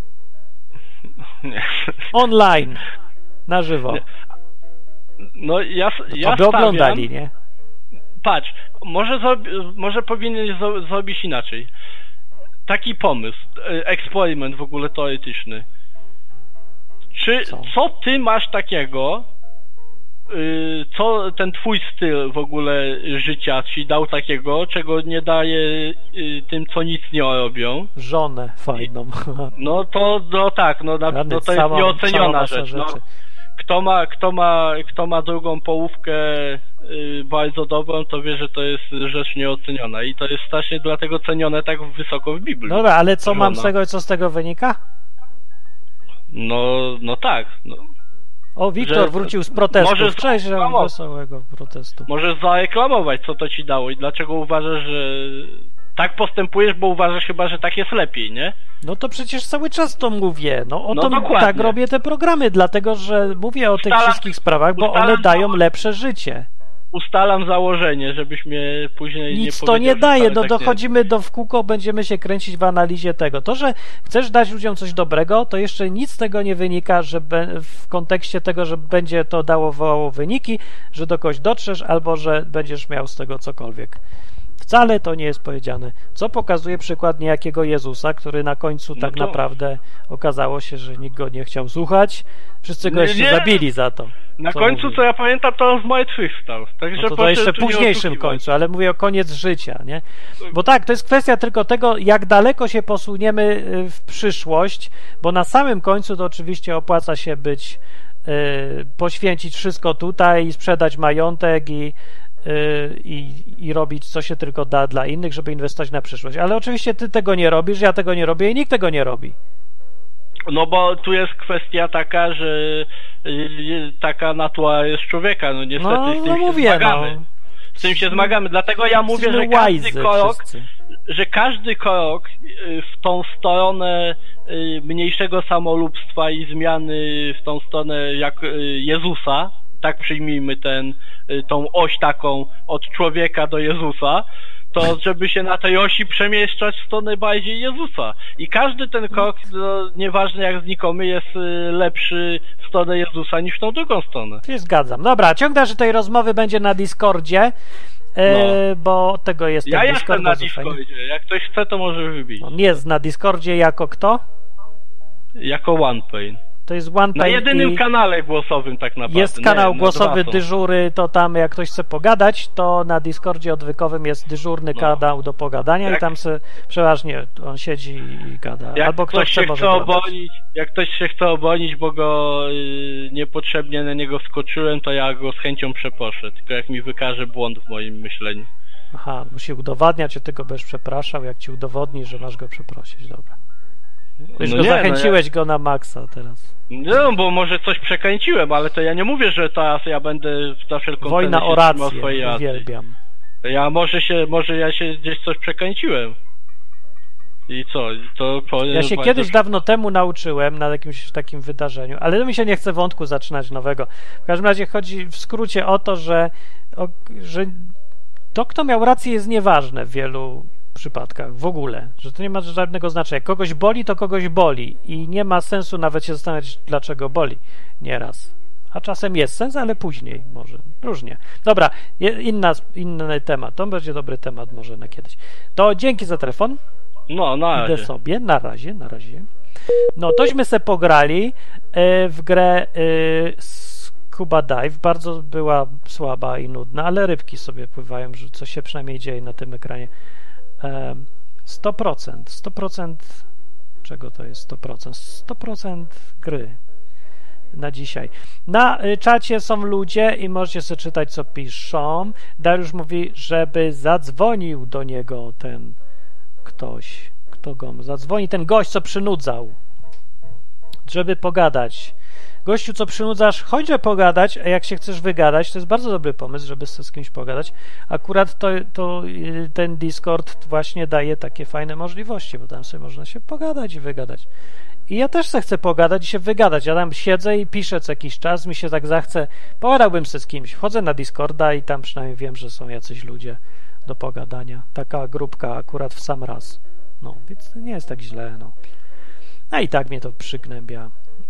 Online. Na żywo. No ja by oglądali, nie? Patrz, może powinien zrobić inaczej. Taki pomysł, eksperyment w ogóle teoretyczny. Co ty masz takiego, co ten twój styl w ogóle życia ci dał takiego, czego nie daje tym, co nic nie robią? Żonę fajną. No to to jest nieoceniona rzecz. Kto ma drugą połówkę bardzo dobrą, to wie, że to jest rzecz nieoceniona i to jest strasznie dlatego cenione tak wysoko w Biblii. Dobra, ale co mam z tego, co z tego wynika? No tak. O, Wiktor wrócił z protestów. Cześć, wesołego protestu. Możesz zareklamować, co to ci dało i dlaczego uważasz, że tak postępujesz, bo uważasz chyba, że tak jest lepiej, nie? No to przecież cały czas to mówię. Tak robię te programy, dlatego że mówię o tych wszystkich sprawach, bo one dają lepsze życie. Ustalam założenie, żebyś mnie później nic nie to nie daje, tak dochodzimy w kółko, będziemy się kręcić w analizie tego. To, że chcesz dać ludziom coś dobrego, to jeszcze nic z tego nie wynika, że w kontekście tego, że będzie to dało wyniki, że do kogoś dotrzesz, albo że będziesz miał z tego cokolwiek. Wcale to nie jest powiedziane. Co pokazuje przykład niejakiego Jezusa, który na końcu naprawdę okazało się, że nikt go nie chciał słuchać. Wszyscy go jeszcze zabili za to. Na Co końcu, mówił? co ja pamiętam, to on zmartwychwstał. Także No to proszę jeszcze tu nie późniejszym oszukiwać. końcu, ale mówię o koniec życia, nie? Bo tak, to jest kwestia tylko tego, jak daleko się posuniemy w przyszłość, bo na samym końcu to oczywiście opłaca się być, poświęcić wszystko tutaj i sprzedać majątek i robić co się tylko da dla innych, żeby inwestować na przyszłość. Ale oczywiście ty tego nie robisz, ja tego nie robię i nikt tego nie robi. No bo tu jest kwestia taka, że taka natura jest człowieka, no niestety No, z tym no się mówię, zmagamy. no. Z tym się zmagamy, dlatego ja mówię, Jesteśmy że każdy łajzy krok, wszyscy. że każdy krok w tą stronę mniejszego samolubstwa i zmiany w tą stronę jak Jezusa, tak przyjmijmy tą oś taką od człowieka do Jezusa, to żeby się na tej osi przemieszczać w stronę bardziej Jezusa. I każdy ten krok, no, nieważne jak znikomy, jest lepszy w stronę Jezusa niż w tą drugą stronę. Się zgadzam. Dobra, ciąg dalszy tej rozmowy będzie na Discordzie, bo od tego jest Ja ten jestem Discord na bardzo fajny. Discordzie. Jak ktoś chce, to może wybić. On jest na Discordzie jako kto? Jako OnePain. To jest OnePain Na jedynym i kanale głosowym tak naprawdę. jest kanał Nie, głosowy dwa są. dyżury, to tam jak ktoś chce pogadać, to na Discordzie odwykowym jest dyżurny kanał do pogadania i tam se przeważnie on siedzi i gada. Jak Albo kto ktoś chce się może chce gadać. obronić, jak ktoś się chce obronić, bo go niepotrzebnie na niego wskoczyłem, to ja go z chęcią przeproszę, tylko jak mi wykaże błąd w moim myśleniu. Aha, musi udowadniać, że ty go będziesz przepraszał, jak ci udowodni, że masz go przeprosić, dobra. Już No go nie, zachęciłeś go na maksa teraz. No, bo może coś przekręciłem, ale to ja nie mówię, że teraz ja będę za wszelką Wojna cenę o się trzymał rację, swojej racji. uwielbiam. Ja może ja się gdzieś coś przekręciłem. I co? To Ja się kiedyś dawno temu nauczyłem na jakimś takim wydarzeniu, ale mi się nie chce wątku zaczynać nowego. W każdym razie chodzi w skrócie o to, że to, kto miał rację, jest nieważne w wielu przypadkach w ogóle, że to nie ma żadnego znaczenia. Jak kogoś boli, to kogoś boli i nie ma sensu nawet się zastanawiać, dlaczego boli nieraz. A czasem jest sens, ale później może. Różnie. Dobra, inny temat. To będzie dobry temat może na kiedyś. To dzięki za telefon. No, na razie. Idę sobie. Na razie. No, tośmy se pograli w grę Scuba Dive. Bardzo była słaba i nudna, ale rybki sobie pływają, że coś się przynajmniej dzieje na tym ekranie. 100%. Czego to jest 100%? 100% gry na dzisiaj. Na czacie są ludzie i możecie sobie czytać, co piszą. Dariusz mówi, żeby zadzwonił do niego ten ktoś. Kto go zadzwoni? Ten gość, co przynudzał. Żeby pogadać. Gościu, co przynudzasz, chodźże pogadać, a jak się chcesz wygadać, to jest bardzo dobry pomysł, żeby z kimś pogadać. Akurat to ten Discord właśnie daje takie fajne możliwości, bo tam sobie można się pogadać i wygadać. I ja też chcę pogadać i się wygadać. Ja tam siedzę i piszę co jakiś czas, mi się tak zachce, pogadałbym se z kimś. Wchodzę na Discorda i tam przynajmniej wiem, że są jacyś ludzie do pogadania. Taka grupka akurat w sam raz. No, więc nie jest tak źle, no. A i tak mnie to przygnębia.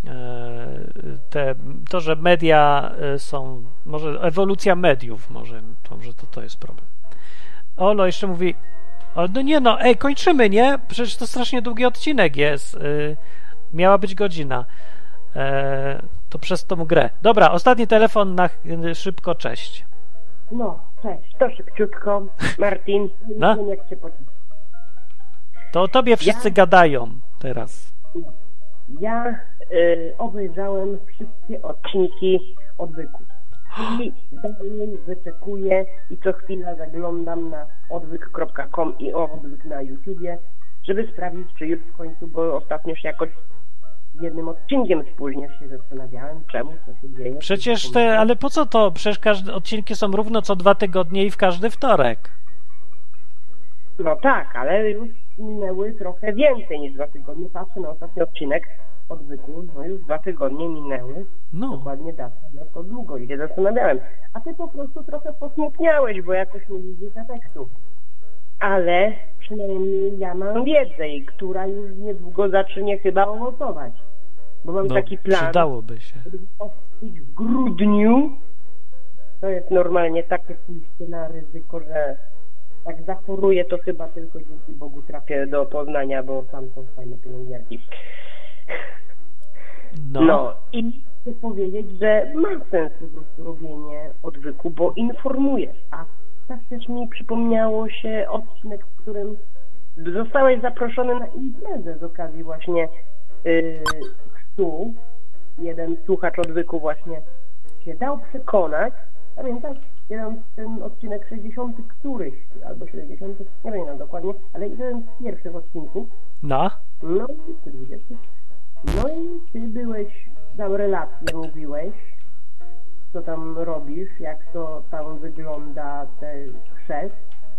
To, że media są, może ewolucja mediów, może to jest problem. Olo jeszcze mówi, no nie no, kończymy, nie? Przecież to strasznie długi odcinek jest. Miała być godzina. To przez tą grę. Dobra, ostatni telefon na szybko, cześć. No, cześć, to szybciutko. Martin, No? nie wiem jak się poczuć. To o tobie wszyscy gadają teraz. Ja obejrzałem wszystkie odcinki Odwyku. I dalej wyczekuję i co chwila zaglądam na odwyk.com i Odwyk na YouTubie, żeby sprawdzić, czy już w końcu, bo ostatnio się jakoś z jednym odcinkiem spóźnię, się zastanawiałem, czemu, co się dzieje. Przecież ale po co to? Przecież każde odcinki są równo co 2 tygodnie i w każdy wtorek. No tak, ale już minęły trochę więcej niż 2 tygodnie. Patrzę na ostatni odcinek Odwyku, no już 2 tygodnie minęły. No. Dokładnie data, no to długo i się zastanawiałem. A ty po prostu trochę posmutniałeś, bo jakoś nie widzisz efektu. Ale przynajmniej ja mam wiedzę, która już niedługo zacznie chyba owocować. Bo mam taki plan, Przydałoby się. żeby odbyć w grudniu. To jest normalnie takie pójście na ryzyko, że jak zachoruję, to chyba tylko dzięki Bogu trafię do Poznania, bo tam są fajne pielęgniarki. No i chcę powiedzieć, że ma sens po prostu robienie odwyku, bo informujesz. A tak też mi przypomniało się odcinek, w którym zostałeś zaproszony na imprezę z okazji właśnie chrztu. Jeden słuchacz odwyku właśnie się dał przekonać. Pamiętasz? Ten odcinek 60 któryś, albo 70, nie pamiętam dokładnie, ale jeden z pierwszych odcinków. No. No i 20. No i ty byłeś, tam relację mówiłeś, co tam robisz, jak to tam wygląda ten chrzest,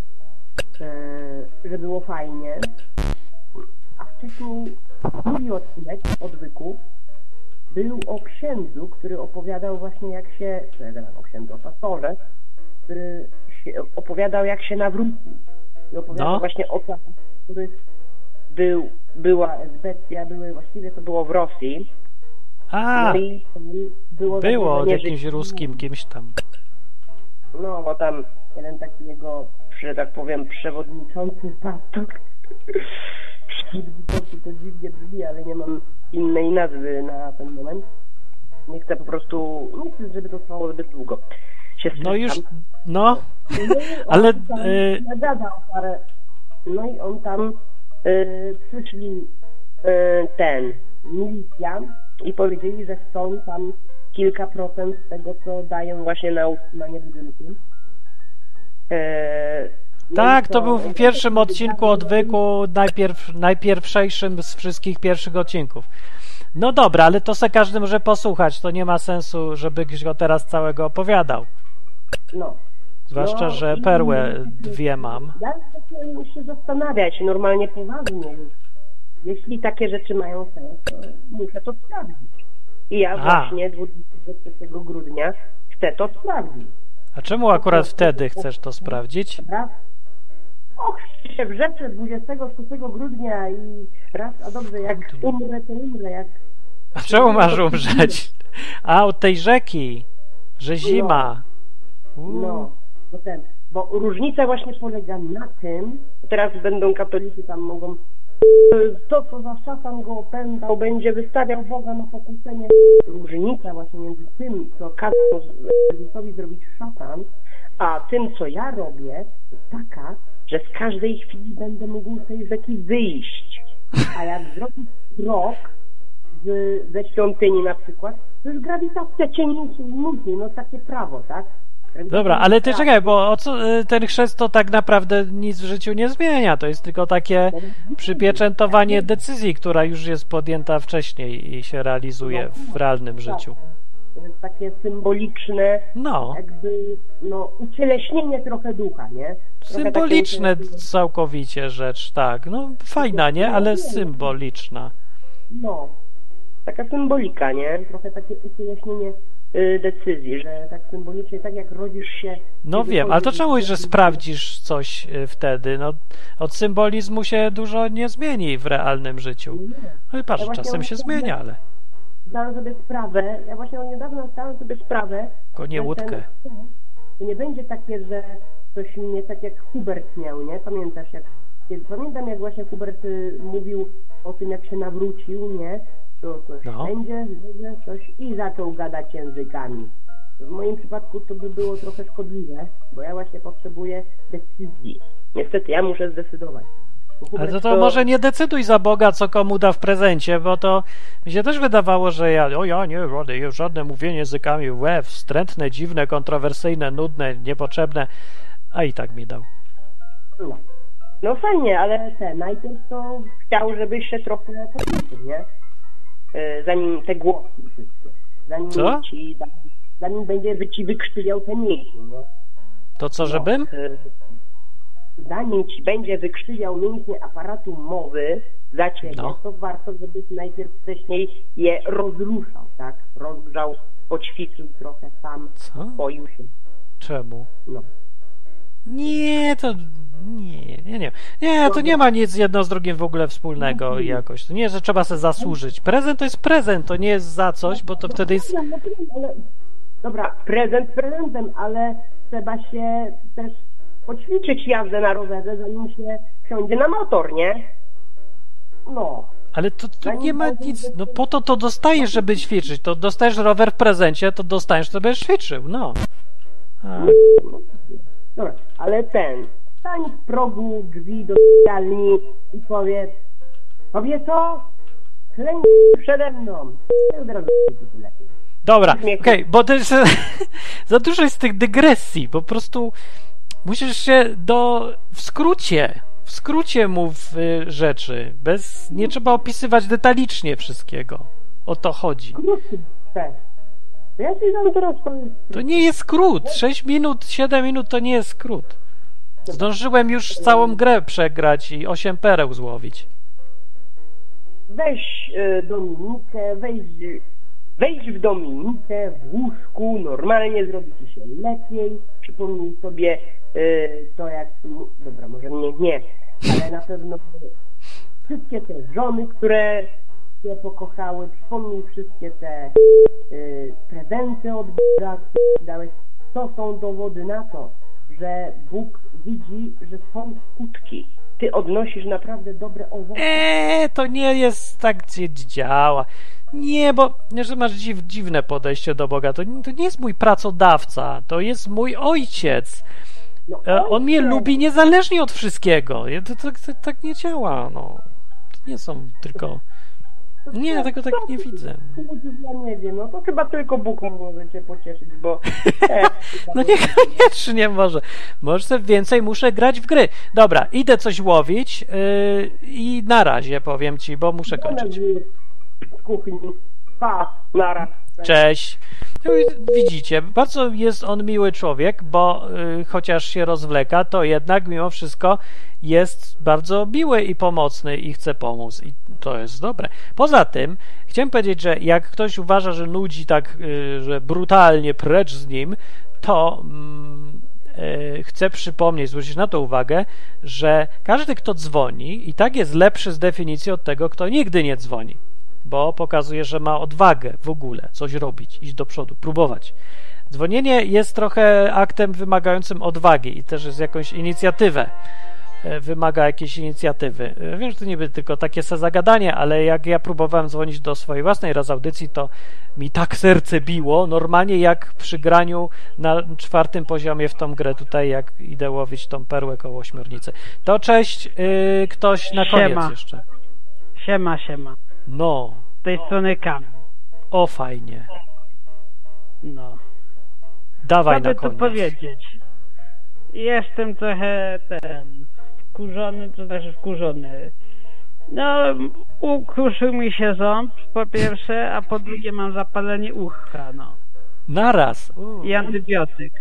że było fajnie. A wcześniej drugi odcinek odwyku był o księdzu, który opowiadał właśnie jak się, o księdzu, o pastorze, który opowiadał jak się nawrócił. I opowiadał właśnie o czasach, w których była esbecja, właściwie to było w Rosji. A, no i było od jakimś ruskim kimś tam. No, bo tam jeden taki jego, że tak powiem, przewodniczący pastor. Przewodniczący to dziwnie brzmi, ale nie mam innej nazwy na ten moment. Nie chcę po prostu, nie chcę, żeby to trwało zbyt długo. No już, no, ale... Nagadał parę. No i on tam przyszli milicja i powiedzieli, że chcą tam kilka procent tego, co dają właśnie na utrzymanie budynku. Tak, to był w pierwszym odcinku odwyku, najpierwszejszym z wszystkich pierwszych odcinków. No dobra, ale to se każdy może posłuchać, to nie ma sensu, żebyś go teraz całego opowiadał. No. Zwłaszcza, że perłę dwie mam. Ja zacząłem się zastanawiać normalnie poważnie już. Jeśli takie rzeczy mają sens, to muszę to sprawdzić. I ja właśnie 23 grudnia chcę to sprawdzić. A czemu akurat wtedy chcesz to sprawdzić? Och, się wrzeczę 23 grudnia i raz, a dobrze, jak umrę, to umrę. Jak... A czemu masz umrzeć? A, od tej rzeki, że zima. No, bo różnica właśnie polega na tym, teraz będą katolicy tam mogą, to co za szatan go opętał, będzie wystawiał Boga na pokuszenie. Różnica właśnie między tym, co kazał Jezusowi zrobić szatan, a tym, co ja robię, jest taka, że z każdej chwili będę mógł z tej rzeki wyjść. A jak zrobić krok ze świątyni na przykład, to już grawitacja cię musi, no takie prawo, tak? Dobra, ale ty czekaj, bo ten chrzest to tak naprawdę nic w życiu nie zmienia. To jest tylko takie przypieczętowanie decyzji, która już jest podjęta wcześniej i się realizuje w realnym życiu. To jest takie symboliczne, jakby ucieleśnienie trochę ducha, nie? Trochę symboliczne całkowicie rzecz, tak. No fajna, nie? Ale symboliczna. No, taka symbolika, nie? Trochę takie ucieleśnienie decyzji, że tak symbolicznie, tak jak rodzisz się... No wiem, ale to czemu, że sprawdzisz coś wtedy? No, od symbolizmu się dużo nie zmieni w realnym życiu. No patrz, czasem się zmienia, ale... Zdałem sobie sprawę, ja właśnie niedawno zdałem sobie sprawę... Konie łódkę. To nie będzie takie, że coś mnie tak jak Hubert miał, nie? Pamiętasz, pamiętam jak właśnie Hubert mówił o tym, jak się nawrócił, nie? To coś będzie, coś i zaczął gadać językami. W moim przypadku to by było trochę szkodliwe, bo ja właśnie potrzebuję decyzji. Niestety, ja muszę zdecydować. Ale to może nie decyduj za Boga, co komu da w prezencie, bo to mi się też wydawało, że ja nie, żadne mówienie językami, wstrętne, dziwne, kontrowersyjne, nudne, niepotrzebne, a i tak mi dał. No fajnie, ale najpierw to chciał, żebyś się trochę poczytał, nie? Zanim te głosy wszystkie. Zanim będzie ci wykrzywiał te mięśnie, no. To co, żebym? Zanim ci będzie wykrzywiał mięśnie aparatu mowy za ciebie, to warto, żebyś najpierw wcześniej je rozruszał, tak? Rozgrzał, poćwiczył trochę sam, boił się. Czemu? Nie, to... Nie, to nie ma nic jedno z drugim w ogóle wspólnego jakoś. To nie, że trzeba sobie zasłużyć. Prezent to jest prezent, to nie jest za coś, bo to wtedy jest... Dobra, prezent prezentem, ale trzeba się też poćwiczyć jazdę na rowerze, zanim się wsiądzie na motor, nie? No. Ale to nie ma nic. No po to dostajesz, żeby ćwiczyć. To dostajesz rower w prezencie, to dostajesz, to będziesz ćwiczył. No. Dobra, ale stań w progu drzwi do sypialni i powiedz: kobieto, klęknij przede mną. I od razu będzie lepiej. Dobra, okej, bo to jest za dużo jest tych dygresji. Po prostu musisz się w skrócie mów rzeczy. Nie trzeba opisywać detalicznie wszystkiego. O to chodzi. Krótki też. Ja ci dam teraz powiem. To nie jest skrót. 6 minut, 7 minut to nie jest skrót. Zdążyłem już całą grę przegrać i 8 pereł złowić. Weź Dominikę, wejdź w Dominikę w łóżku, normalnie zrobi ci się lepiej. Przypomnij sobie to, jak... Dobra, może nie, ale na pewno wszystkie te żony, które cię pokochały, przypomnij wszystkie te prezenty od Boga, które ci dałeś. To są dowody na to, że Bóg widzi, że są skutki. Ty odnosisz naprawdę dobre owoce. To nie jest tak, gdzie działa. Nie, bo że masz dziwne podejście do Boga. To nie jest mój pracodawca, to jest mój ojciec. On mnie lubi niezależnie od wszystkiego. To tak nie działa. No. To nie są tylko... Nie, ja tego tak nie widzę. Ja nie wiem, no to chyba tylko Bóg może cię pocieszyć, bo... No niekoniecznie może. Może więcej muszę grać w gry. Dobra, idę coś łowić i na razie powiem ci, bo muszę kończyć. Z kuchni. Pa, naraz. Cześć. Widzicie, bardzo jest on miły człowiek, bo chociaż się rozwleka, to jednak mimo wszystko jest bardzo miły i pomocny i chce pomóc. I to jest dobre. Poza tym, chciałem powiedzieć, że jak ktoś uważa, że nudzi tak, że brutalnie precz z nim, to chcę przypomnieć, zwrócić na to uwagę, że każdy, kto dzwoni, i tak jest lepszy z definicji od tego, kto nigdy nie dzwoni. Bo pokazuje, że ma odwagę w ogóle coś robić, iść do przodu, próbować. Dzwonienie jest trochę aktem wymagającym odwagi i też jest jakąś inicjatywę. Wymaga jakiejś inicjatywy. Wiem, że to niby tylko takie zagadanie, ale jak ja próbowałem dzwonić do swojej własnej raz audycji, to mi tak serce biło, normalnie jak przy graniu na 4. poziomie w tą grę tutaj, jak idę łowić tą perłę koło ośmiornicy. To cześć, ktoś na koniec jeszcze. Siema. No. Z tej strony Kamil. O, fajnie. No. Dawaj Co na by koniec. tu powiedzieć? Jestem trochę wkurzony, to znaczy wkurzony. No, ukruszył mi się ząb, po pierwsze, a po drugie mam zapalenie ucha, no. Naraz. I antybiotyk.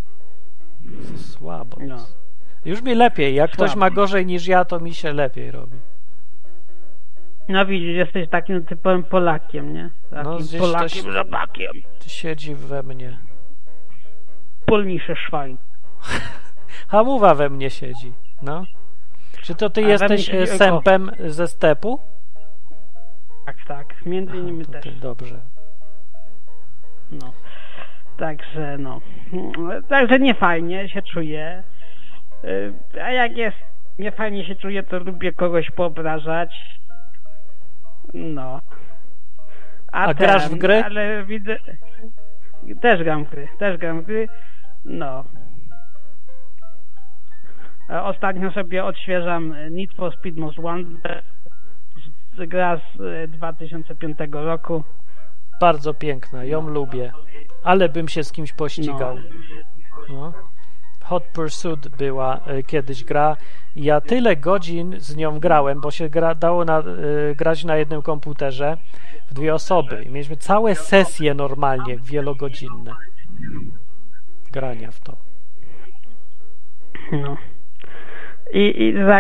Słabo. No. Już mi lepiej. Jak ktoś Słabo. ma gorzej niż ja, to mi się lepiej robi. No widzisz, jesteś takim typowym Polakiem, nie? Takim gdzieś Polakiem, to robakiem. siedzi we mnie. Polniejsze szwajn. Hamuwa we mnie siedzi. No. Czy to ty A we mnie jesteś siedzi sępem ze stepu? Tak. Między innymi to też. ty, dobrze. No. Także Także niefajnie się czuję. A jak jest niefajnie się czuję, to lubię kogoś poobrażać. No. A grasz w gry? Ale widzę... Też gram w gry. No. Ostatnio sobie odświeżam Need for Speed Most Wanted. Gra z 2005 roku. Bardzo piękna, ją lubię. Ale bym się z kimś pościgał. No. Hot Pursuit była kiedyś gra. Ja tyle godzin z nią grałem, bo się dało grać na jednym komputerze w 2 osoby. I mieliśmy całe sesje normalnie, wielogodzinne grania w to. No. I tak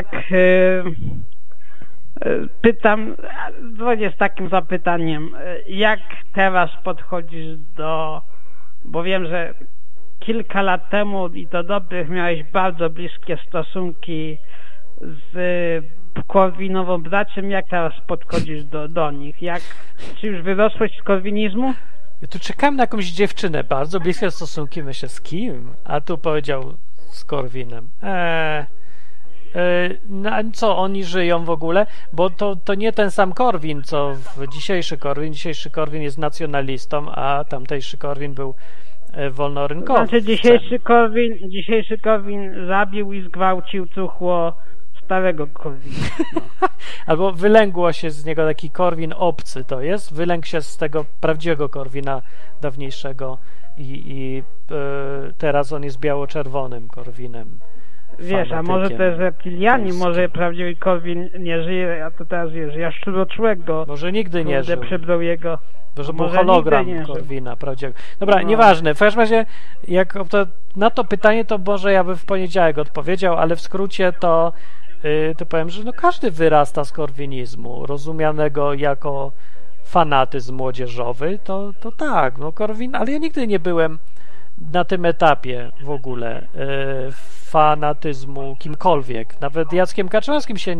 pytam, dzwonię z takim zapytaniem, jak teraz podchodzisz bo wiem, że kilka lat temu i to dobrych miałeś bardzo bliskie stosunki z Korwinową-Braczem, jak teraz podchodzisz do nich? Czy już wyrosłeś z korwinizmu? Ja tu czekałem na jakąś dziewczynę, bardzo bliskie stosunki, myślę, z kim? A tu powiedział z Korwinem. Co, oni żyją w ogóle? Bo to nie ten sam Korwin, co dzisiejszy Korwin. Dzisiejszy Korwin jest nacjonalistą, a tamtejszy Korwin był wolnorynkowcem. Znaczy dzisiejszy Korwin zabił i zgwałcił cuchło starego Korwina. No. Albo wylęgło się z niego taki Korwin obcy, to jest? Wylęgł się z tego prawdziwego Korwina dawniejszego i teraz on jest biało-czerwonym Korwinem. Wiesz, a może też reptiliani, może prawdziwy Korwin nie żyje, a to teraz wiesz, jaszczuroczłego. Może nigdy nie żył. Przybrał jego. Może był hologram Korwina prawdziwego. Dobra, nieważne. W każdym razie, na to pytanie to może ja bym w poniedziałek odpowiedział, ale w skrócie to powiem, że każdy wyrasta z korwinizmu, rozumianego jako fanatyzm młodzieżowy, to tak, Korwin, ale ja nigdy nie byłem na tym etapie w ogóle fanatyzmu kimkolwiek. Nawet Jackiem Kaczmarskim się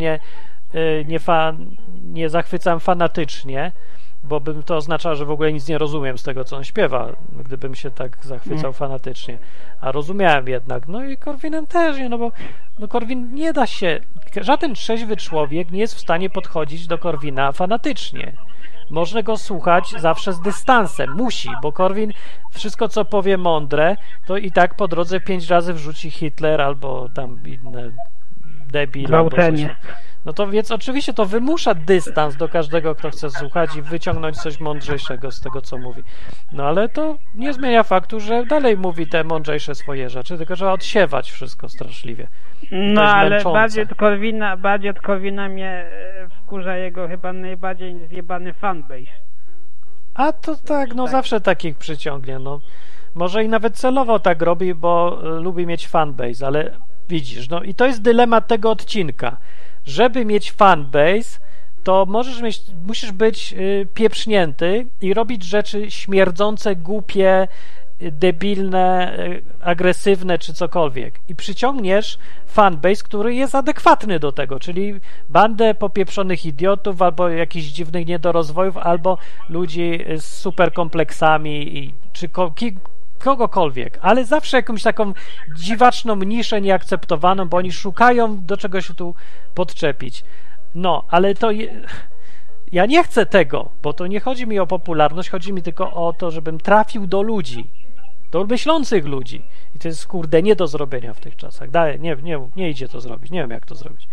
nie zachwycam fanatycznie, bo bym to oznaczało, że w ogóle nic nie rozumiem z tego, co on śpiewa, gdybym się tak zachwycał fanatycznie. A rozumiałem jednak. I Korwinem też, bo Korwin nie da się... Żaden trzeźwy człowiek nie jest w stanie podchodzić do Korwina fanatycznie. Można go słuchać zawsze z dystansem. Musi, bo Korwin wszystko, co powie mądre, to i tak po drodze 5 razy wrzuci Hitler albo tam inne debil. Gwałcenie. To więc oczywiście to wymusza dystans do każdego, kto chce słuchać i wyciągnąć coś mądrzejszego z tego, co mówi. Ale to nie zmienia faktu, że dalej mówi te mądrzejsze swoje rzeczy, tylko trzeba odsiewać wszystko straszliwie. Ale bardziej od Korwina mnie wkurza jego chyba najbardziej zjebany fanbase. A to tak, zawsze takich przyciągnie, Może i nawet celowo tak robi, bo lubi mieć fanbase, ale widzisz, i to jest dylemat tego odcinka. Żeby mieć fanbase, to musisz być pieprznięty i robić rzeczy śmierdzące, głupie, debilne, agresywne czy cokolwiek. I przyciągniesz fanbase, który jest adekwatny do tego, czyli bandę popieprzonych idiotów, albo jakichś dziwnych niedorozwojów, albo ludzi z superkompleksami, czy kogokolwiek, ale zawsze jakąś taką dziwaczną niszę nieakceptowaną, bo oni szukają do czego się tu podczepić. Ale ja nie chcę tego, bo to nie chodzi mi o popularność, chodzi mi tylko o to, żebym trafił do ludzi, do myślących ludzi. I to jest, nie do zrobienia w tych czasach. Nie idzie to zrobić. Nie wiem, jak to zrobić.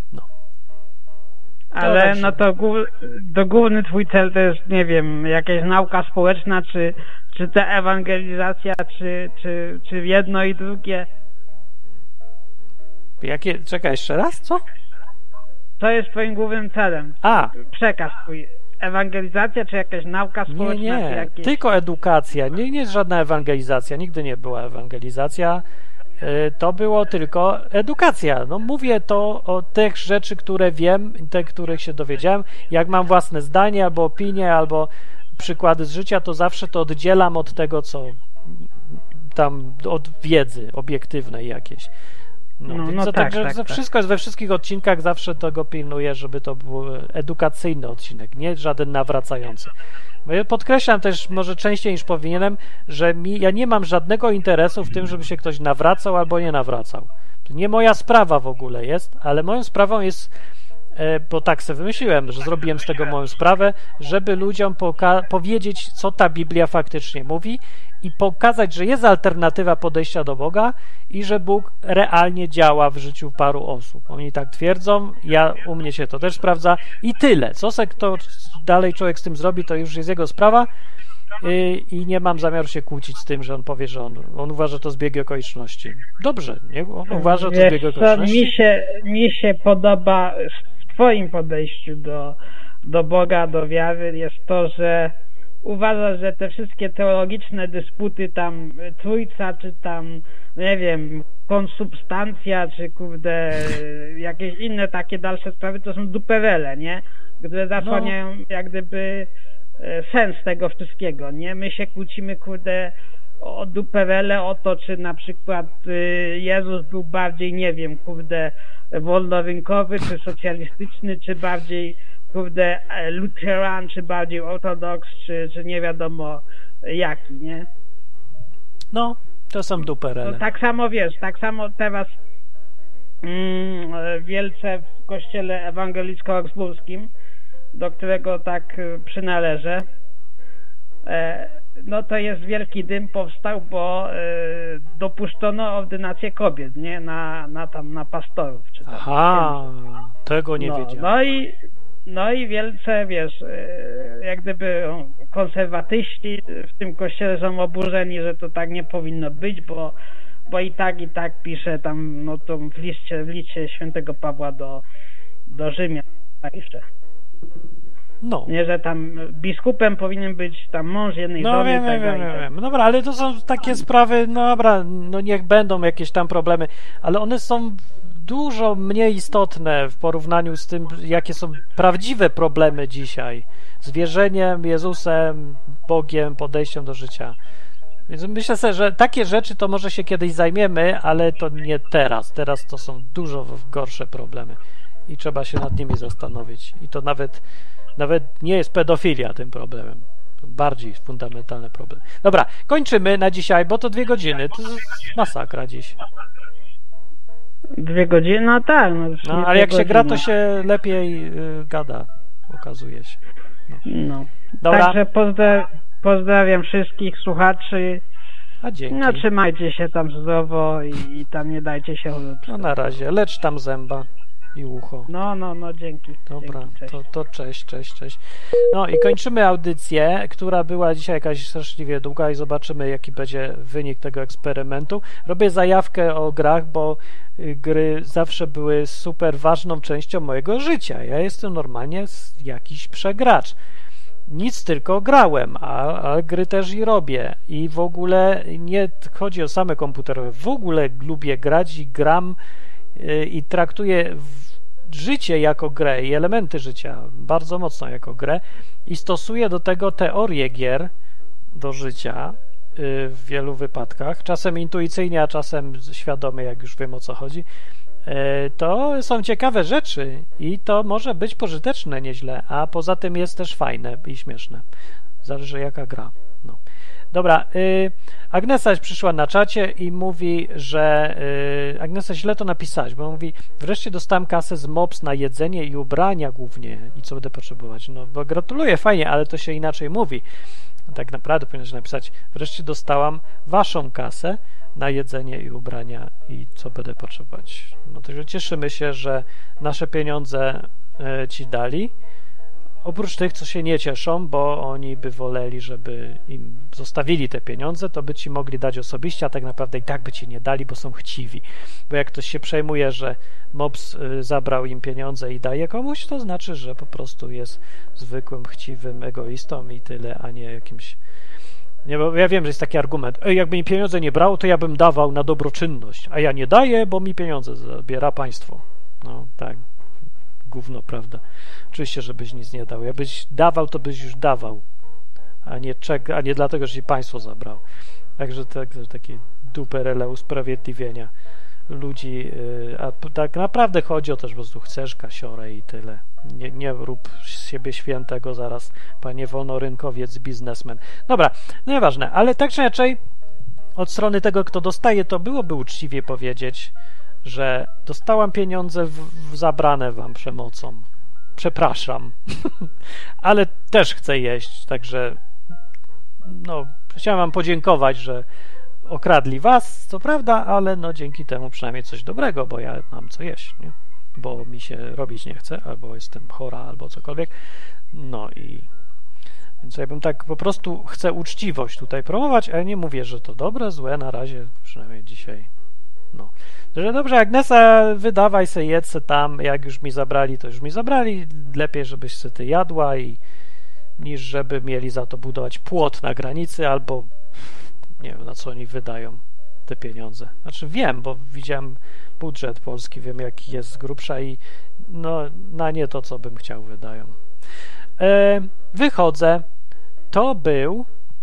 Ale to główny twój cel to jest, nie wiem, jakaś nauka społeczna, czy ta ewangelizacja, czy jedno i drugie. Czekaj, jeszcze raz, co? Co jest twoim głównym celem? Przekaz twój. Ewangelizacja, czy jakaś nauka społeczna? Nie, tylko edukacja. Nie jest żadna ewangelizacja. Nigdy nie była ewangelizacja. To było tylko edukacja. Mówię to o tych rzeczy, które wiem, te, których się dowiedziałem. Jak mam własne zdanie, albo opinie, albo przykłady z życia, to zawsze to oddzielam od tego, co tam, od wiedzy obiektywnej jakiejś. Także wszystko jest we wszystkich odcinkach, zawsze tego pilnuję, żeby to był edukacyjny odcinek, nie żaden nawracający. Ja podkreślam też, może częściej niż powinienem, że ja nie mam żadnego interesu w tym, żeby się ktoś nawracał albo nie nawracał. To nie moja sprawa w ogóle jest, ale moją sprawą jest, bo tak sobie wymyśliłem, że zrobiłem z tego moją sprawę, żeby ludziom powiedzieć, co ta Biblia faktycznie mówi i pokazać, że jest alternatywa podejścia do Boga i że Bóg realnie działa w życiu paru osób. Oni tak twierdzą, u mnie się to też sprawdza i tyle. Co to dalej człowiek z tym zrobi, to już jest jego sprawa i nie mam zamiaru się kłócić z tym, że on powie, że on uważa, że to zbieg okoliczności. Dobrze, nie? On uważa, że to zbieg okoliczności. Mi się podoba w twoim podejściu do Boga, do wiary jest to, że uważasz, że te wszystkie teologiczne dysputy tam trójca, czy tam, nie wiem, konsubstancja, czy jakieś inne takie dalsze sprawy, to są duperele, nie? Które zasłaniają jak gdyby sens tego wszystkiego, nie? My się kłócimy, o duperele, o to, czy na przykład Jezus był bardziej, nie wiem, wolnorynkowy, czy socjalistyczny, czy bardziej luteran, czy bardziej ortodoks, czy nie wiadomo jaki, nie? To są duperele. Tak samo teraz Wielce w kościele ewangelicko-augsburskim, do którego tak przynależę, no to jest wielki dym powstał, bo dopuszczono ordynację kobiet, nie? Na pastorów. Czy tam Aha, tego nie wiedziałem. No i wielce, wiesz, jak gdyby konserwatyści w tym kościele są oburzeni, że to tak nie powinno być, bo i tak pisze tam, no to w liście świętego Pawła do Rzymian, tak jeszcze. No. Nie, że tam biskupem powinien być tam mąż jednej żony. Wiem. Dobra, ale to są takie sprawy, no dobra, no niech będą jakieś tam problemy, ale one są dużo mniej istotne w porównaniu z tym, jakie są prawdziwe problemy dzisiaj z wierzeniem, Jezusem, Bogiem, podejściem do życia. Więc myślę sobie, że takie rzeczy to może się kiedyś zajmiemy, ale to nie teraz. Teraz to są dużo gorsze problemy i trzeba się nad nimi zastanowić. I to nawet nie jest pedofilia tym problemem. To bardziej fundamentalny problem. Dobra, kończymy na dzisiaj, bo to 2 godziny. To jest masakra dziś. 2 godziny? No tak. No, ale jak się gra, to się lepiej gada, okazuje się. No. Dobra. Także pozdrawiam wszystkich słuchaczy. A dzięki. No trzymajcie się tam zdrowo i tam nie dajcie się chorób. No na razie, lecz tam zęba i ucho. No, dzięki. Dobra, dzięki, cześć. No i kończymy audycję, która była dzisiaj jakaś straszliwie długa i zobaczymy, jaki będzie wynik tego eksperymentu. Robię zajawkę o grach, bo gry zawsze były super ważną częścią mojego życia. Ja jestem normalnie jakiś przegracz. Nic, tylko grałem, a gry też i robię. I w ogóle nie chodzi o same komputerowe. W ogóle lubię grać i gram i traktuję życie jako grę i elementy życia bardzo mocno jako grę i stosuję do tego teorię gier do życia w wielu wypadkach. Czasem intuicyjnie, a czasem świadomie, jak już wiem, o co chodzi. To są ciekawe rzeczy i to może być pożyteczne nieźle, a poza tym jest też fajne i śmieszne. Zależy jaka gra. No. Dobra, Agnesa przyszła na czacie i mówi, że Agnesa źle to napisałaś, bo mówi, wreszcie dostałem kasę z MOPS na jedzenie i ubrania głównie i co będę potrzebować. No bo gratuluję, fajnie, ale to się inaczej mówi. Tak naprawdę powinieneś napisać, wreszcie dostałam waszą kasę na jedzenie i ubrania i co będę potrzebować. No to cieszymy się, że nasze pieniądze ci dali. Oprócz tych, co się nie cieszą, bo oni by woleli, żeby im zostawili te pieniądze, to by ci mogli dać osobiście, a tak naprawdę i tak by ci nie dali, bo są chciwi. Bo jak ktoś się przejmuje, że MOPS zabrał im pieniądze i daje komuś, to znaczy, że po prostu jest zwykłym, chciwym egoistą i tyle, a nie jakimś... Nie, bo ja wiem, że jest taki argument, jakby mi pieniądze nie brało, to ja bym dawał na dobroczynność, a ja nie daję, bo mi pieniądze zabiera państwo. No tak. Gówno, prawda? Oczywiście, żebyś nic nie dał. Jakbyś dawał, to byś już dawał, a nie dlatego, że ci państwo zabrało. Także takie duperele usprawiedliwienia ludzi, a tak naprawdę chodzi o to, że po prostu chcesz kasiorę i tyle. Nie rób z siebie świętego zaraz, panie wolnorynkowiec, biznesmen. Dobra, no nieważne, ale tak czy inaczej od strony tego, kto dostaje, to byłoby uczciwie powiedzieć, że dostałam pieniądze zabrane wam przemocą. Przepraszam. Ale też chcę jeść, także no, chciałem wam podziękować, że okradli was, co prawda, ale no dzięki temu przynajmniej coś dobrego, bo ja mam co jeść, nie? Bo mi się robić nie chce, albo jestem chora, albo cokolwiek. No i więc ja bym tak po prostu chcę uczciwość tutaj promować, ale nie mówię, że to dobre, złe, na razie przynajmniej dzisiaj. No. Że dobrze, Agnesa, wydawaj se, jedz se tam, jak już mi zabrali, to już mi zabrali, lepiej, żebyś se ty jadła niż żeby mieli za to budować płot na granicy, albo nie wiem, na co oni wydają te pieniądze. Znaczy wiem, bo widziałem budżet polski, wiem jaki jest z grubsza i no, na nie to, co bym chciał, wydają. Wychodzę. To był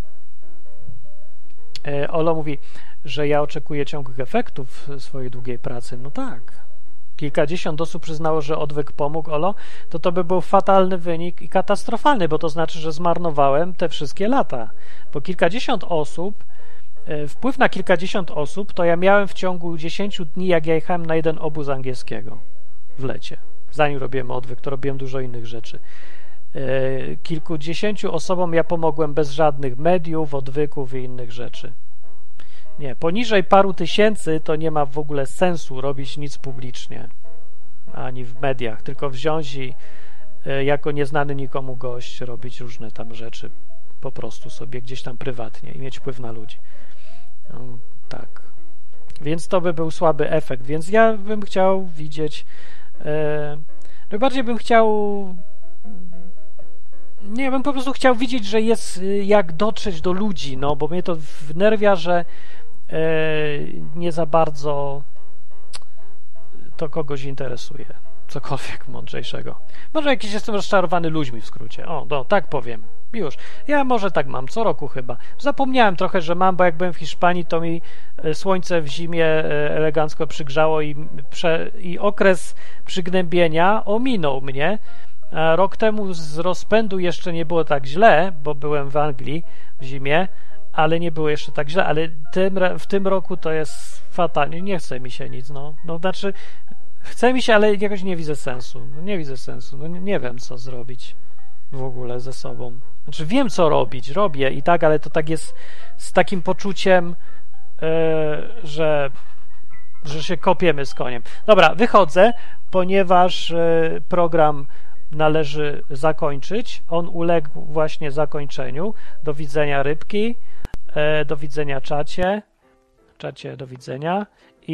Olo mówi, że ja oczekuję ciągłych efektów swojej długiej pracy. No tak. Kilkadziesiąt osób przyznało, że odwyk pomógł, Olo, to by był fatalny wynik i katastrofalny, bo to znaczy, że zmarnowałem te wszystkie lata. Bo kilkadziesiąt osób wpływ na kilkadziesiąt osób to ja miałem w ciągu 10 dni, jak ja jechałem na jeden obóz angielskiego w lecie. Zanim robiłem odwyk, to robiłem dużo innych rzeczy. Kilkudziesięciu osobom ja pomogłem bez żadnych mediów, odwyków i innych rzeczy. Nie, poniżej paru tysięcy to nie ma w ogóle sensu robić nic publicznie, ani w mediach, tylko wziąć i jako nieznany nikomu gość robić różne tam rzeczy po prostu sobie gdzieś tam prywatnie i mieć wpływ na ludzi. No, tak. Więc to by był słaby efekt, więc ja bym chciał widzieć najbardziej bym chciał nie, bym po prostu chciał widzieć, że jest jak dotrzeć do ludzi, no, bo mnie to wnerwia, że nie za bardzo to kogoś interesuje. Cokolwiek mądrzejszego. Może jakiś jestem rozczarowany ludźmi w skrócie. O, no, tak powiem. Już. Ja może tak mam, co roku chyba. Zapomniałem trochę, że mam, bo jak byłem w Hiszpanii, to mi słońce w zimie elegancko przygrzało i okres przygnębienia ominął mnie. A rok temu z rozpędu jeszcze nie było tak źle, bo byłem w Anglii w zimie, ale nie było jeszcze tak źle, ale w tym roku to jest fatalnie. Nie chce mi się nic, no. No, znaczy chce mi się, ale jakoś nie widzę sensu. No, nie widzę sensu. No, nie wiem, co zrobić w ogóle ze sobą. Znaczy wiem, co robić. Robię i tak, ale to tak jest z takim poczuciem, że się kopiemy z koniem. Dobra, wychodzę, ponieważ program należy zakończyć. On uległ właśnie zakończeniu. Do widzenia rybki. Do widzenia czacie. Czacie, do widzenia.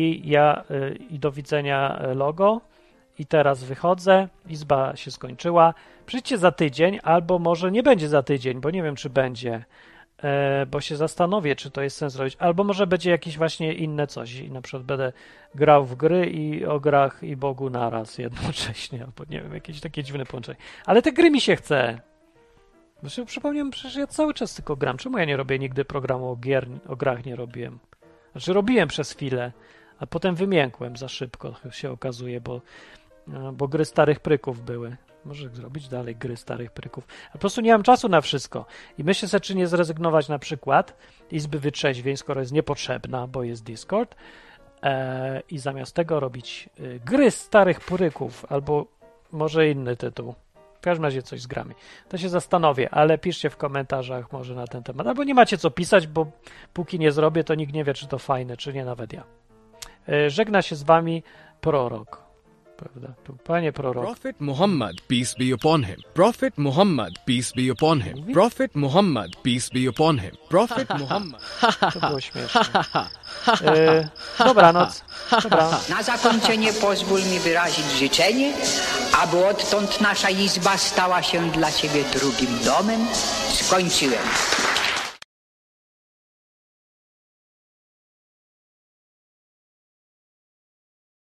I do widzenia logo. I teraz wychodzę. Izba się skończyła. Przyjdźcie za tydzień, albo może nie będzie za tydzień, bo nie wiem, czy będzie, bo się zastanowię, czy to jest sens robić. Albo może będzie jakieś właśnie inne coś. I na przykład będę grał w gry i o grach i Bogu naraz jednocześnie, albo nie wiem, jakieś takie dziwne połączenie. Ale te gry mi się chce. Bo się przypomniałem, przecież ja cały czas tylko gram. Czemu ja nie robię nigdy programu o grach nie robiłem? Znaczy robiłem przez chwilę, a potem wymiękłem za szybko, się okazuje, bo gry starych pryków były. Może zrobić dalej gry starych pryków. A po prostu nie mam czasu na wszystko. I myślę sobie, czy nie zrezygnować na przykład Izby Wytrzeźwień, skoro jest niepotrzebna, bo jest Discord, i zamiast tego robić gry starych pryków, albo może inny tytuł. W każdym razie coś z grami. To się zastanowię, ale piszcie w komentarzach może na ten temat. Albo nie macie co pisać, bo póki nie zrobię, to nikt nie wie, czy to fajne, czy nie, nawet ja. Żegna się z wami prorok. Prawda? Panie prorok. Prophet Muhammad, peace be upon him. Prophet Muhammad, peace be upon him. Prophet Muhammad, peace be upon him. Prophet Muhammad. To było śmieszne. Dobranoc. Dobranoc. Na zakończenie pozwól mi wyrazić życzenie, aby odtąd nasza izba stała się dla Ciebie drugim domem. Skończyłem.